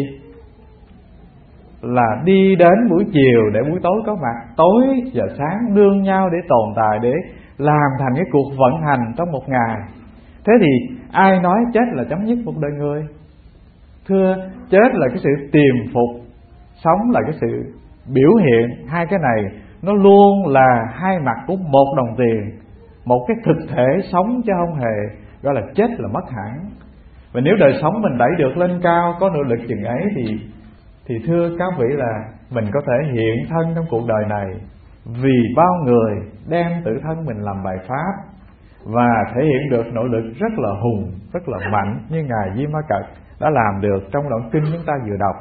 Là đi đến buổi chiều để buổi tối có mặt. Tối và sáng đương nhau để tồn tại, để làm thành cái cuộc vận hành trong một ngày. Thế thì ai nói chết là chấm dứt một đời người? Thưa, chết là cái sự tiềm phục, sống là cái sự biểu hiện. Hai cái này nó luôn là hai mặt của một đồng tiền, một cái thực thể sống chứ không hề gọi là chết là mất hẳn. Và nếu đời sống mình đẩy được lên cao, có nỗ lực chừng ấy thì thưa các vị là mình có thể hiện thân trong cuộc đời này vì bao người đem tự thân mình làm bài pháp, và thể hiện được nỗ lực rất là hùng, rất là mạnh như Ngài Di Ma Cật đã làm được trong đoạn kinh chúng ta vừa đọc.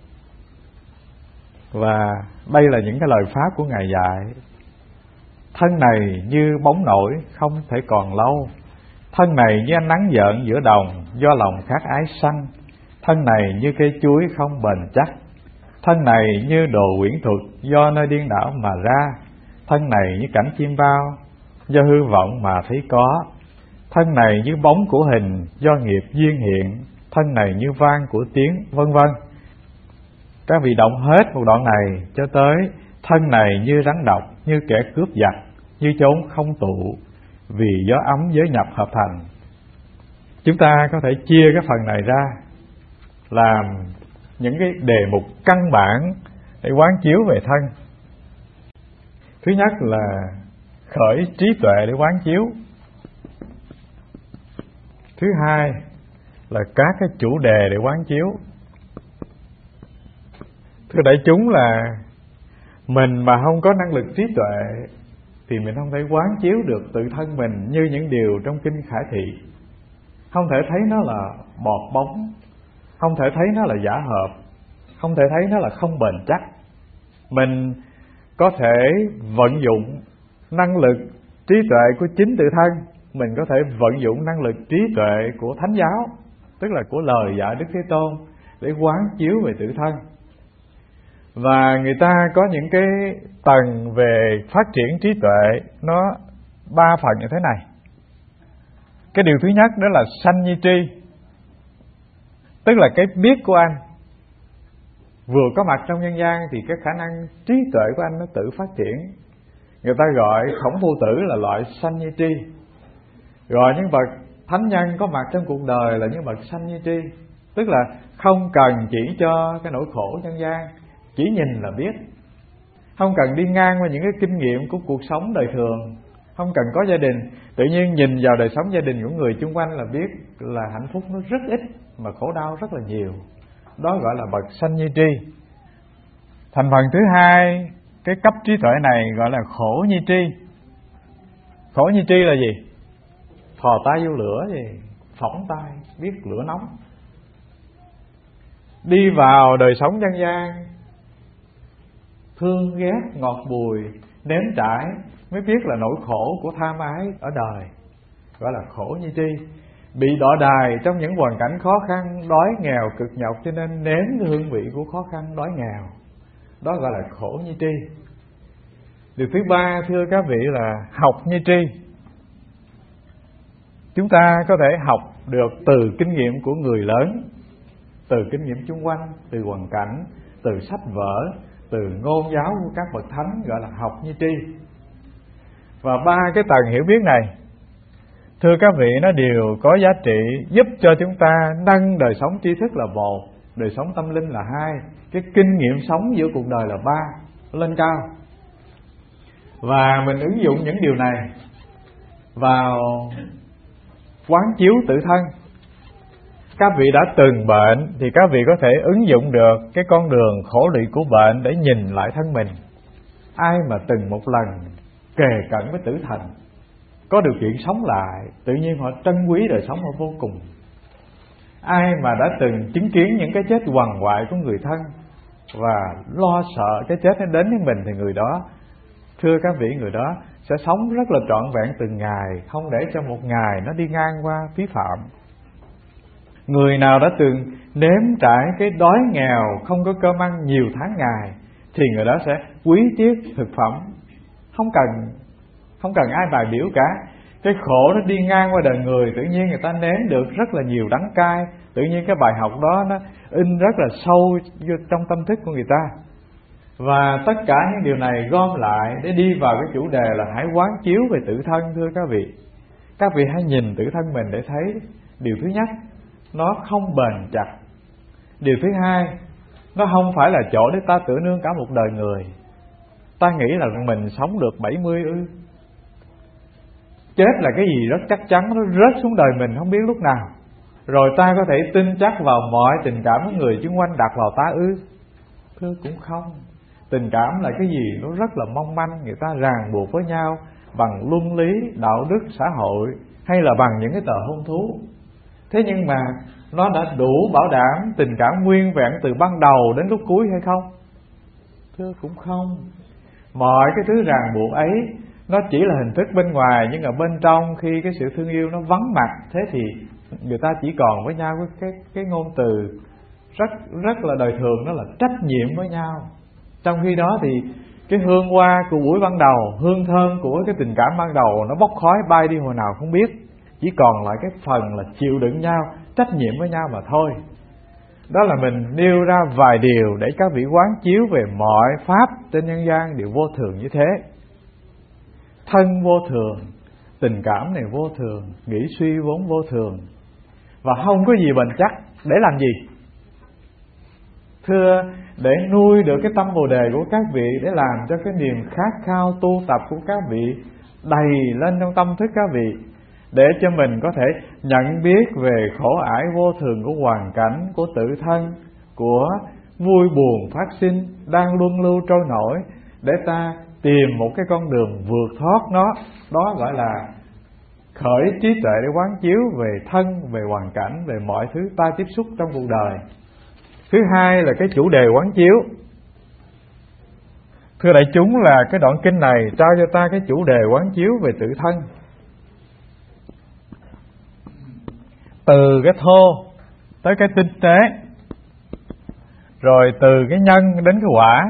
Và đây là những cái lời pháp của Ngài dạy. Thân này như bóng nổi không thể còn lâu. Thân này như ánh nắng giận giữa đồng do lòng khát ái săn. Thân này như cây chuối không bền chắc. Thân này như đồ quyển thuật do nơi điên đảo mà ra. Thân này như cảnh chim bao do hư vọng mà thấy có. Thân này như bóng của hình do nghiệp duyên hiện. Thân này như vang của tiếng, vân vân. Các vị đọc hết một đoạn này cho tới thân này như rắn độc, như kẻ cướp giặc, như chốn không tụ, vì gió ấm giới nhập hợp thành. Chúng ta có thể chia cái phần này ra làm những cái đề mục căn bản để quán chiếu về thân. Thứ nhất là khởi trí tuệ để quán chiếu. Thứ hai là các cái chủ đề để quán chiếu. Thưa đại chúng là mình mà không có năng lực trí tuệ thì mình không thể quán chiếu được tự thân mình như những điều trong kinh Khải Thị. Không thể thấy nó là bọt bóng, không thể thấy nó là giả hợp, không thể thấy nó là không bền chắc. Mình có thể vận dụng năng lực trí tuệ của chính tự thân, mình có thể vận dụng năng lực trí tuệ của Thánh giáo, tức là của lời dạy Đức Thế Tôn, để quán chiếu về tự thân. Và người ta có những cái tầng về phát triển trí tuệ, nó 3 phần như thế này. Cái điều thứ nhất đó là sanh nhi tri, tức là cái biết của anh vừa có mặt trong nhân gian thì cái khả năng trí tuệ của anh nó tự phát triển. Người ta gọi Khổng Phu Tử là loại sanh nhi tri. Rồi những bậc thánh nhân có mặt trong cuộc đời là những bậc sanh nhi tri, tức là không cần chỉ cho cái nỗi khổ nhân gian, chỉ nhìn là biết. Không cần đi ngang qua những cái kinh nghiệm của cuộc sống đời thường, không cần có gia đình, tự nhiên nhìn vào đời sống gia đình của người chung quanh là biết là hạnh phúc nó rất ít mà khổ đau rất là nhiều. Đó gọi là bậc sanh nhi tri. Thành phần thứ hai, cái cấp trí tuệ này gọi là khổ nhi tri. Khổ nhi tri là gì? Thò tay vô lửa gì, phỏng tay, biết lửa nóng. Đi vào đời sống nhân gian, thương ghét ngọt bùi, nếm trải mới biết là nỗi khổ của tham ái ở đời, gọi là khổ nhi tri. Bị đọa đài trong những hoàn cảnh khó khăn, đói nghèo cực nhọc, cho nên nếm cái hương vị của khó khăn đói nghèo, đó gọi là khổ nhi tri. Điều thứ ba, thưa các vị, là học nhi tri. Chúng ta có thể học được từ kinh nghiệm của người lớn, từ kinh nghiệm xung quanh, từ hoàn cảnh, từ sách vở, từ ngôn giáo của các bậc thánh, gọi là học nhi tri. Và ba cái tầng hiểu biết này, thưa các vị, nó đều có giá trị giúp cho chúng ta nâng đời sống tri thức là một, đời sống tâm linh là hai, cái kinh nghiệm sống giữa cuộc đời là ba, lên cao. Và mình ứng dụng những điều này vào quán chiếu tự thân. Các vị đã từng bệnh thì các vị có thể ứng dụng được cái con đường khổ lụy của bệnh để nhìn lại thân mình. Ai mà từng một lần kề cận với tử thần, có điều kiện sống lại, tự nhiên họ trân quý đời sống họ vô cùng. Ai mà đã từng chứng kiến những cái chết hoằng hoại của người thân và lo sợ cái chết nó đến với mình, thì người đó, thưa các vị, người đó sẽ sống rất là trọn vẹn từng ngày, không để cho một ngày nó đi ngang qua phí phạm. Người nào đã từng nếm trải cái đói nghèo, không có cơm ăn nhiều tháng ngày, thì người đó sẽ quý tiếc thực phẩm, không cần ai bài biểu cả. Cái khổ nó đi ngang qua đời người, tự nhiên người ta nếm được rất là nhiều đắng cay. Tự nhiên cái bài học đó nó in rất là sâu trong tâm thức của người ta. Và tất cả những điều này gom lại để đi vào cái chủ đề là hãy quán chiếu về tự thân. Thưa các vị, các vị hãy nhìn tự thân mình để thấy, điều thứ nhất, nó không bền chặt. Điều thứ hai, nó không phải là chỗ để ta tựa nương cả một đời người. Ta nghĩ là mình sống được 70 ư? Chết là cái gì rất chắc chắn, nó rớt xuống đời mình không biết lúc nào. Rồi ta có thể tin chắc vào mọi tình cảm của người xung quanh đặt vào ta ư? Thưa cũng không. Tình cảm là cái gì nó rất là mong manh, người ta ràng buộc với nhau bằng luân lý, đạo đức, xã hội, hay là bằng những cái tờ hôn thú. Thế nhưng mà nó đã đủ bảo đảm tình cảm nguyên vẹn từ ban đầu đến lúc cuối hay không? Thưa cũng không. Mọi cái thứ ràng buộc ấy nó chỉ là hình thức bên ngoài, nhưng ở bên trong khi cái sự thương yêu nó vắng mặt, thế thì người ta chỉ còn với nhau với cái ngôn từ rất là đời thường, đó là trách nhiệm với nhau. Trong khi đó thì cái hương hoa của buổi ban đầu, hương thơm của cái tình cảm ban đầu nó bốc khói bay đi hồi nào không biết. Chỉ còn lại cái phần là chịu đựng nhau, trách nhiệm với nhau mà thôi. Đó là mình nêu ra vài điều để các vị quán chiếu về mọi pháp trên nhân gian đều vô thường như thế. Thân vô thường, tình cảm này vô thường, nghĩ suy vốn vô thường, và không có gì bền chắc. Để làm gì? Thưa, để nuôi được cái tâm bồ đề của các vị, để làm cho cái niềm khát khao tu tập của các vị đầy lên trong tâm thức các vị, để cho mình có thể nhận biết về khổ ải vô thường của hoàn cảnh, của tự thân, của vui buồn phát sinh đang luân lưu trôi nổi, để ta tìm một cái con đường vượt thoát nó. Đó gọi là khởi trí tuệ để quán chiếu về thân, về hoàn cảnh, về mọi thứ ta tiếp xúc trong cuộc đời. Thứ hai là cái chủ đề quán chiếu. Thưa đại chúng, là cái đoạn kinh này trao cho ta cái chủ đề quán chiếu về tự thân. Từ cái thô tới cái tinh tế, rồi từ cái nhân đến cái quả,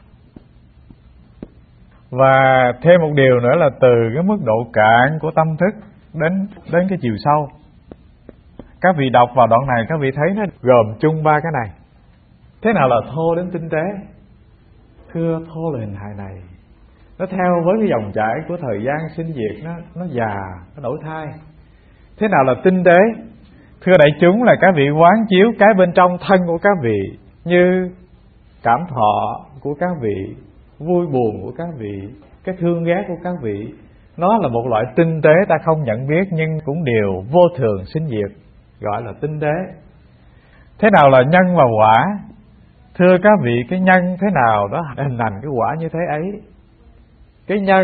và thêm một điều nữa là từ cái mức độ cạn của tâm thức đến cái chiều sâu. Các vị đọc vào đoạn này, các vị thấy nó gồm chung ba cái này. Thế nào là thô đến tinh tế? Thưa, thô là hình hài này, nó theo với cái dòng chảy của thời gian sinh diệt, nó già, nó đổi thay. Thế nào là tinh tế? Thưa đại chúng, là các vị quán chiếu cái bên trong thân của các vị, như cảm thọ của các vị, vui buồn của các vị, cái thương ghét của các vị. Nó là một loại tinh tế ta không nhận biết, nhưng cũng đều vô thường sinh diệt, gọi là tinh tế. Thế nào là nhân và quả? Thưa các vị, cái nhân thế nào đó hình thành cái quả như thế ấy. Cái nhân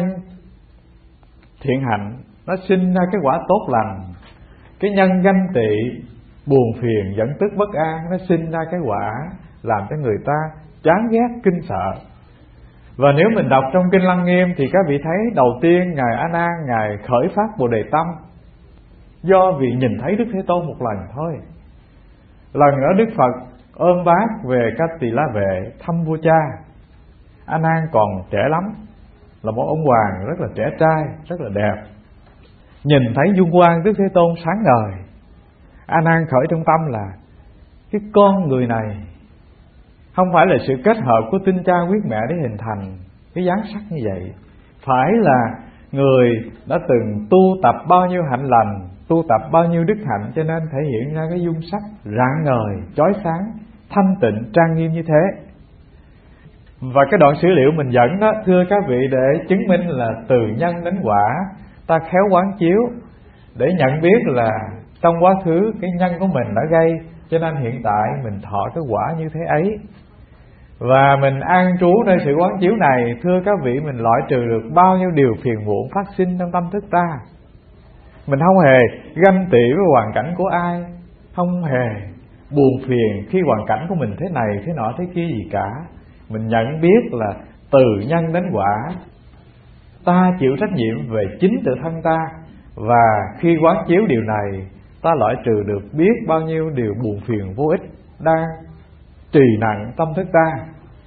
thiện hạnh nó sinh ra cái quả tốt lành. Cái nhân ganh tị, buồn phiền, giận tức, bất an, nó sinh ra cái quả làm cho người ta chán ghét, kinh sợ. Và nếu mình đọc trong Kinh Lăng Nghiêm thì các vị thấy đầu tiên Ngài A Nan, Ngài khởi phát Bồ Đề Tâm do vì nhìn thấy Đức Thế Tôn một lần thôi. Lần nữa Đức Phật ôm bác về Ca Tỳ La Vệ thăm vua cha. A Nan còn trẻ lắm, là một ông hoàng rất là trẻ trai, rất là đẹp. Nhìn thấy dung quang Đức Thế Tôn sáng ngời, A Nan khởi trong tâm là cái con người này không phải là sự kết hợp của tinh cha huyết mẹ để hình thành cái dáng sắc như vậy, phải là người đã từng tu tập bao nhiêu hạnh lành, tu tập bao nhiêu đức hạnh, cho nên thể hiện ra cái dung sắc rạng ngời, chói sáng, thanh tịnh, trang nghiêm như thế. Và cái đoạn sử liệu mình dẫn đó, thưa các vị, để chứng minh là từ nhân đến quả, ta khéo quán chiếu để nhận biết là trong quá khứ cái nhân của mình đã gây, cho nên hiện tại mình thọ cái quả như thế ấy. Và mình an trú nơi sự quán chiếu này, thưa các vị, mình loại trừ được bao nhiêu điều phiền muộn phát sinh trong tâm thức ta. Mình không hề ganh tị với hoàn cảnh của ai, không hề buồn phiền khi hoàn cảnh của mình thế này, thế nọ, thế kia gì cả. Mình nhận biết là từ nhân đến quả, ta chịu trách nhiệm về chính tự thân ta. Và khi quán chiếu điều này, ta loại trừ được biết bao nhiêu điều buồn phiền vô ích đang trì nặng tâm thức ta.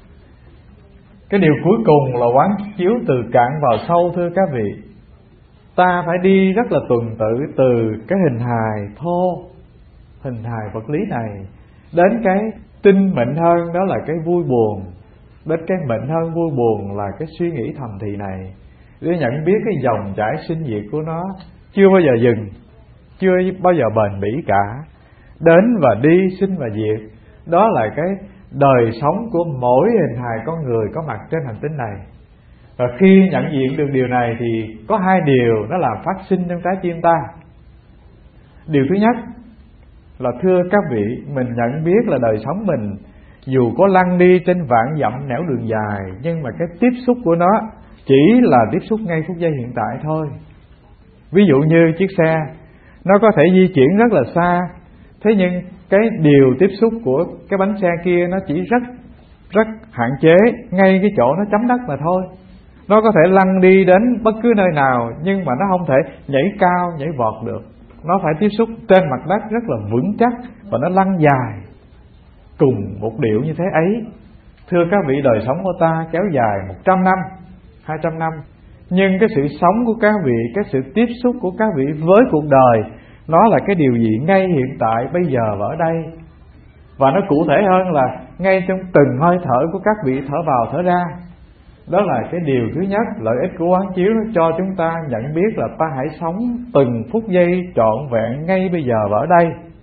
Cái điều cuối cùng là quán chiếu từ cạn vào sâu, thưa các vị. Ta phải đi rất là tuần tự từ cái hình hài thô, hình hài vật lý này, đến cái tinh mịn hơn, đó là cái vui buồn. Đến cái mịn hơn vui buồn là cái suy nghĩ thầm thì này, để nhận biết cái dòng chảy sinh diệt của nó chưa bao giờ dừng, chưa bao giờ bền bỉ cả. Đến và đi, sinh và diệt, đó là cái đời sống của mỗi hình hài con người có mặt trên hành tinh này. Và khi nhận diện được điều này thì có hai điều nó làm phát sinh trong trái tim ta. Điều thứ nhất là, thưa các vị, mình nhận biết là đời sống mình dù có lăn đi trên vạn dặm nẻo đường dài, nhưng mà cái tiếp xúc của nó chỉ là tiếp xúc ngay phút giây hiện tại thôi. Ví dụ như chiếc xe, nó có thể di chuyển rất là xa, thế nhưng cái điều tiếp xúc của cái bánh xe kia nó chỉ rất hạn chế ngay cái chỗ nó chấm đất mà thôi. Nó có thể lăn đi đến bất cứ nơi nào, nhưng mà nó không thể nhảy cao, nhảy vọt được. Nó phải tiếp xúc trên mặt đất rất là vững chắc, và nó lăn dài cùng một điệu như thế ấy. Thưa các vị, đời sống của ta kéo dài 100 năm, 200 năm, nhưng cái sự sống của các vị, cái sự tiếp xúc của các vị với cuộc đời, nó là cái điều gì ngay hiện tại, bây giờ và ở đây. Và nó cụ thể hơn là ngay trong từng hơi thở của các vị thở vào thở ra. Đó là cái điều thứ nhất, lợi ích của quán chiếu nó cho chúng ta nhận biết là ta hãy sống từng phút giây trọn vẹn ngay bây giờ và ở đây.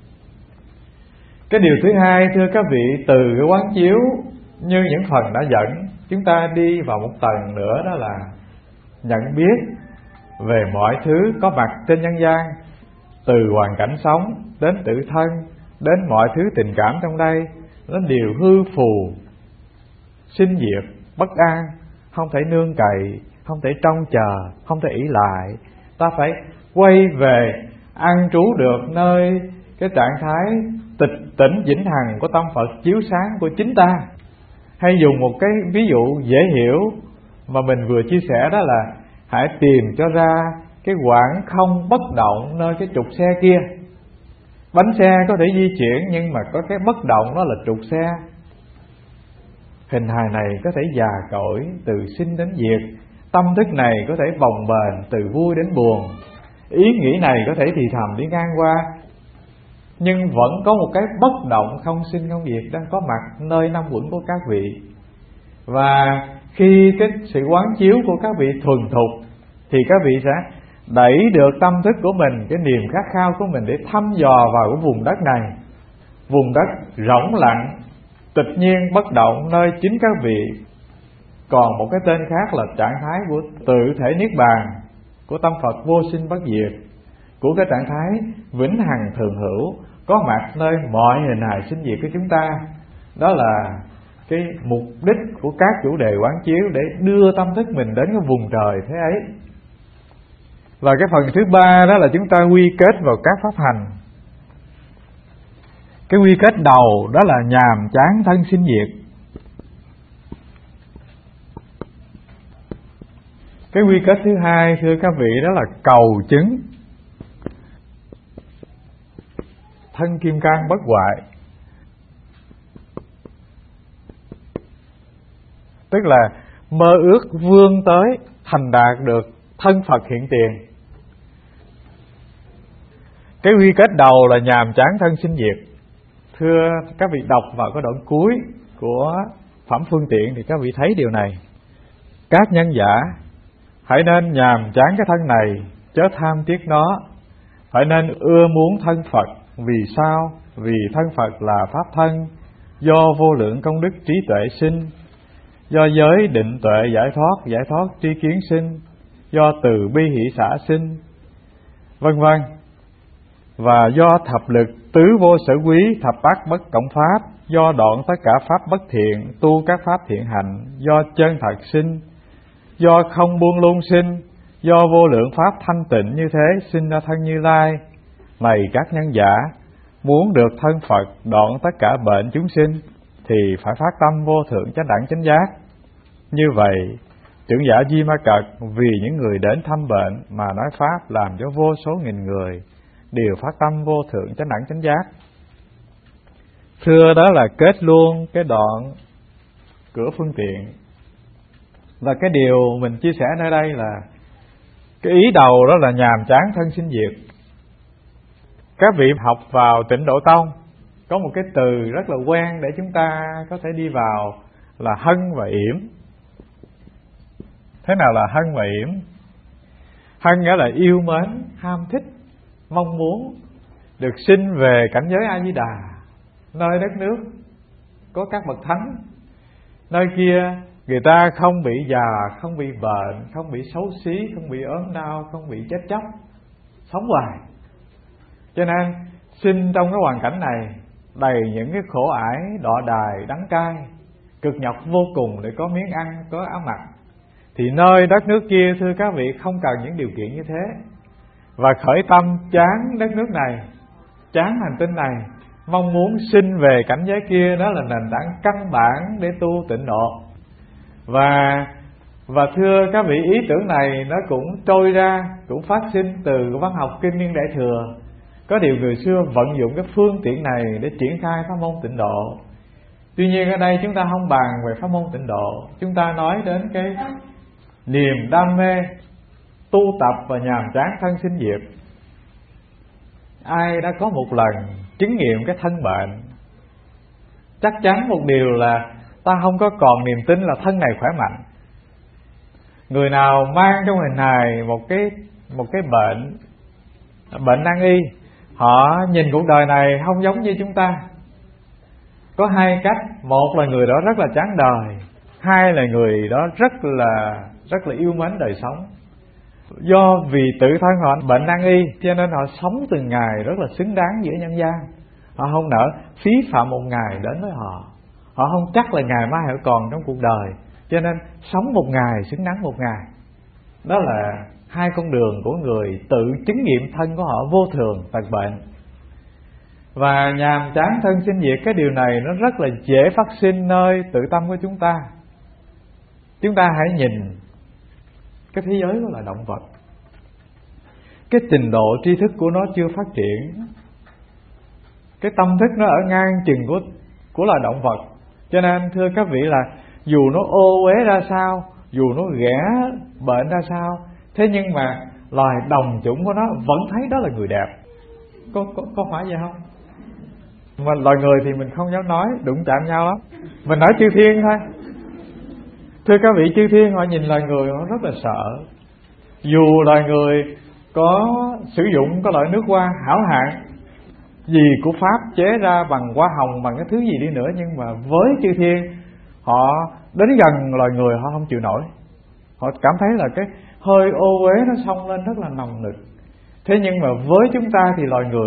Cái điều thứ hai, thưa các vị, từ cái quán chiếu như những phần đã dẫn, chúng ta đi vào một tầng nữa, đó là nhận biết về mọi thứ có mặt trên nhân gian, từ hoàn cảnh sống đến tự thân, đến mọi thứ tình cảm trong đây, nó đều hư phù, sinh diệt, bất an, không thể nương cậy, không thể trông chờ, không thể ỷ lại. Ta phải quay về an trú được nơi cái trạng thái tịch tỉnh vĩnh hằng của tâm Phật chiếu sáng của chính ta. Hay dùng một cái ví dụ dễ hiểu mà mình vừa chia sẻ, đó là hãy tìm cho ra cái quãng không bất động nơi cái trục xe kia. Bánh xe có thể di chuyển, nhưng mà có cái bất động, đó là trục xe. Hình hài này có thể già cỗi từ sinh đến diệt, tâm thức này có thể bồng bềnh từ vui đến buồn, ý nghĩ này có thể thì thầm đi ngang qua, nhưng vẫn có một cái bất động không sinh không diệt đang có mặt nơi năm uẩn của các vị. Và khi cái sự quán chiếu của các vị thuần thục thì các vị sẽ đẩy được tâm thức của mình, cái niềm khát khao của mình để thăm dò vào cái vùng đất này, vùng đất rỗng lặng, tịch nhiên bất động, nơi chính các vị còn một cái tên khác là trạng thái của tự thể niết bàn, của tâm Phật vô sinh bất diệt, của cái trạng thái vĩnh hằng thường hữu, có mặt nơi mọi hình hài sinh diệt của chúng ta. Đó là cái mục đích của các chủ đề quán chiếu, để đưa tâm thức mình đến cái vùng trời thế ấy. Và cái phần thứ ba đó là chúng ta quy kết vào các pháp hành. Cái quy kết đầu đó là nhàm chán thân sinh diệt. Cái quy kết thứ hai, thưa các vị, đó là cầu chứng thân kim cang bất hoại. Tức là mơ ước vươn tới thành đạt được thân Phật hiện tiền. Cái quy kết đầu là nhàm chán thân sinh diệt. Thưa các vị, đọc vào cái đoạn cuối của Phẩm Phương Tiện thì các vị thấy điều này. Các nhân giả hãy nên nhàm chán cái thân này, chớ tham tiếc nó. Phải nên ưa muốn thân Phật. Vì sao? Vì thân Phật là pháp thân, do vô lượng công đức trí tuệ sinh, do giới định tuệ giải thoát tri kiến sinh, do từ bi hỷ xả sinh, vân vân. Và do thập lực tứ vô sở quý, thập bát bất cộng pháp, do đoạn tất cả pháp bất thiện, tu các pháp thiện hạnh, do chân thật sinh, do không buông luôn sinh, do vô lượng pháp thanh tịnh như thế sinh ra thân Như Lai. Này các nhân giả, muốn được thân Phật, đoạn tất cả bệnh chúng sinh, thì phải phát tâm vô thượng chánh đẳng chánh giác. Như vậy, trưởng giả Di Ma Cật vì những người đến thăm bệnh mà nói pháp, làm cho vô số nghìn người đều phát tâm vô thượng chánh đẳng chánh giác. Thưa, đó là kết luôn cái đoạn cửa phương tiện. Và cái điều mình chia sẻ nơi đây là cái ý đầu đó là nhàm chán thân sinh diệt. Các vị học vào Tịnh Độ Tông có một cái từ rất là quen để chúng ta có thể đi vào là hân và yểm. Thế nào là hân và yểm? Hân nghĩa là yêu mến, ham thích, mong muốn được sinh về cảnh giới A Di Đà, nơi đất nước có các bậc thánh. Nơi kia người ta không bị già, không bị bệnh, không bị xấu xí, không bị ốm đau, không bị chết chóc, sống hoài. Cho nên sinh trong cái hoàn cảnh này đầy những cái khổ ải, đọa đài, đắng cay, cực nhọc vô cùng để có miếng ăn, có áo mặc. Thì nơi đất nước kia, thưa các vị, không cần những điều kiện như thế. Và khởi tâm chán đất nước này, chán hành tinh này, mong muốn sinh về cảnh giới kia, đó là nền tảng căn bản để tu tịnh độ. Và thưa các vị, ý tưởng này nó cũng trôi ra, cũng phát sinh từ văn học Kinh Niên Đại Thừa. Có điều người xưa vận dụng cái phương tiện này để triển khai pháp môn tịnh độ. Tuy nhiên ở đây chúng ta không bàn về pháp môn tịnh độ, chúng ta nói đến cái niềm đam mê tu tập và nhàm chán thân sinh diệt. Ai đã có một lần chứng nghiệm cái thân bệnh, chắc chắn một điều là ta không có còn niềm tin là thân này khỏe mạnh. Người nào mang trong hình hài một cái bệnh nan y, họ nhìn cuộc đời này không giống như chúng ta. Có hai cách: một là người đó rất là chán đời, hai là người đó rất là yêu mến đời sống. Do vì tự thân họ bệnh nan y, cho nên họ sống từng ngày rất là xứng đáng giữa nhân gian. Họ không nỡ phí phạm một ngày đến với họ. Họ không chắc là ngày mai họ còn trong cuộc đời, cho nên sống một ngày xứng đáng một ngày. Đó là hai con đường của người tự chứng nghiệm thân của họ vô thường, tật bệnh. Và nhàm chán thân sinh diệt, cái điều này nó rất là dễ phát sinh nơi tự tâm của chúng ta. Chúng ta hãy nhìn cái thế giới của loài động vật. Cái trình độ tri thức của nó chưa phát triển, cái tâm thức nó ở ngang chừng của loài động vật. Cho nên thưa các vị là dù nó ô uế ra sao, dù nó ghẻ bệnh ra sao, thế nhưng mà loài đồng chủng của nó vẫn thấy đó là người đẹp. Có phải vậy không? Mà loài người thì mình không dám nói, đụng chạm nhau lắm. Mình nói chư thiên thôi. Thưa các vị, chư thiên họ nhìn loài người họ rất là sợ. Dù loài người có sử dụng cái loại nước hoa hảo hạng gì của Pháp chế ra bằng hoa hồng, bằng cái thứ gì đi nữa, nhưng mà với chư thiên, họ đến gần loài người họ không chịu nổi. Họ cảm thấy là cái hơi ô uế nó xông lên rất là nồng nực. Thế nhưng mà với chúng ta thì loài người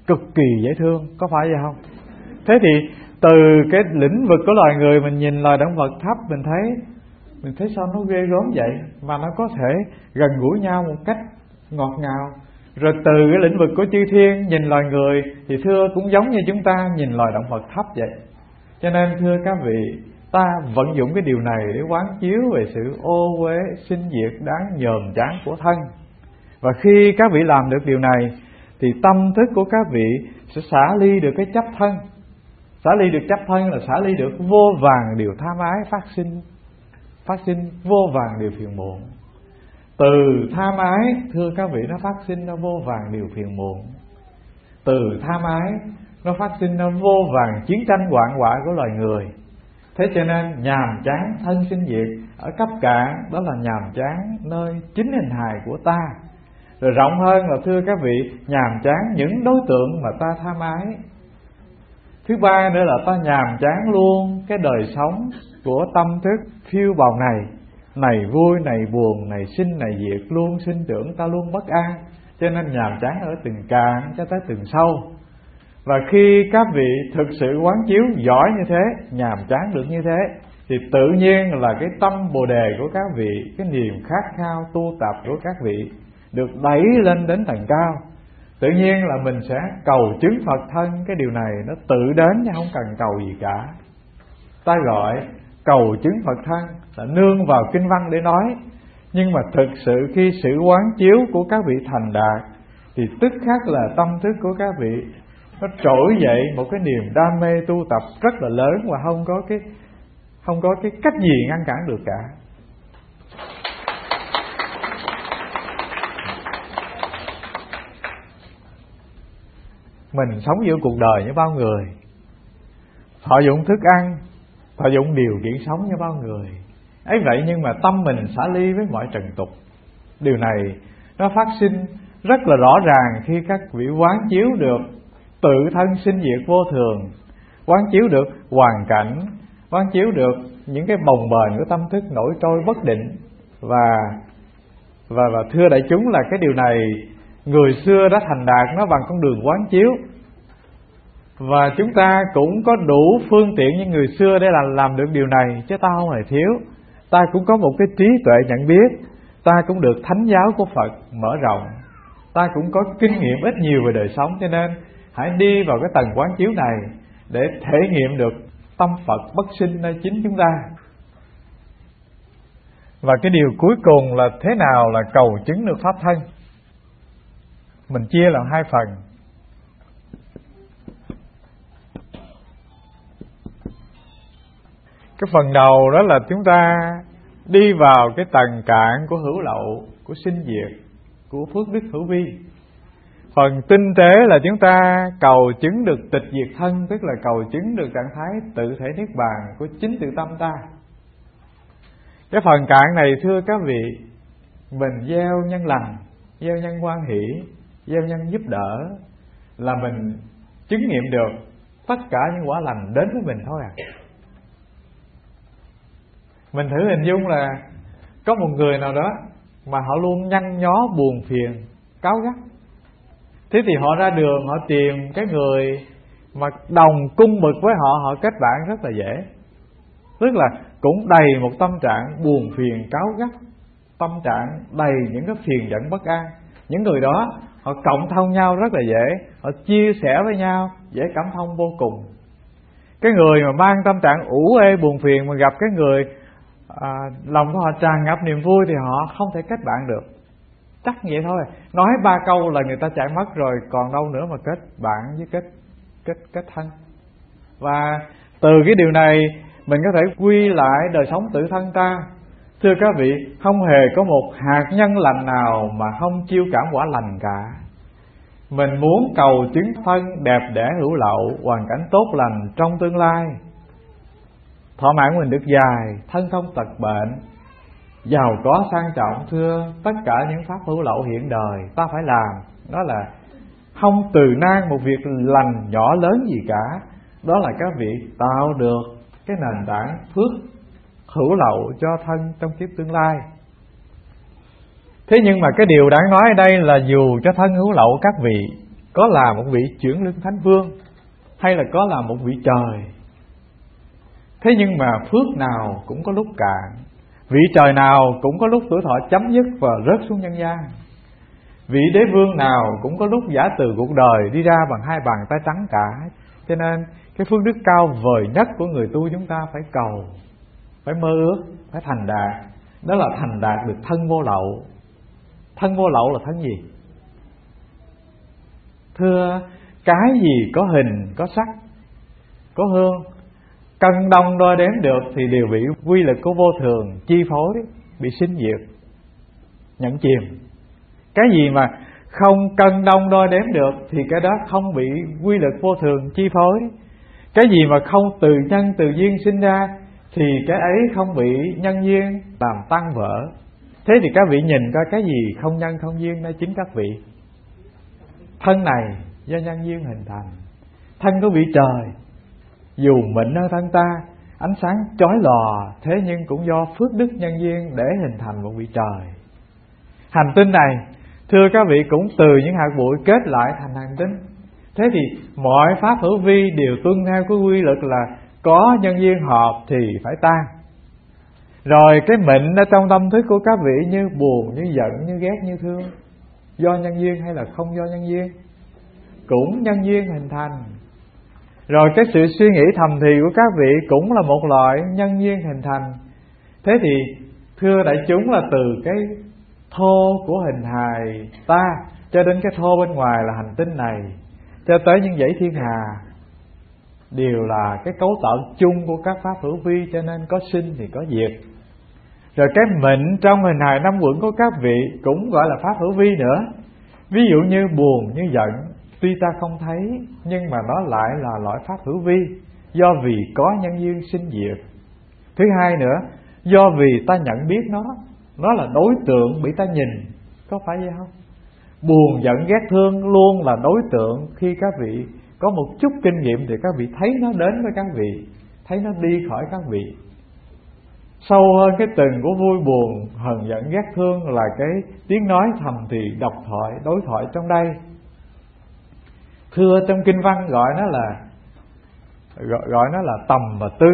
cực kỳ dễ thương, có phải vậy không? Thế thì từ cái lĩnh vực của loài người, mình nhìn loài động vật thấp, mình thấy sao nó ghê gớm vậy, mà nó có thể gần gũi nhau một cách ngọt ngào. Rồi từ cái lĩnh vực của chư thiên nhìn loài người thì thưa cũng giống như chúng ta nhìn loài động vật thấp vậy. Cho nên thưa các vị, ta vận dụng cái điều này để quán chiếu về sự ô uế sinh diệt đáng nhờn chán của thân. Và khi các vị làm được điều này thì tâm thức của các vị sẽ xả ly được cái chấp thân. Xả ly được chấp thân là xả ly được vô vàn điều tham ái phát sinh vô vàn điều phiền muộn. Từ tham ái, thưa các vị, nó phát sinh ra vô vàn điều phiền muộn. Từ tham ái nó phát sinh ra vô vàn chiến tranh hoạn họa của loài người. Thế cho nên nhàm chán thân sinh diệt ở cấp cạn, đó là nhàm chán nơi chính hình hài của ta. Rồi rộng hơn là thưa các vị, nhàm chán những đối tượng mà ta tham ái. Thứ ba nữa là ta nhàm chán luôn cái đời sống của tâm thức phiêu bồng này. Này vui, này buồn, này sinh, này diệt, luôn sinh tưởng, ta luôn bất an. Cho nên nhàm chán ở từng cạn cho tới từng sâu. Và khi các vị thực sự quán chiếu giỏi như thế, nhàm chán được như thế, thì tự nhiên là cái tâm bồ đề của các vị, cái niềm khát khao tu tập của các vị được đẩy lên đến tầng cao. Tự nhiên là mình sẽ cầu chứng Phật thân. Cái điều này nó tự đến chứ không cần cầu gì cả. Ta gọi cầu chứng Phật thân là nương vào kinh văn để nói. Nhưng mà thực sự khi sự quán chiếu của các vị thành đạt thì tức khắc là tâm thức của các vị nó trỗi dậy một cái niềm đam mê tu tập rất là lớn, và không có cái cách gì ngăn cản được cả. Mình sống giữa cuộc đời như bao người, thọ dụng thức ăn, thọ dụng điều kiện sống như bao người ấy vậy, nhưng mà tâm mình xả ly với mọi trần tục. Điều này nó phát sinh rất là rõ ràng khi các vị quán chiếu được tự thân sinh diệt vô thường, quán chiếu được hoàn cảnh, quán chiếu được những cái bồng bềnh của tâm thức nổi trôi bất định. Và thưa đại chúng là cái điều này người xưa đã thành đạt nó bằng con đường quán chiếu. Và chúng ta cũng có đủ phương tiện như người xưa để làm được điều này, chứ ta không hề thiếu. Ta cũng có một cái trí tuệ nhận biết, ta cũng được thánh giáo của Phật mở rộng, ta cũng có kinh nghiệm ít nhiều về đời sống. Cho nên hãy đi vào cái tầng quán chiếu này để thể nghiệm được tâm Phật bất sinh nơi chính chúng ta. Và cái điều cuối cùng là thế nào là cầu chứng được pháp thân. Mình chia làm hai phần. Cái phần đầu đó là chúng ta đi vào cái tầng cạn của hữu lậu, của sinh diệt, của phước đức hữu vi. Phần tinh tế là chúng ta cầu chứng được tịch diệt thân, tức là cầu chứng được trạng thái tự thể niết bàn của chính tự tâm ta. Cái phần cạn này thưa các vị, mình gieo nhân lành, gieo nhân hoan hỷ, gieo nhân giúp đỡ là mình chứng nghiệm được tất cả những quả lành đến với mình thôi à. Mình thử hình dung là có một người nào đó mà họ luôn nhăn nhó buồn phiền, cáu gắt. Thế thì họ ra đường họ tìm cái người mà đồng cung bậc với họ, họ kết bạn rất là dễ. Tức là cũng đầy một tâm trạng buồn phiền, cáu gắt, tâm trạng đầy những cái phiền giận bất an. Những người đó họ cộng thông nhau rất là dễ, họ chia sẻ với nhau dễ cảm thông vô cùng. Cái người mà mang tâm trạng ủ ê buồn phiền mà gặp cái người lòng của họ tràn ngập niềm vui thì họ không thể kết bạn được. Chắc vậy thôi. Nói 3 câu là người ta chạy mất rồi, còn đâu nữa mà kết bạn với kết thân. Và từ cái điều này mình có thể quy lại đời sống tự thân ta. Thưa các vị, không hề có một hạt nhân lành nào mà không chiêu cảm quả lành cả. Mình muốn cầu chứng thân đẹp đẽ hữu lậu, hoàn cảnh tốt lành trong tương lai, thọ mạng mình được dài, thân không tật bệnh, giàu có sang trọng. Thưa, tất cả những pháp hữu lậu hiện đời ta phải làm, đó là không từ nan một việc lành nhỏ lớn gì cả. Đó là các vị tạo được cái nền tảng phước hữu lậu cho thân trong kiếp tương lai. Thế nhưng mà cái điều đáng nói ở đây là dù cho thân hữu lậu các vị có là một vị chuyển lưng thánh vương, hay là có là một vị trời. Thế nhưng mà phước nào cũng có lúc cạn, vị trời nào cũng có lúc tuổi thọ chấm dứt và rớt xuống nhân gian. Vị đế vương nào cũng có lúc giả từ cuộc đời, đi ra bằng hai bàn tay trắng cả. Cho nên cái phước đức cao vời nhất của người tu chúng ta phải cầu, phải mơ ước, phải thành đạt. Đó là thành đạt được thân vô lậu. Thân vô lậu là thân gì? Thưa, cái gì có hình, có sắc, có hương, cân đong đo đếm được thì đều bị quy lực của vô thường chi phối, bị sinh diệt, nhận chìm. Cái gì mà không cân đong đo đếm được thì cái đó không bị quy lực vô thường chi phối. Cái gì mà không từ nhân từ duyên sinh ra thì cái ấy không bị nhân duyên làm tan vỡ. Thế thì các vị nhìn coi cái gì không nhân không duyên đó chính các vị. Thân này do nhân duyên hình thành. Thân của vị trời, dù mịn hơn thân ta, ánh sáng chói lòa, thế nhưng cũng do phước đức nhân duyên để hình thành một vị trời. Hành tinh này, thưa các vị, cũng từ những hạt bụi kết lại thành hành tinh. Thế thì mọi pháp hữu vi đều tuân theo cái quy luật là có nhân duyên hợp thì phải tan. Rồi cái mịn ở trong tâm thức của các vị như buồn, như giận, như ghét, như thương, do nhân duyên hay là không do nhân duyên? Cũng nhân duyên hình thành. Rồi cái sự suy nghĩ thầm thì của các vị cũng là một loại nhân duyên hình thành. Thế thì thưa đại chúng là từ cái thô của hình hài ta cho đến cái thô bên ngoài là hành tinh này, cho tới những dãy thiên hà, đều là cái cấu tạo chung của các pháp hữu vi, cho nên có sinh thì có diệt. Rồi cái mịn trong hình hài năm uẩn của các vị cũng gọi là pháp hữu vi nữa. Ví dụ như buồn, như giận, tuy ta không thấy nhưng mà nó lại là loại pháp hữu vi, do vì có nhân duyên sinh diệt. Thứ hai nữa, do vì ta nhận biết nó là đối tượng bị ta nhìn, có phải vậy không? Buồn, giận, ghét, thương luôn là đối tượng. Khi các vị có một chút kinh nghiệm thì các vị thấy nó đến với các vị, thấy nó đi khỏi các vị. Sâu hơn cái từng của vui buồn, hờn giận, ghét thương là cái tiếng nói thầm thì độc thoại, đối thoại trong đây. Thưa trong kinh văn gọi nó là tầm và tư.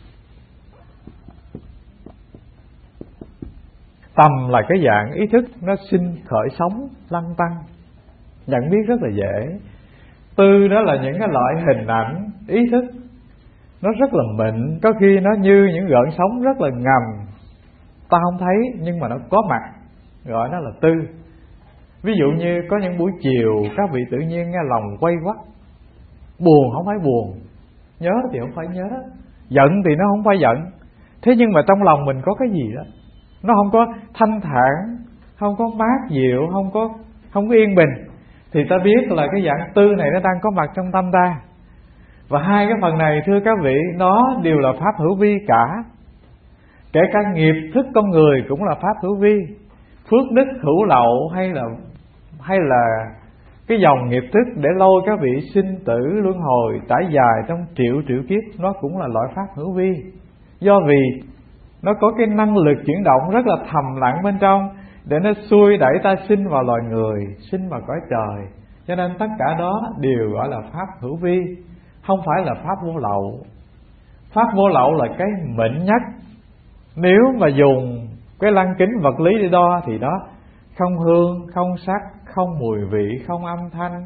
Tầm là cái dạng ý thức nó sinh khởi sống lăn tăng, nhận biết rất là dễ. Tư đó là những cái loại hình ảnh ý thức, nó rất là mịn, có khi nó như những gợn sóng rất là ngầm, ta không thấy nhưng mà nó có mặt, gọi nó là tư. Ví dụ như có những buổi chiều các vị tự nhiên nghe lòng quay quắt, buồn không phải buồn, nhớ thì không phải nhớ, giận thì nó không phải giận. Thế nhưng mà trong lòng mình có cái gì đó, nó không có thanh thản, không có mát dịu, không có yên bình, thì ta biết là cái dạng tư này nó đang có mặt trong tâm ta. Và hai cái phần này thưa các vị, nó đều là pháp hữu vi cả. Kể cả nghiệp thức con người cũng là pháp hữu vi. Phước đức hữu lậu hay là cái dòng nghiệp thức để lôi các vị sinh tử luân hồi trải dài trong triệu kiếp, nó cũng là loại pháp hữu vi. Do vì nó có cái năng lực chuyển động rất là thầm lặng bên trong, để nó xuôi đẩy ta sinh vào loài người, sinh vào cõi trời. Cho nên tất cả đó đều gọi là pháp hữu vi, không phải là pháp vô lậu. Pháp vô lậu là cái mịn nhất. Nếu mà dùng cái lăng kính vật lý để đo thì đó không hương, không sắc, không mùi vị, không âm thanh.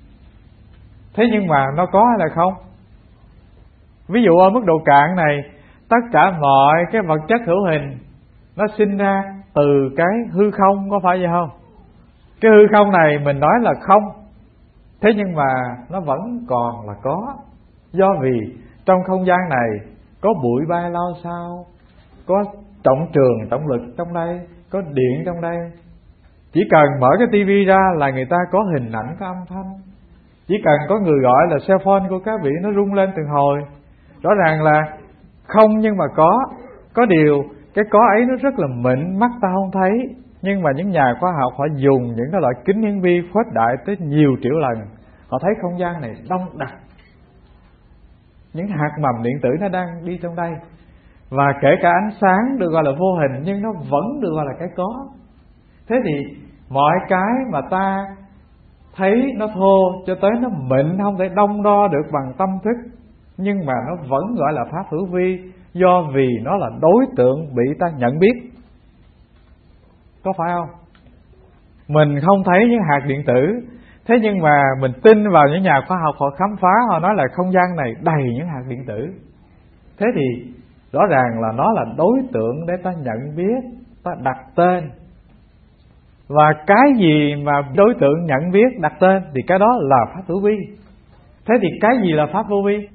Thế nhưng mà nó có hay là không? Ví dụ ở mức độ cạn này, tất cả mọi cái vật chất hữu hình nó sinh ra từ cái hư không, có phải vậy không? Cái hư không này mình nói là không, thế nhưng mà nó vẫn còn là có. Do vì trong không gian này có bụi bay lao sao, có trọng trường, trọng lực trong đây, có điện trong đây. Chỉ cần mở cái tivi ra là người ta có hình ảnh, có âm thanh. Chỉ cần có người gọi là cell phone của các vị nó rung lên từng hồi. Rõ ràng là không nhưng mà có điều cái có ấy nó rất là mịn, mắt ta không thấy. Nhưng mà những nhà khoa học họ dùng những cái loại kính hiển vi khuếch đại tới nhiều triệu lần, họ thấy không gian này đông đặc, những hạt mầm điện tử nó đang đi trong đây. Và kể cả ánh sáng được gọi là vô hình, nhưng nó vẫn được gọi là cái có. Thế thì mọi cái mà ta thấy nó thô cho tới nó mịn, không thể đong đo được bằng tâm thức, nhưng mà nó vẫn gọi là pháp hữu vi, do vì nó là đối tượng bị ta nhận biết. Có phải không? Mình không thấy những hạt điện tử, thế nhưng mà mình tin vào những nhà khoa học họ khám phá, họ nói là không gian này đầy những hạt điện tử. Thế thì rõ ràng là nó là đối tượng để ta nhận biết, ta đặt tên. Và cái gì mà đối tượng nhận biết đặt tên thì cái đó là pháp hữu vi. Thế thì cái gì là pháp vô vi?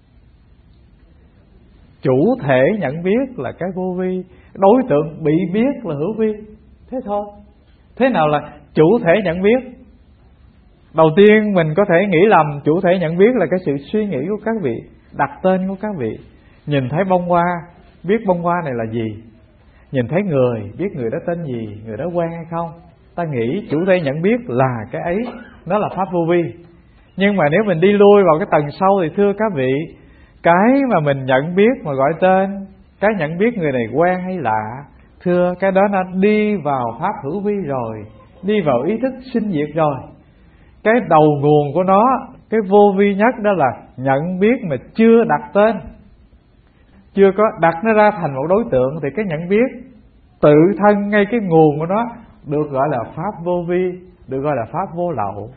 Chủ thể nhận biết là cái vô vi, đối tượng bị biết là hữu vi. Thế thôi. Thế nào là chủ thể nhận biết? Đầu tiên mình có thể nghĩ lầm chủ thể nhận biết là cái sự suy nghĩ của các vị, đặt tên của các vị. Nhìn thấy bông hoa, biết bông hoa này là gì. Nhìn thấy người, biết người đó tên gì, người đó quen hay không. Ta nghĩ chủ thể nhận biết là cái ấy, nó là pháp vô vi. Nhưng mà nếu mình đi lui vào cái tầng sâu thì thưa các vị, cái mà mình nhận biết mà gọi tên, cái nhận biết người này quen hay lạ, thưa cái đó nó đi vào pháp hữu vi rồi, đi vào ý thức sinh diệt rồi. Cái đầu nguồn của nó, cái vô vi nhất đó là nhận biết mà chưa đặt tên, chưa có đặt nó ra thành một đối tượng, thì cái nhận biết tự thân ngay cái nguồn của nó được gọi là pháp vô vi, được gọi là pháp vô lậu.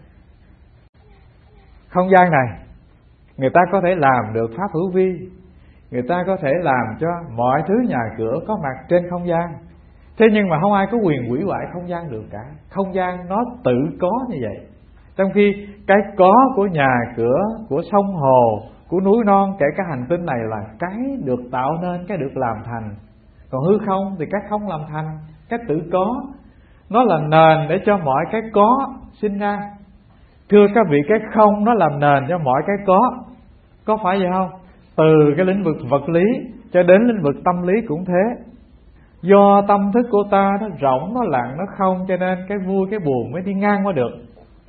Không gian này người ta có thể làm được pháp hữu vi, người ta có thể làm cho mọi thứ nhà cửa có mặt trên không gian. Thế nhưng mà không ai có quyền hủy hoại không gian được cả. Không gian nó tự có như vậy. Trong khi cái có của nhà cửa, của sông hồ, của núi non, kể cả hành tinh này là cái được tạo nên, cái được làm thành. Còn hư không thì cái không làm thành, cái tự có. Nó là nền để cho mọi cái có sinh ra. Thưa các vị, cái không nó làm nền cho mọi cái có phải vậy không? Từ cái lĩnh vực vật lý cho đến lĩnh vực tâm lý cũng thế. Do tâm thức của ta nó rỗng, nó lặng, nó không, cho nên cái vui cái buồn mới đi ngang qua được.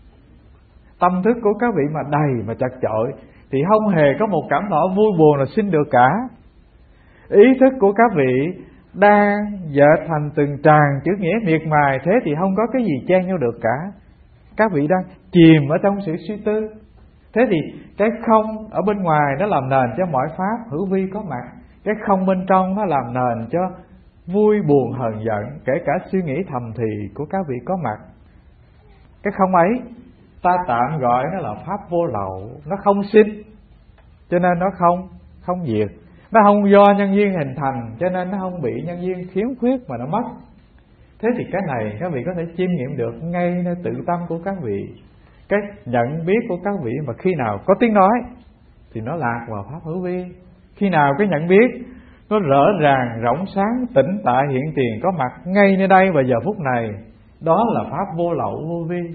Tâm thức của các vị mà đầy mà chật chội thì không hề có một cảm thọ vui buồn nào sinh được cả. Ý thức của các vị đang dệt thành từng tràng chữ nghĩa miệt mài, thế thì không có cái gì chen nhau được cả. Các vị đang chìm ở trong sự suy tư. Thế thì cái không ở bên ngoài nó làm nền cho mọi pháp hữu vi có mặt. Cái không bên trong nó làm nền cho vui buồn hờn giận, kể cả suy nghĩ thầm thì của các vị có mặt. Cái không ấy ta tạm gọi nó là pháp vô lậu. Nó không sinh cho nên nó không diệt. Nó không do nhân duyên hình thành cho nên nó không bị nhân duyên khiếm khuyết mà nó mất. Thế thì cái này các vị có thể chiêm nghiệm được ngay nơi tự tâm của các vị. Cái nhận biết của các vị mà khi nào có tiếng nói thì nó lạc vào pháp hữu vi. Khi nào cái nhận biết nó rõ ràng, rỗng sáng, tĩnh tại, hiện tiền có mặt ngay nơi đây và giờ phút này, đó là pháp vô lậu vô vi.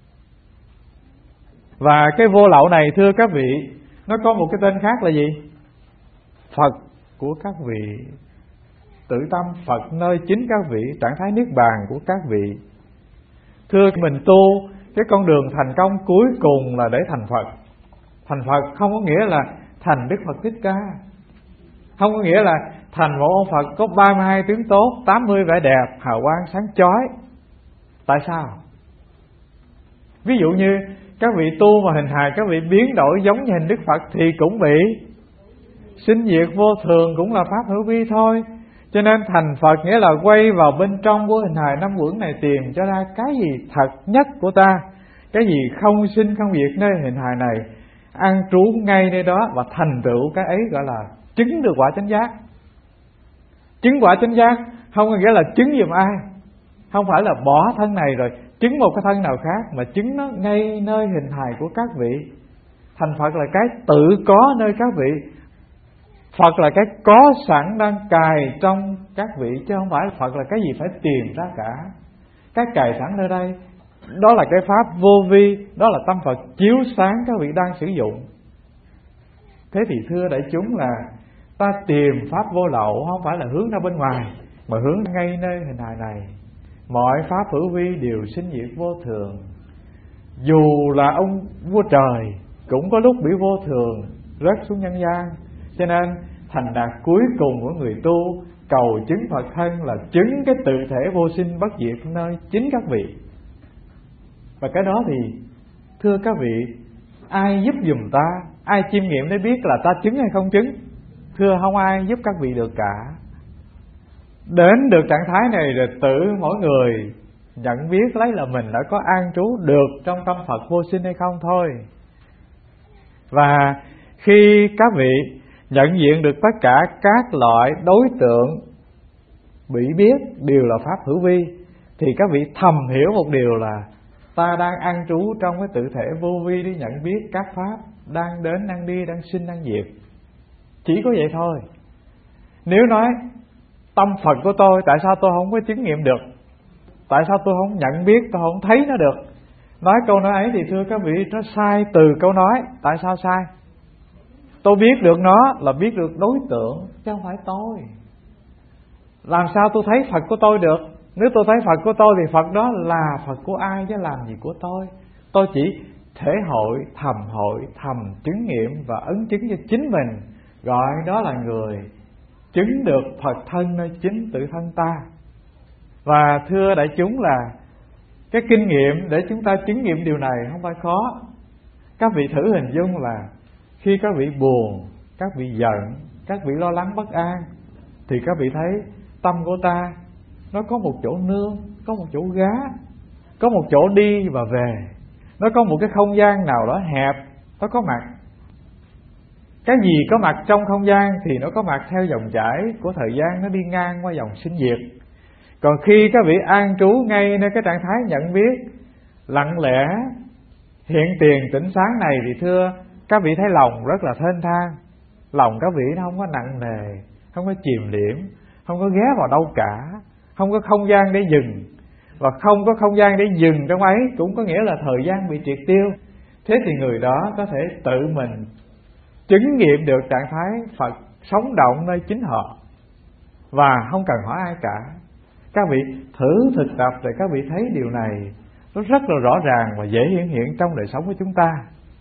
Và cái vô lậu này thưa các vị, nó có một cái tên khác là gì? Phật của các vị. Tự tâm Phật nơi chính các vị, trạng thái niết bàn của các vị. Thưa mình tu, cái con đường thành công cuối cùng là để thành Phật. Thành Phật không có nghĩa là thành Đức Phật Thích Ca, không có nghĩa là thành một ông Phật có 32 tướng tốt, 80 vẻ đẹp, hào quang sáng chói. Tại sao? Ví dụ như các vị tu mà hình hài các vị biến đổi giống như hình Đức Phật thì cũng bị sinh diệt vô thường, cũng là pháp hữu vi thôi. Cho nên thành Phật nghĩa là quay vào bên trong của hình hài năm uẩn này, tìm cho ra cái gì thật nhất của ta, cái gì không sinh không diệt nơi hình hài này, an trú ngay nơi đó và thành tựu cái ấy, gọi là chứng được quả chánh giác. Chứng quả chánh giác không có nghĩa là chứng giùm ai, không phải là bỏ thân này rồi chứng một cái thân nào khác, mà chứng nó ngay nơi hình hài của các vị. Thành Phật là cái tự có nơi các vị. Phật là cái có sẵn đang cài trong các vị, chứ không phải Phật là cái gì phải tìm ra cả. Cái cài sẵn nơi đây, đó là cái pháp vô vi, đó là tâm Phật chiếu sáng các vị đang sử dụng. Thế thì thưa đại chúng là ta tìm pháp vô lậu không phải là hướng ra bên ngoài, mà hướng ngay nơi hình hài này. Mọi pháp hữu vi đều sinh diệt vô thường. Dù là ông vua trời cũng có lúc bị vô thường rớt xuống nhân gian. Cho nên thành đạt cuối cùng của người tu cầu chứng Phật thân là chứng cái tự thể vô sinh bất diệt nơi chính các vị. Và cái đó thì Thưa các vị, ai giúp giùm ta? Ai chiêm nghiệm để biết là ta chứng hay không chứng? Thưa không ai giúp các vị được cả. Đến được trạng thái này rồi tự mỗi người nhận biết lấy là mình đã có an trú được trong tâm Phật vô sinh hay không thôi. Và khi các vị nhận diện được tất cả các loại đối tượng bị biết đều là pháp hữu vi, thì các vị thầm hiểu một điều là ta đang an trú trong cái tự thể vô vi để nhận biết các pháp đang đến, đang đi, đang sinh, đang diệt. Chỉ có vậy thôi. Nếu nói tâm Phật của tôi, tại sao tôi không có chứng nghiệm được? Tại sao tôi không nhận biết, tôi không thấy nó được? Nói câu nói ấy thì thưa các vị, nó sai từ câu nói. Tại sao sai? Tôi biết được nó là biết được đối tượng, chứ không phải tôi. Làm sao tôi thấy Phật của tôi được? Nếu tôi thấy Phật của tôi thì Phật đó là Phật của ai chứ làm gì của tôi? Tôi chỉ thể hội, thầm chứng nghiệm và ấn chứng cho chính mình, gọi đó là người chứng được Phật thân nơi chính tự thân ta. Và thưa đại chúng là cái kinh nghiệm để chúng ta chứng nghiệm điều này không phải khó. Các vị thử hình dung là khi các vị buồn, các vị giận, các vị lo lắng bất an, thì các vị thấy tâm của ta nó có một chỗ nương, có một chỗ gá, có một chỗ đi và về. Nó có một cái không gian nào đó hẹp, nó có mặt. Cái gì có mặt trong không gian thì nó có mặt theo dòng chảy của thời gian, nó đi ngang qua dòng sinh diệt. Còn khi các vị an trú ngay nơi cái trạng thái nhận biết lặng lẽ, hiện tiền, tỉnh sáng này, thì thưa các vị thấy lòng rất là thênh thang. Lòng các vị nó không có nặng nề, không có chìm liễm, không có ghé vào đâu cả, không có không gian để dừng. Và không có không gian để dừng trong ấy cũng có nghĩa là thời gian bị triệt tiêu. Thế thì người đó có thể tự mình chứng nghiệm được trạng thái Phật sống động nơi chính họ, và không cần hỏi ai cả. Các vị thử thực tập để các vị thấy điều này nó rất là rõ ràng và dễ hiển hiện trong đời sống của chúng ta.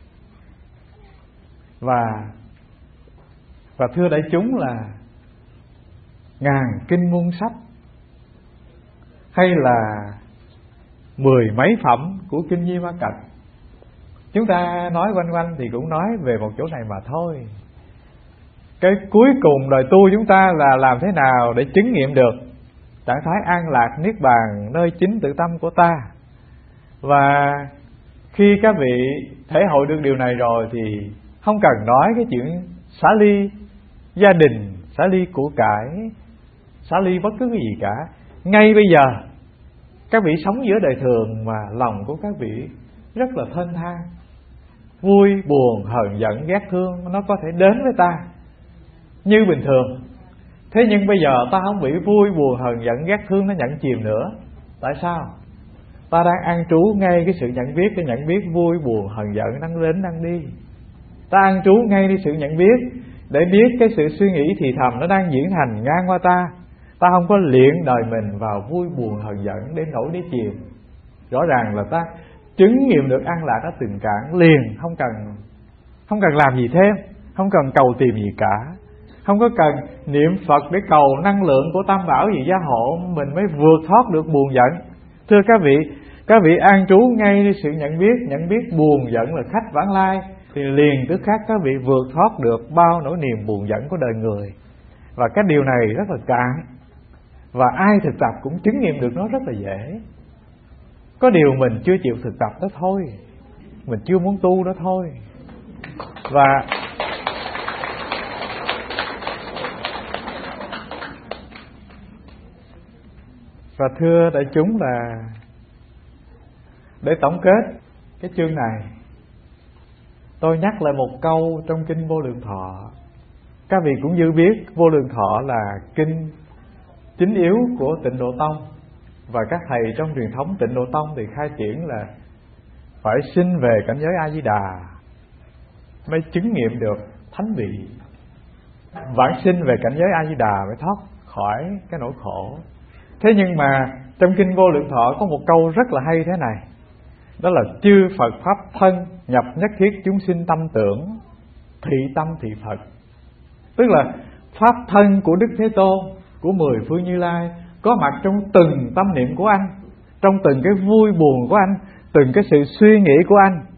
Và thưa đại chúng là ngàn kinh muôn sách hay là 10 mấy phẩm của kinh Di Ma Cật, chúng ta nói quanh quanh thì cũng nói về một chỗ này mà thôi. Cái cuối cùng đời tu chúng ta là làm thế nào để chứng nghiệm được trạng thái an lạc niết bàn nơi chính tự tâm của ta. Và khi các vị thể hội được điều này rồi thì không cần nói cái chuyện xả ly gia đình, xả ly của cải, xả ly bất cứ cái gì cả. Ngay bây giờ các vị sống giữa đời thường mà lòng của các vị rất là thênh thang, vui, buồn, hờn giận, ghét thương nó có thể đến với ta như bình thường. Thế nhưng bây giờ ta không bị vui, buồn, hờn giận, ghét thương nó nhận chìm nữa. Tại sao? Ta đang an trú ngay cái sự nhận biết, cái nhận biết vui, buồn, hờn giận đang đến đang đi. Ta an trú ngay cái sự nhận biết để biết cái sự suy nghĩ thì thầm nó đang diễn hành ngang qua ta. Ta không có luyện đời mình vào vui, buồn, hờn giận đến nỗi để chìm. Rõ ràng là ta chứng nghiệm được an lạc ở tình cảm liền, không cần làm gì thêm, không cần cầu tìm gì cả, không có cần niệm Phật để cầu năng lượng của Tam Bảo gì gia hộ mình mới vượt thoát được buồn giận. Thưa các vị an trú ngay sự nhận biết buồn giận là khách vãng lai, thì liền tức khắc các vị vượt thoát được bao nỗi niềm buồn giận của đời người. Và cái điều này rất là cạn, và ai thực tập cũng chứng nghiệm được nó rất là dễ. Có điều mình chưa chịu thực tập đó thôi, mình chưa muốn tu đó thôi. Và thưa đại chúng là để tổng kết cái chương này, tôi nhắc lại một câu trong kinh Vô Lượng Thọ. Các vị cũng dư biết Vô Lượng Thọ là kinh chính yếu của Tịnh Độ Tông, và các thầy trong truyền thống Tịnh Độ Tông thì khai triển là phải sinh về cảnh giới A Di Đà mới chứng nghiệm được thánh vị, vãng sinh về cảnh giới A Di Đà mới thoát khỏi cái nỗi khổ. Thế nhưng mà trong kinh Vô Lượng Thọ có một câu rất là hay thế này, đó là chư Phật pháp thân nhập nhất thiết chúng sinh tâm tưởng, thị tâm thị Phật. Tức là pháp thân của Đức Thế Tôn, của 10 phương Như Lai có mặt trong từng tâm niệm của anh, trong từng cái vui buồn của anh, từng cái sự suy nghĩ của anh.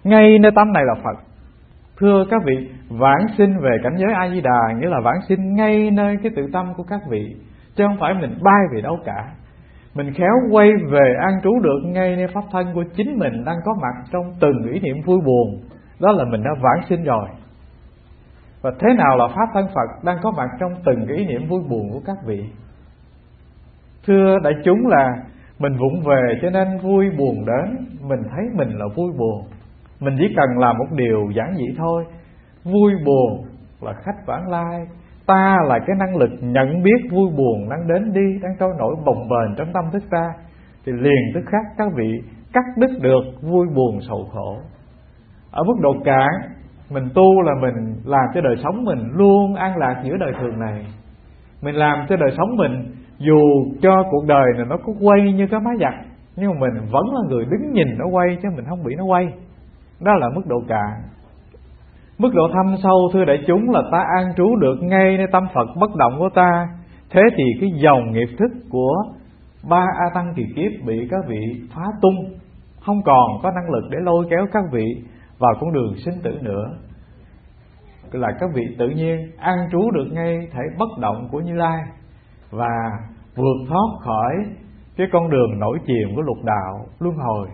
ngay nơi tâm này là Phật. Thưa các vị, vãng sinh về cảnh giới A Di Đà nghĩa là vãng sinh ngay nơi cái tự tâm của các vị, chứ không phải mình bay về đâu cả. Mình khéo quay về an trú được ngay nơi pháp thân của chính mình đang có mặt trong từng ý niệm vui buồn, đó là mình đã vãng sinh rồi. Và thế nào là pháp thân Phật đang có mặt trong từng cái ý niệm vui buồn của các vị? Thưa đại chúng, là mình vụng về cho nên vui buồn đến, mình thấy mình là vui buồn. Mình chỉ cần làm một điều giản dị thôi. Vui buồn là khách vãng lai, ta là cái năng lực nhận biết vui buồn đang đến đi, đang trôi nổi bồng bềnh trong tâm thức ta, thì liền tức khắc các vị cắt đứt được vui buồn sầu khổ. Ở mức độ cạn, mình tu là mình làm cho đời sống mình luôn an lạc giữa đời thường này. Mình làm cho đời sống mình, dù cho cuộc đời này nó có quay như cái máy giặt, nhưng mà mình vẫn là người đứng nhìn nó quay, chứ mình không bị nó quay. Đó là mức độ cạn. Mức độ thâm sâu, thưa đại chúng, là ta an trú được ngay nơi tâm Phật bất động của ta. Thế thì cái dòng nghiệp thức của 3 A Tăng kỳ kiếp bị các vị phá tung, không còn có năng lực để lôi kéo các vị vào con đường sinh tử nữa. Là các vị tự nhiên an trú được ngay thể bất động của Như Lai, và vượt thoát khỏi cái con đường nổi chìm của lục đạo luân hồi.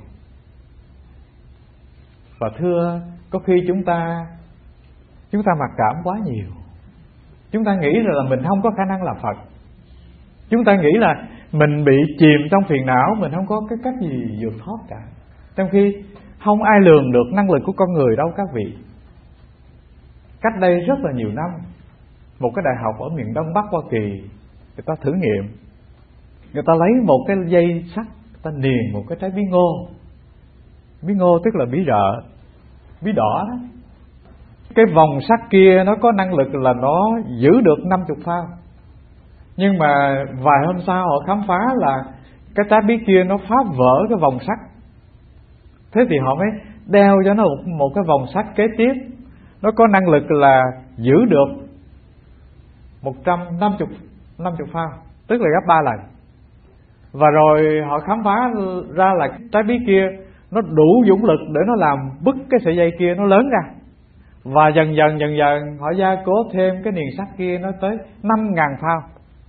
Và thưa, có khi chúng ta mặc cảm quá nhiều. Chúng ta nghĩ là mình không có khả năng làm Phật. Chúng ta nghĩ là mình bị chìm trong phiền não, mình không có cái cách gì vượt thoát cả. Trong khi không ai lường được năng lực của con người đâu các vị. Cách đây rất là nhiều năm, một cái đại học ở miền Đông Bắc Hoa Kỳ, người ta thử nghiệm. Người ta lấy một cái dây sắt, người ta niền một cái trái bí ngô. Bí ngô tức là bí rợ, bí đỏ đó. Cái vòng sắt kia nó có năng lực là nó giữ được 50 phao. Nhưng mà vài hôm sau họ khám phá là cái trái bí kia nó phá vỡ cái vòng sắt. Thế thì họ mới đeo cho nó một cái vòng sắt kế tiếp, nó có năng lực là giữ được 150 phao, tức là gấp 3 lần. Và rồi họ khám phá ra là trái bí kia nó đủ dũng lực để nó làm bứt cái sợi dây kia nó lớn ra. Và dần dần họ gia cố thêm cái niền sắt kia nó tới 5.000 phao.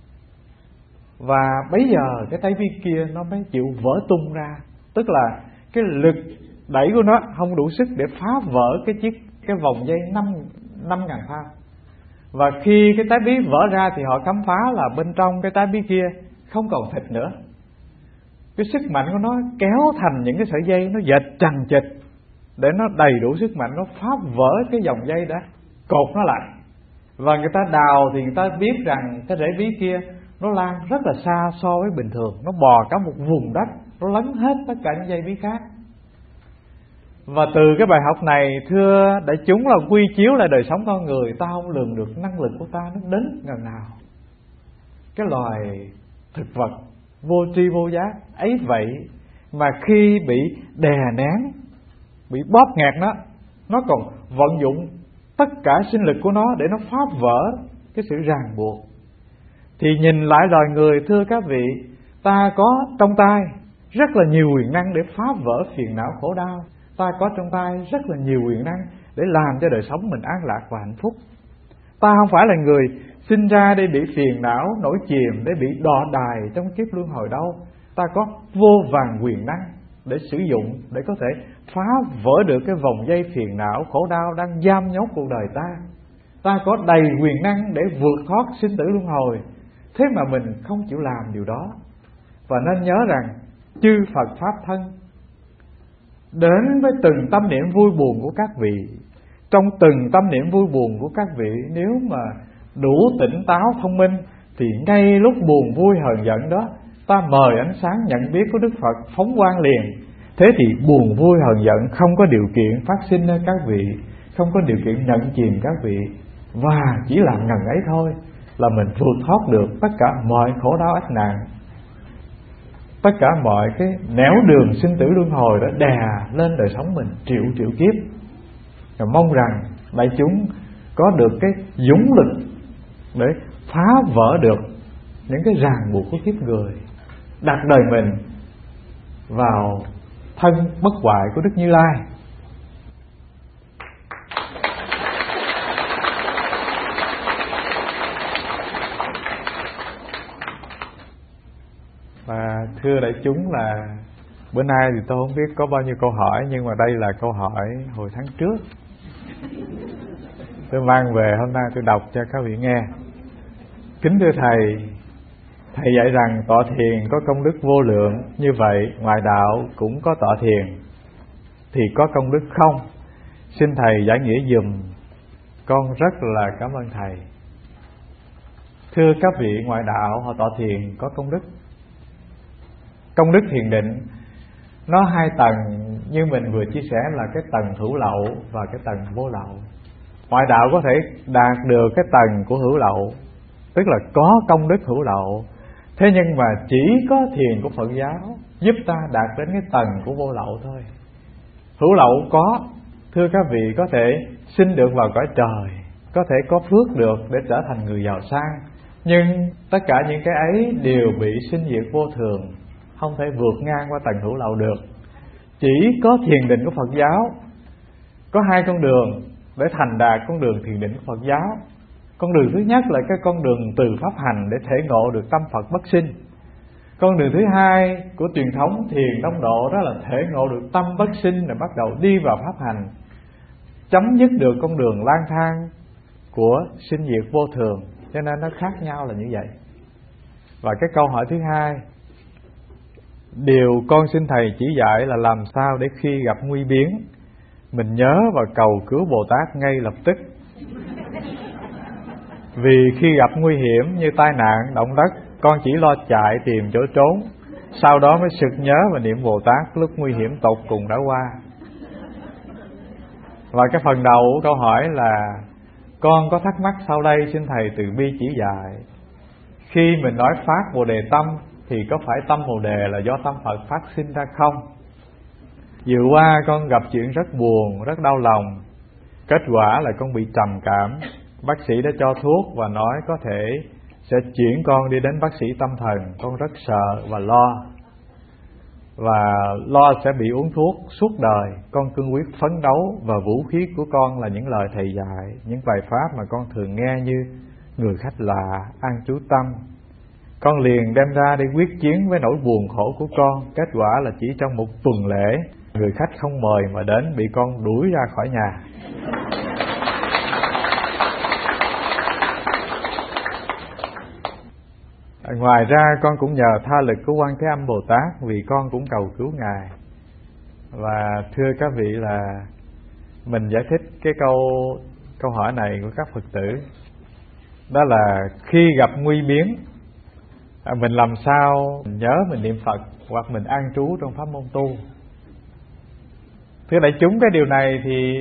Và bấy giờ cái trái bí kia nó mới chịu vỡ tung ra. Tức là cái lực đẩy của nó không đủ sức để phá vỡ cái vòng dây 5.000 phao. Và khi cái trái bí vỡ ra thì họ khám phá là bên trong cái trái bí kia không còn thịt nữa. Cái sức mạnh của nó kéo thành những cái sợi dây nó dệt chằng chịt, để nó đầy đủ sức mạnh nó phá vỡ cái dòng dây đã cột nó lại. Và người ta đào thì người ta biết rằng cái rễ bí kia nó lan rất là xa so với bình thường, nó bò cả một vùng đất, nó lấn hết tất cả những dây bí khác. Và từ cái bài học này, thưa đại chúng, là quy chiếu lại đời sống con người. Ta không lường được năng lực của ta nó đến ngần nào. Cái loài thực vật vô tri vô giác ấy vậy mà khi bị đè nén, bị bóp nghẹt nó còn vận dụng tất cả sinh lực của nó để nó phá vỡ cái sự ràng buộc. Thì nhìn lại loài người, thưa các vị, ta có trong tay rất là nhiều quyền năng để phá vỡ phiền não khổ đau. Ta có trong tay rất là nhiều quyền năng để làm cho đời sống mình an lạc và hạnh phúc. Ta không phải là người sinh ra để bị phiền não nổi chìm, để bị đọa đài trong kiếp luân hồi đâu. Ta có vô vàn quyền năng để sử dụng, để có thể phá vỡ được cái vòng dây phiền não khổ đau đang giam nhốt cuộc đời ta. Ta có đầy quyền năng để vượt thoát sinh tử luân hồi. Thế mà mình không chịu làm điều đó. Và nên nhớ rằng chư Phật Pháp thân đến với từng tâm niệm vui buồn của các vị. Trong từng tâm niệm vui buồn của các vị, nếu mà đủ tỉnh táo thông minh, thì ngay lúc buồn vui hờn giận đó, ta mời ánh sáng nhận biết của Đức Phật phóng quang liền. Thế thì buồn vui hờn giận không có điều kiện phát sinh nơi các vị, không có điều kiện nhận chìm các vị. Và chỉ làm ngần ấy thôi là mình vượt thoát được tất cả mọi khổ đau ách nạn, tất cả mọi cái nẻo đường sinh tử luân hồi đã đè lên đời sống mình triệu kiếp. Và mong rằng đại chúng có được cái dũng lực để phá vỡ được những cái ràng buộc của kiếp người, đặt đời mình vào thân bất hoại của Đức Như Lai. Và thưa đại chúng là bữa nay thì tôi không biết có bao nhiêu câu hỏi, nhưng mà đây là câu hỏi hồi tháng trước. Tôi mang về hôm nay tôi đọc cho các vị nghe. Kính thưa Thầy, Thầy dạy rằng tọa thiền có công đức vô lượng, như vậy ngoại đạo cũng có tọa thiền thì có công đức không? Xin Thầy giải nghĩa giùm, con rất là cảm ơn Thầy. Thưa các vị, ngoại đạo họ tọa thiền có công đức. Công đức thiền định nó hai tầng, như mình vừa chia sẻ là cái tầng hữu lậu và cái tầng vô lậu. Ngoại đạo có thể đạt được cái tầng của hữu lậu, tức là có công đức hữu lậu. Thế nhưng mà chỉ có thiền của Phật giáo giúp ta đạt đến cái tầng của vô lậu thôi. Hữu lậu có, thưa các vị, có thể sinh được vào cõi trời, có thể có phước được để trở thành người giàu sang, nhưng tất cả những cái ấy đều bị sinh diệt vô thường, không thể vượt ngang qua tầng hữu lậu được. Chỉ có thiền định của Phật giáo có hai con đường để thành đạt con đường thiền định của Phật giáo. Con đường thứ nhất là cái con đường từ pháp hành để thể ngộ được tâm Phật bất sinh. Con đường thứ hai của truyền thống thiền đông độ đó là thể ngộ được tâm bất sinh, rồi bắt đầu đi vào pháp hành, chấm dứt được con đường lang thang của sinh diệt vô thường. Cho nên nó khác nhau là như vậy. Và cái câu hỏi thứ hai, điều con xin Thầy chỉ dạy là làm sao để khi gặp nguy biến mình nhớ và cầu cứu Bồ Tát ngay lập tức. Vì khi gặp nguy hiểm như tai nạn, động đất, con chỉ lo chạy tìm chỗ trốn, sau đó mới sực nhớ và niệm Bồ Tát lúc nguy hiểm tột cùng đã qua. Và cái phần đầu của câu hỏi là con có thắc mắc sau đây xin Thầy từ bi chỉ dạy. Khi mình nói phát Bồ Đề tâm thì có phải tâm Bồ Đề là do tâm Phật phát sinh ra không? Vừa qua con gặp chuyện rất buồn, rất đau lòng. Kết quả là con bị trầm cảm. Bác sĩ đã cho thuốc và nói có thể sẽ chuyển con đi đến bác sĩ tâm thần. Con rất sợ và lo. Và lo sẽ bị uống thuốc suốt đời. Con cương quyết phấn đấu và vũ khí của con là những lời Thầy dạy, những bài pháp mà con thường nghe như người khách lạ, an trú tâm. Con liền đem ra để quyết chiến với nỗi buồn khổ của con. Kết quả là chỉ trong một tuần lễ, người khách không mời mà đến bị con đuổi ra khỏi nhà. Ngoài ra con cũng nhờ tha lực của Quan Thế Âm Bồ Tát, vì con cũng cầu cứu Ngài. Và thưa các vị là mình giải thích cái câu hỏi này của các Phật tử. Đó là khi gặp nguy biến, mình làm sao mình nhớ mình niệm Phật hoặc mình an trú trong pháp môn tu. Thưa đại chúng, cái điều này thì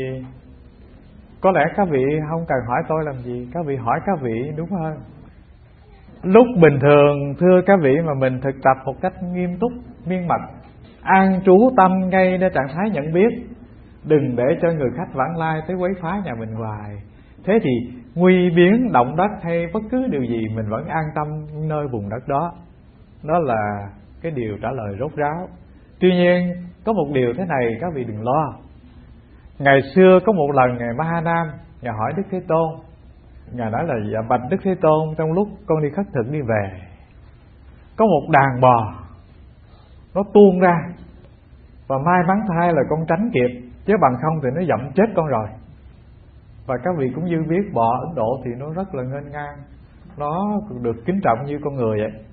có lẽ các vị không cần hỏi tôi làm gì, các vị hỏi các vị đúng hơn. Lúc bình thường thưa các vị mà mình thực tập một cách nghiêm túc, miên mật, an trú tâm ngay nơi trạng thái nhận biết, đừng để cho người khách vãng lai tới quấy phá nhà mình hoài. Thế thì nguy biến, động đất hay bất cứ điều gì mình vẫn an tâm nơi vùng đất đó. Đó là cái điều trả lời rốt ráo. Tuy nhiên có một điều thế này các vị đừng lo. Ngày xưa có một lần Ngài Mahanam Ngài hỏi Đức Thế Tôn. Ngài nói là dạ bạch Đức Thế Tôn, trong lúc con đi khất thực đi về, có một đàn bò nó tuôn ra, và may mắn thay là con tránh kịp, chứ bằng không thì nó dẫm chết con rồi. Và các vị cũng như biết bò Ấn Độ thì nó rất là nghênh ngang, nó được kính trọng như con người vậy.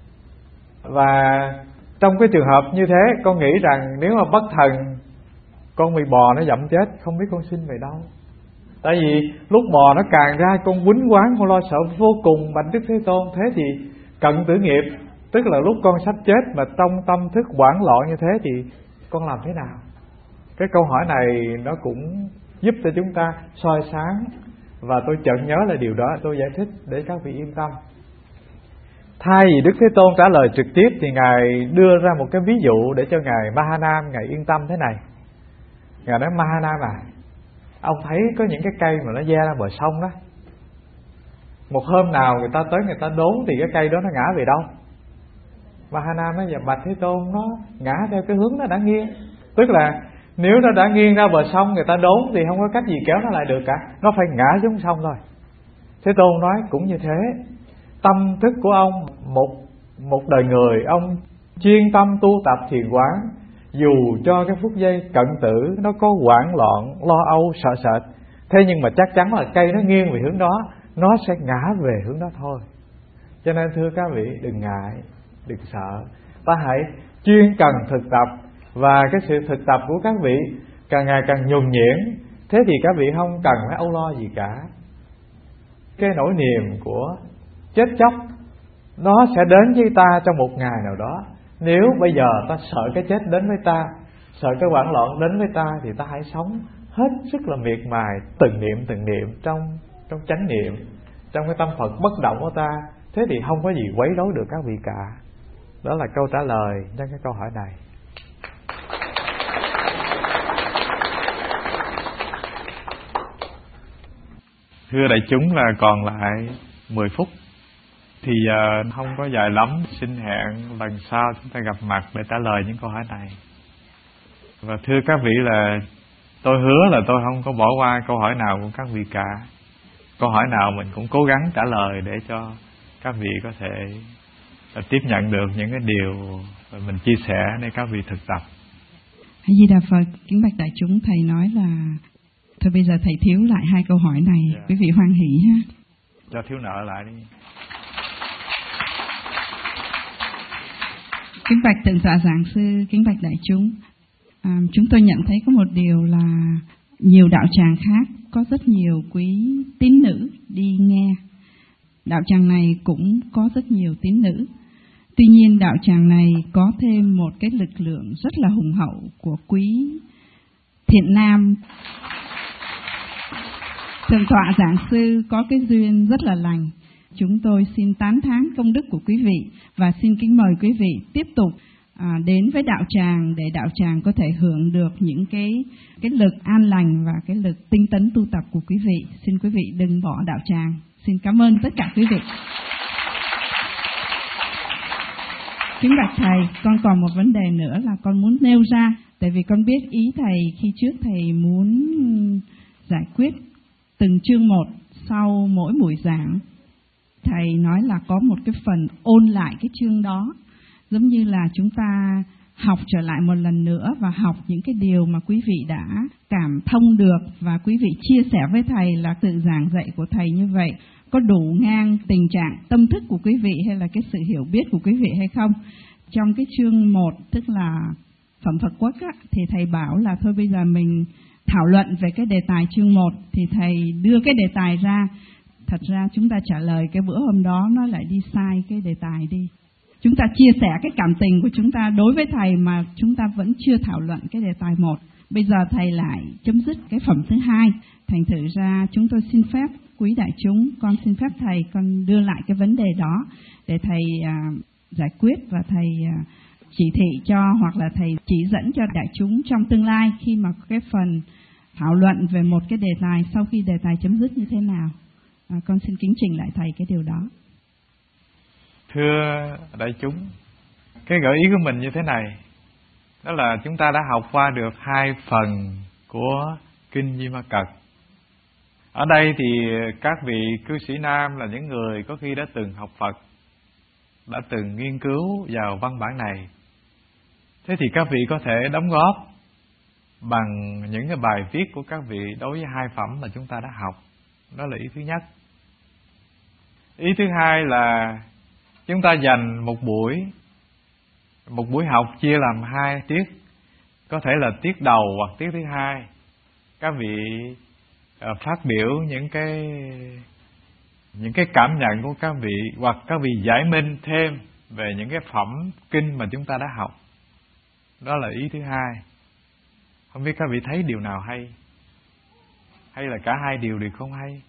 Và trong cái trường hợp như thế, con nghĩ rằng nếu mà bất thần con bị bò nó dẫm chết, không biết con sinh về đâu. Tại vì lúc bò nó càng ra, con quýnh quán, con lo sợ vô cùng. Bạch Đức Thế Tôn, thế thì cận tử nghiệp, tức là lúc con sắp chết mà trong tâm thức hoảng loạn như thế thì con làm thế nào? Cái câu hỏi này nó cũng giúp cho chúng ta soi sáng. Và tôi chợt nhớ là điều đó, tôi giải thích để các vị yên tâm. Thay vì Đức Thế Tôn trả lời trực tiếp thì Ngài đưa ra một cái ví dụ để cho Ngài Mahanam Ngài yên tâm thế này. Ngài nói: Mahanam à, ông thấy có những cái cây mà nó gieo ra bờ sông đó, một hôm nào người ta tới người ta đốn thì cái cây đó nó ngã về đâu? Mahanam nói: dạ bạch Thế Tôn, nó ngã theo cái hướng nó đã nghiêng. Tức là nếu nó đã nghiêng ra bờ sông, người ta đốn thì không có cách gì kéo nó lại được cả, nó phải ngã xuống sông thôi. Thế Tôn nói cũng như thế, tâm thức của ông một một đời người ông chuyên tâm tu tập thiền quán, dù cho cái phút giây cận tử nó có hoảng loạn, lo âu, sợ sệt, thế nhưng mà chắc chắn là cây nó nghiêng về hướng đó, nó sẽ ngã về hướng đó thôi. Cho nên thưa các vị, đừng ngại, đừng sợ, ta hãy chuyên cần thực tập. Và cái sự thực tập của các vị càng ngày càng nhuần nhuyễn, thế thì các vị không cần phải âu lo gì cả. Cái nỗi niềm của chết chóc nó sẽ đến với ta trong một ngày nào đó. Nếu bây giờ ta sợ cái chết đến với ta, sợ cái hoảng loạn đến với ta, thì ta hãy sống hết sức là miệt mài, từng niệm trong chánh niệm, trong cái tâm Phật bất động của ta. Thế thì không có gì quấy rối được các vị cả. Đó là câu trả lời cho cái câu hỏi này. Thưa đại chúng, là còn lại 10 phút thì không có dài lắm. Xin hẹn lần sau chúng ta gặp mặt để trả lời những câu hỏi này. Và thưa các vị, là tôi hứa là tôi không có bỏ qua câu hỏi nào của các vị cả. Câu hỏi nào mình cũng cố gắng trả lời để cho các vị có thể tiếp nhận được những cái điều mà mình chia sẻ để các vị thực tập. A Di Đà Phật. Kính bạch đại chúng, thầy nói là thôi bây giờ thầy thiếu lại 2 câu hỏi này, quý vị hoan hỷ ha. Cho thiếu nợ lại đi. Kính bạch Thượng tọa giảng sư, kính bạch đại chúng, chúng tôi nhận thấy có một điều là nhiều đạo tràng khác có rất nhiều quý tín nữ đi nghe. Đạo tràng này cũng có rất nhiều tín nữ. Tuy nhiên đạo tràng này có thêm một cái lực lượng rất là hùng hậu của quý thiện nam. Thượng tọa giảng sư có cái duyên rất là lành. Chúng tôi xin tán thán công đức của quý vị và xin kính mời quý vị tiếp tục đến với đạo tràng để đạo tràng có thể hưởng được những cái lực an lành và cái lực tinh tấn tu tập của quý vị. Xin quý vị đừng bỏ đạo tràng. Xin cảm ơn tất cả quý vị. Kính bạch thầy, con còn một vấn đề nữa là con muốn nêu ra, tại vì con biết ý thầy khi trước thầy muốn giải quyết từng chương một sau mỗi buổi giảng. Thầy nói là có một cái phần ôn lại cái chương đó, giống như là chúng ta học trở lại một lần nữa và học những cái điều mà quý vị đã cảm thông được, và quý vị chia sẻ với thầy là sự giảng dạy của thầy như vậy có đủ ngang tình trạng tâm thức của quý vị hay là cái sự hiểu biết của quý vị hay không. Trong cái chương 1 tức là phẩm Phật Quốc á, thì thầy bảo là thôi bây giờ mình thảo luận về cái đề tài chương 1, thì thầy đưa cái đề tài ra. Thật ra chúng ta trả lời cái bữa hôm đó nó lại đi sai cái đề tài đi. Chúng ta chia sẻ cái cảm tình của chúng ta đối với thầy mà chúng ta vẫn chưa thảo luận cái đề tài 1. Bây giờ thầy lại chấm dứt cái phẩm thứ 2. Thành thử ra chúng tôi xin phép quý đại chúng, con xin phép thầy con đưa lại cái vấn đề đó để thầy giải quyết và thầy chỉ thị cho, hoặc là thầy chỉ dẫn cho đại chúng trong tương lai khi mà cái phần thảo luận về một cái đề tài sau khi đề tài chấm dứt như thế nào. Con xin kính trình lại thầy cái điều đó. Thưa đại chúng, cái gợi ý của mình như thế này, đó là chúng ta đã học qua được 2 phần của Kinh Di Ma Cật. Ở đây thì các vị cư sĩ nam là những người có khi đã từng học Phật, đã từng nghiên cứu vào văn bản này. Thế thì các vị có thể đóng góp bằng những cái bài viết của các vị đối với 2 phẩm mà chúng ta đã học. Đó là ý thứ nhất. Ý thứ hai là chúng ta dành một buổi học chia làm 2 tiết. Có thể là tiết đầu hoặc tiết thứ 2. Các vị phát biểu những cái cảm nhận của các vị, hoặc các vị giải minh thêm về những cái phẩm kinh mà chúng ta đã học. Đó là ý thứ hai. Không biết các vị thấy điều nào hay, hay là cả 2 điều đều không hay.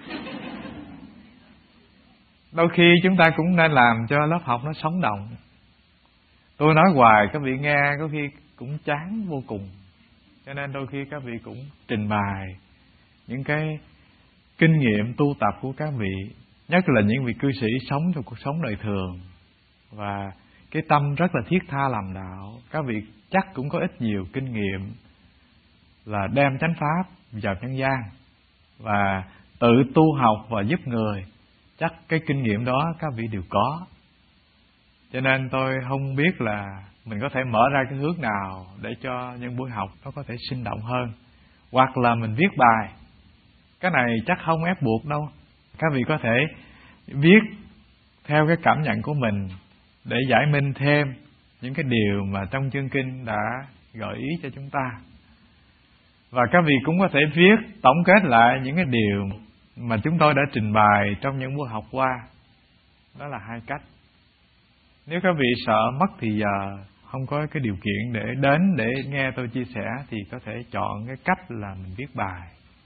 Đôi khi chúng ta cũng nên làm cho lớp học nó sống động. Tôi nói hoài các vị nghe có khi cũng chán vô cùng. Cho nên đôi khi các vị cũng trình bày những cái kinh nghiệm tu tập của các vị, nhất là những vị cư sĩ sống trong cuộc sống đời thường và cái tâm rất là thiết tha làm đạo. Các vị chắc cũng có ít nhiều kinh nghiệm là đem chánh pháp vào nhân gian và tự tu học và giúp người. Chắc cái kinh nghiệm đó các vị đều có. Cho nên tôi không biết là mình có thể mở ra cái hướng nào để cho những buổi học nó có thể sinh động hơn. Hoặc là mình viết bài. Cái này chắc không ép buộc đâu. Các vị có thể viết theo cái cảm nhận của mình để giải minh thêm những cái điều mà trong chương kinh đã gợi ý cho chúng ta. Và các vị cũng có thể viết tổng kết lại những cái điều mà chúng tôi đã trình bày trong những buổi học qua. Đó là hai cách. Nếu các vị sợ mất thì giờ, không có cái điều kiện để đến để nghe tôi chia sẻ, thì có thể chọn cái cách là mình viết bài.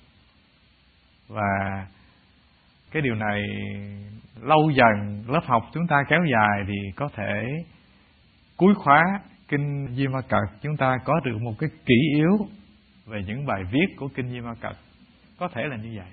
Và cái điều này lâu dần lớp học chúng ta kéo dài thì có thể cuối khóa kinh Di Ma Cật chúng ta có được một cái kỷ yếu về những bài viết của kinh Di Ma Cật. Có thể là như vậy.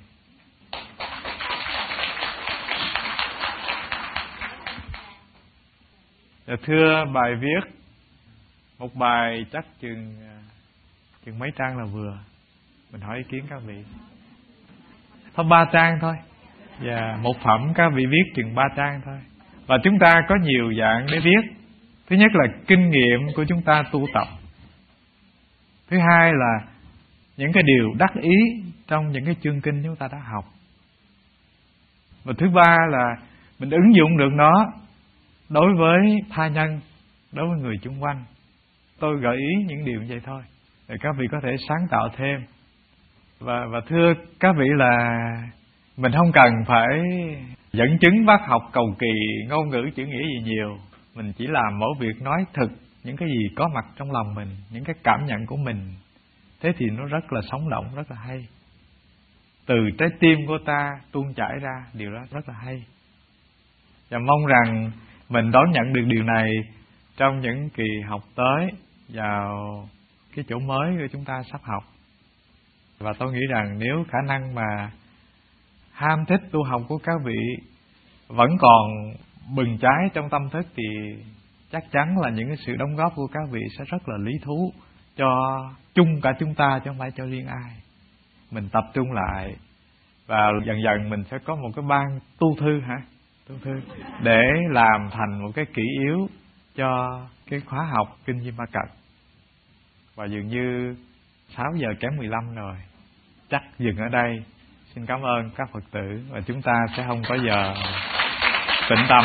Thưa bài viết, một bài chắc chừng mấy trang là vừa. Mình hỏi ý kiến các vị. Thôi 3 trang thôi. Và một phẩm các vị viết chừng 3 trang thôi. Và chúng ta có nhiều dạng để viết. Thứ nhất là kinh nghiệm của chúng ta tu tập. Thứ hai là những cái điều đắc ý trong những cái chương kinh chúng ta đã học. Và thứ ba là mình ứng dụng được nó đối với tha nhân, đối với người chung quanh. Tôi gợi ý những điều như vậy thôi, để các vị có thể sáng tạo thêm. Và thưa các vị là mình không cần phải dẫn chứng bác học cầu kỳ, ngôn ngữ chữ nghĩa gì nhiều. Mình chỉ làm mỗi việc nói thực những cái gì có mặt trong lòng mình, những cái cảm nhận của mình. Thế thì nó rất là sống động, rất là hay. Từ trái tim của ta tuôn chảy ra, điều đó rất là hay. Và mong rằng mình đón nhận được điều này trong những kỳ học tới vào cái chỗ mới của chúng ta sắp học. Và tôi nghĩ rằng nếu khả năng mà ham thích tu học của các vị vẫn còn bừng cháy trong tâm thức, thì chắc chắn là những cái sự đóng góp của các vị sẽ rất là lý thú cho chung cả chúng ta, chứ không phải cho riêng ai. Mình tập trung lại và dần dần mình sẽ có một cái ban tu thư để làm thành một cái kỷ yếu cho cái khóa học kinh Di Ma Cật. Và dường như 6 giờ kém 15 rồi, chắc dừng ở đây. Xin cảm ơn các Phật tử, và chúng ta sẽ không có giờ tĩnh tâm.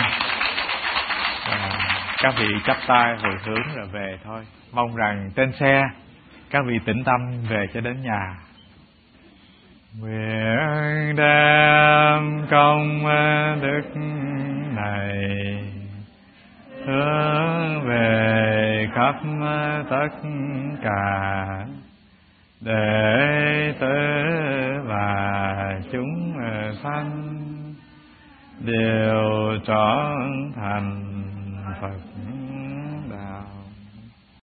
Các vị chắp tay hồi hướng rồi về thôi. Mong rằng trên xe các vị tĩnh tâm về cho đến nhà. Nguyện đem công đức này hướng về khắp tất cả đệ tử và chúng sanh đều trọn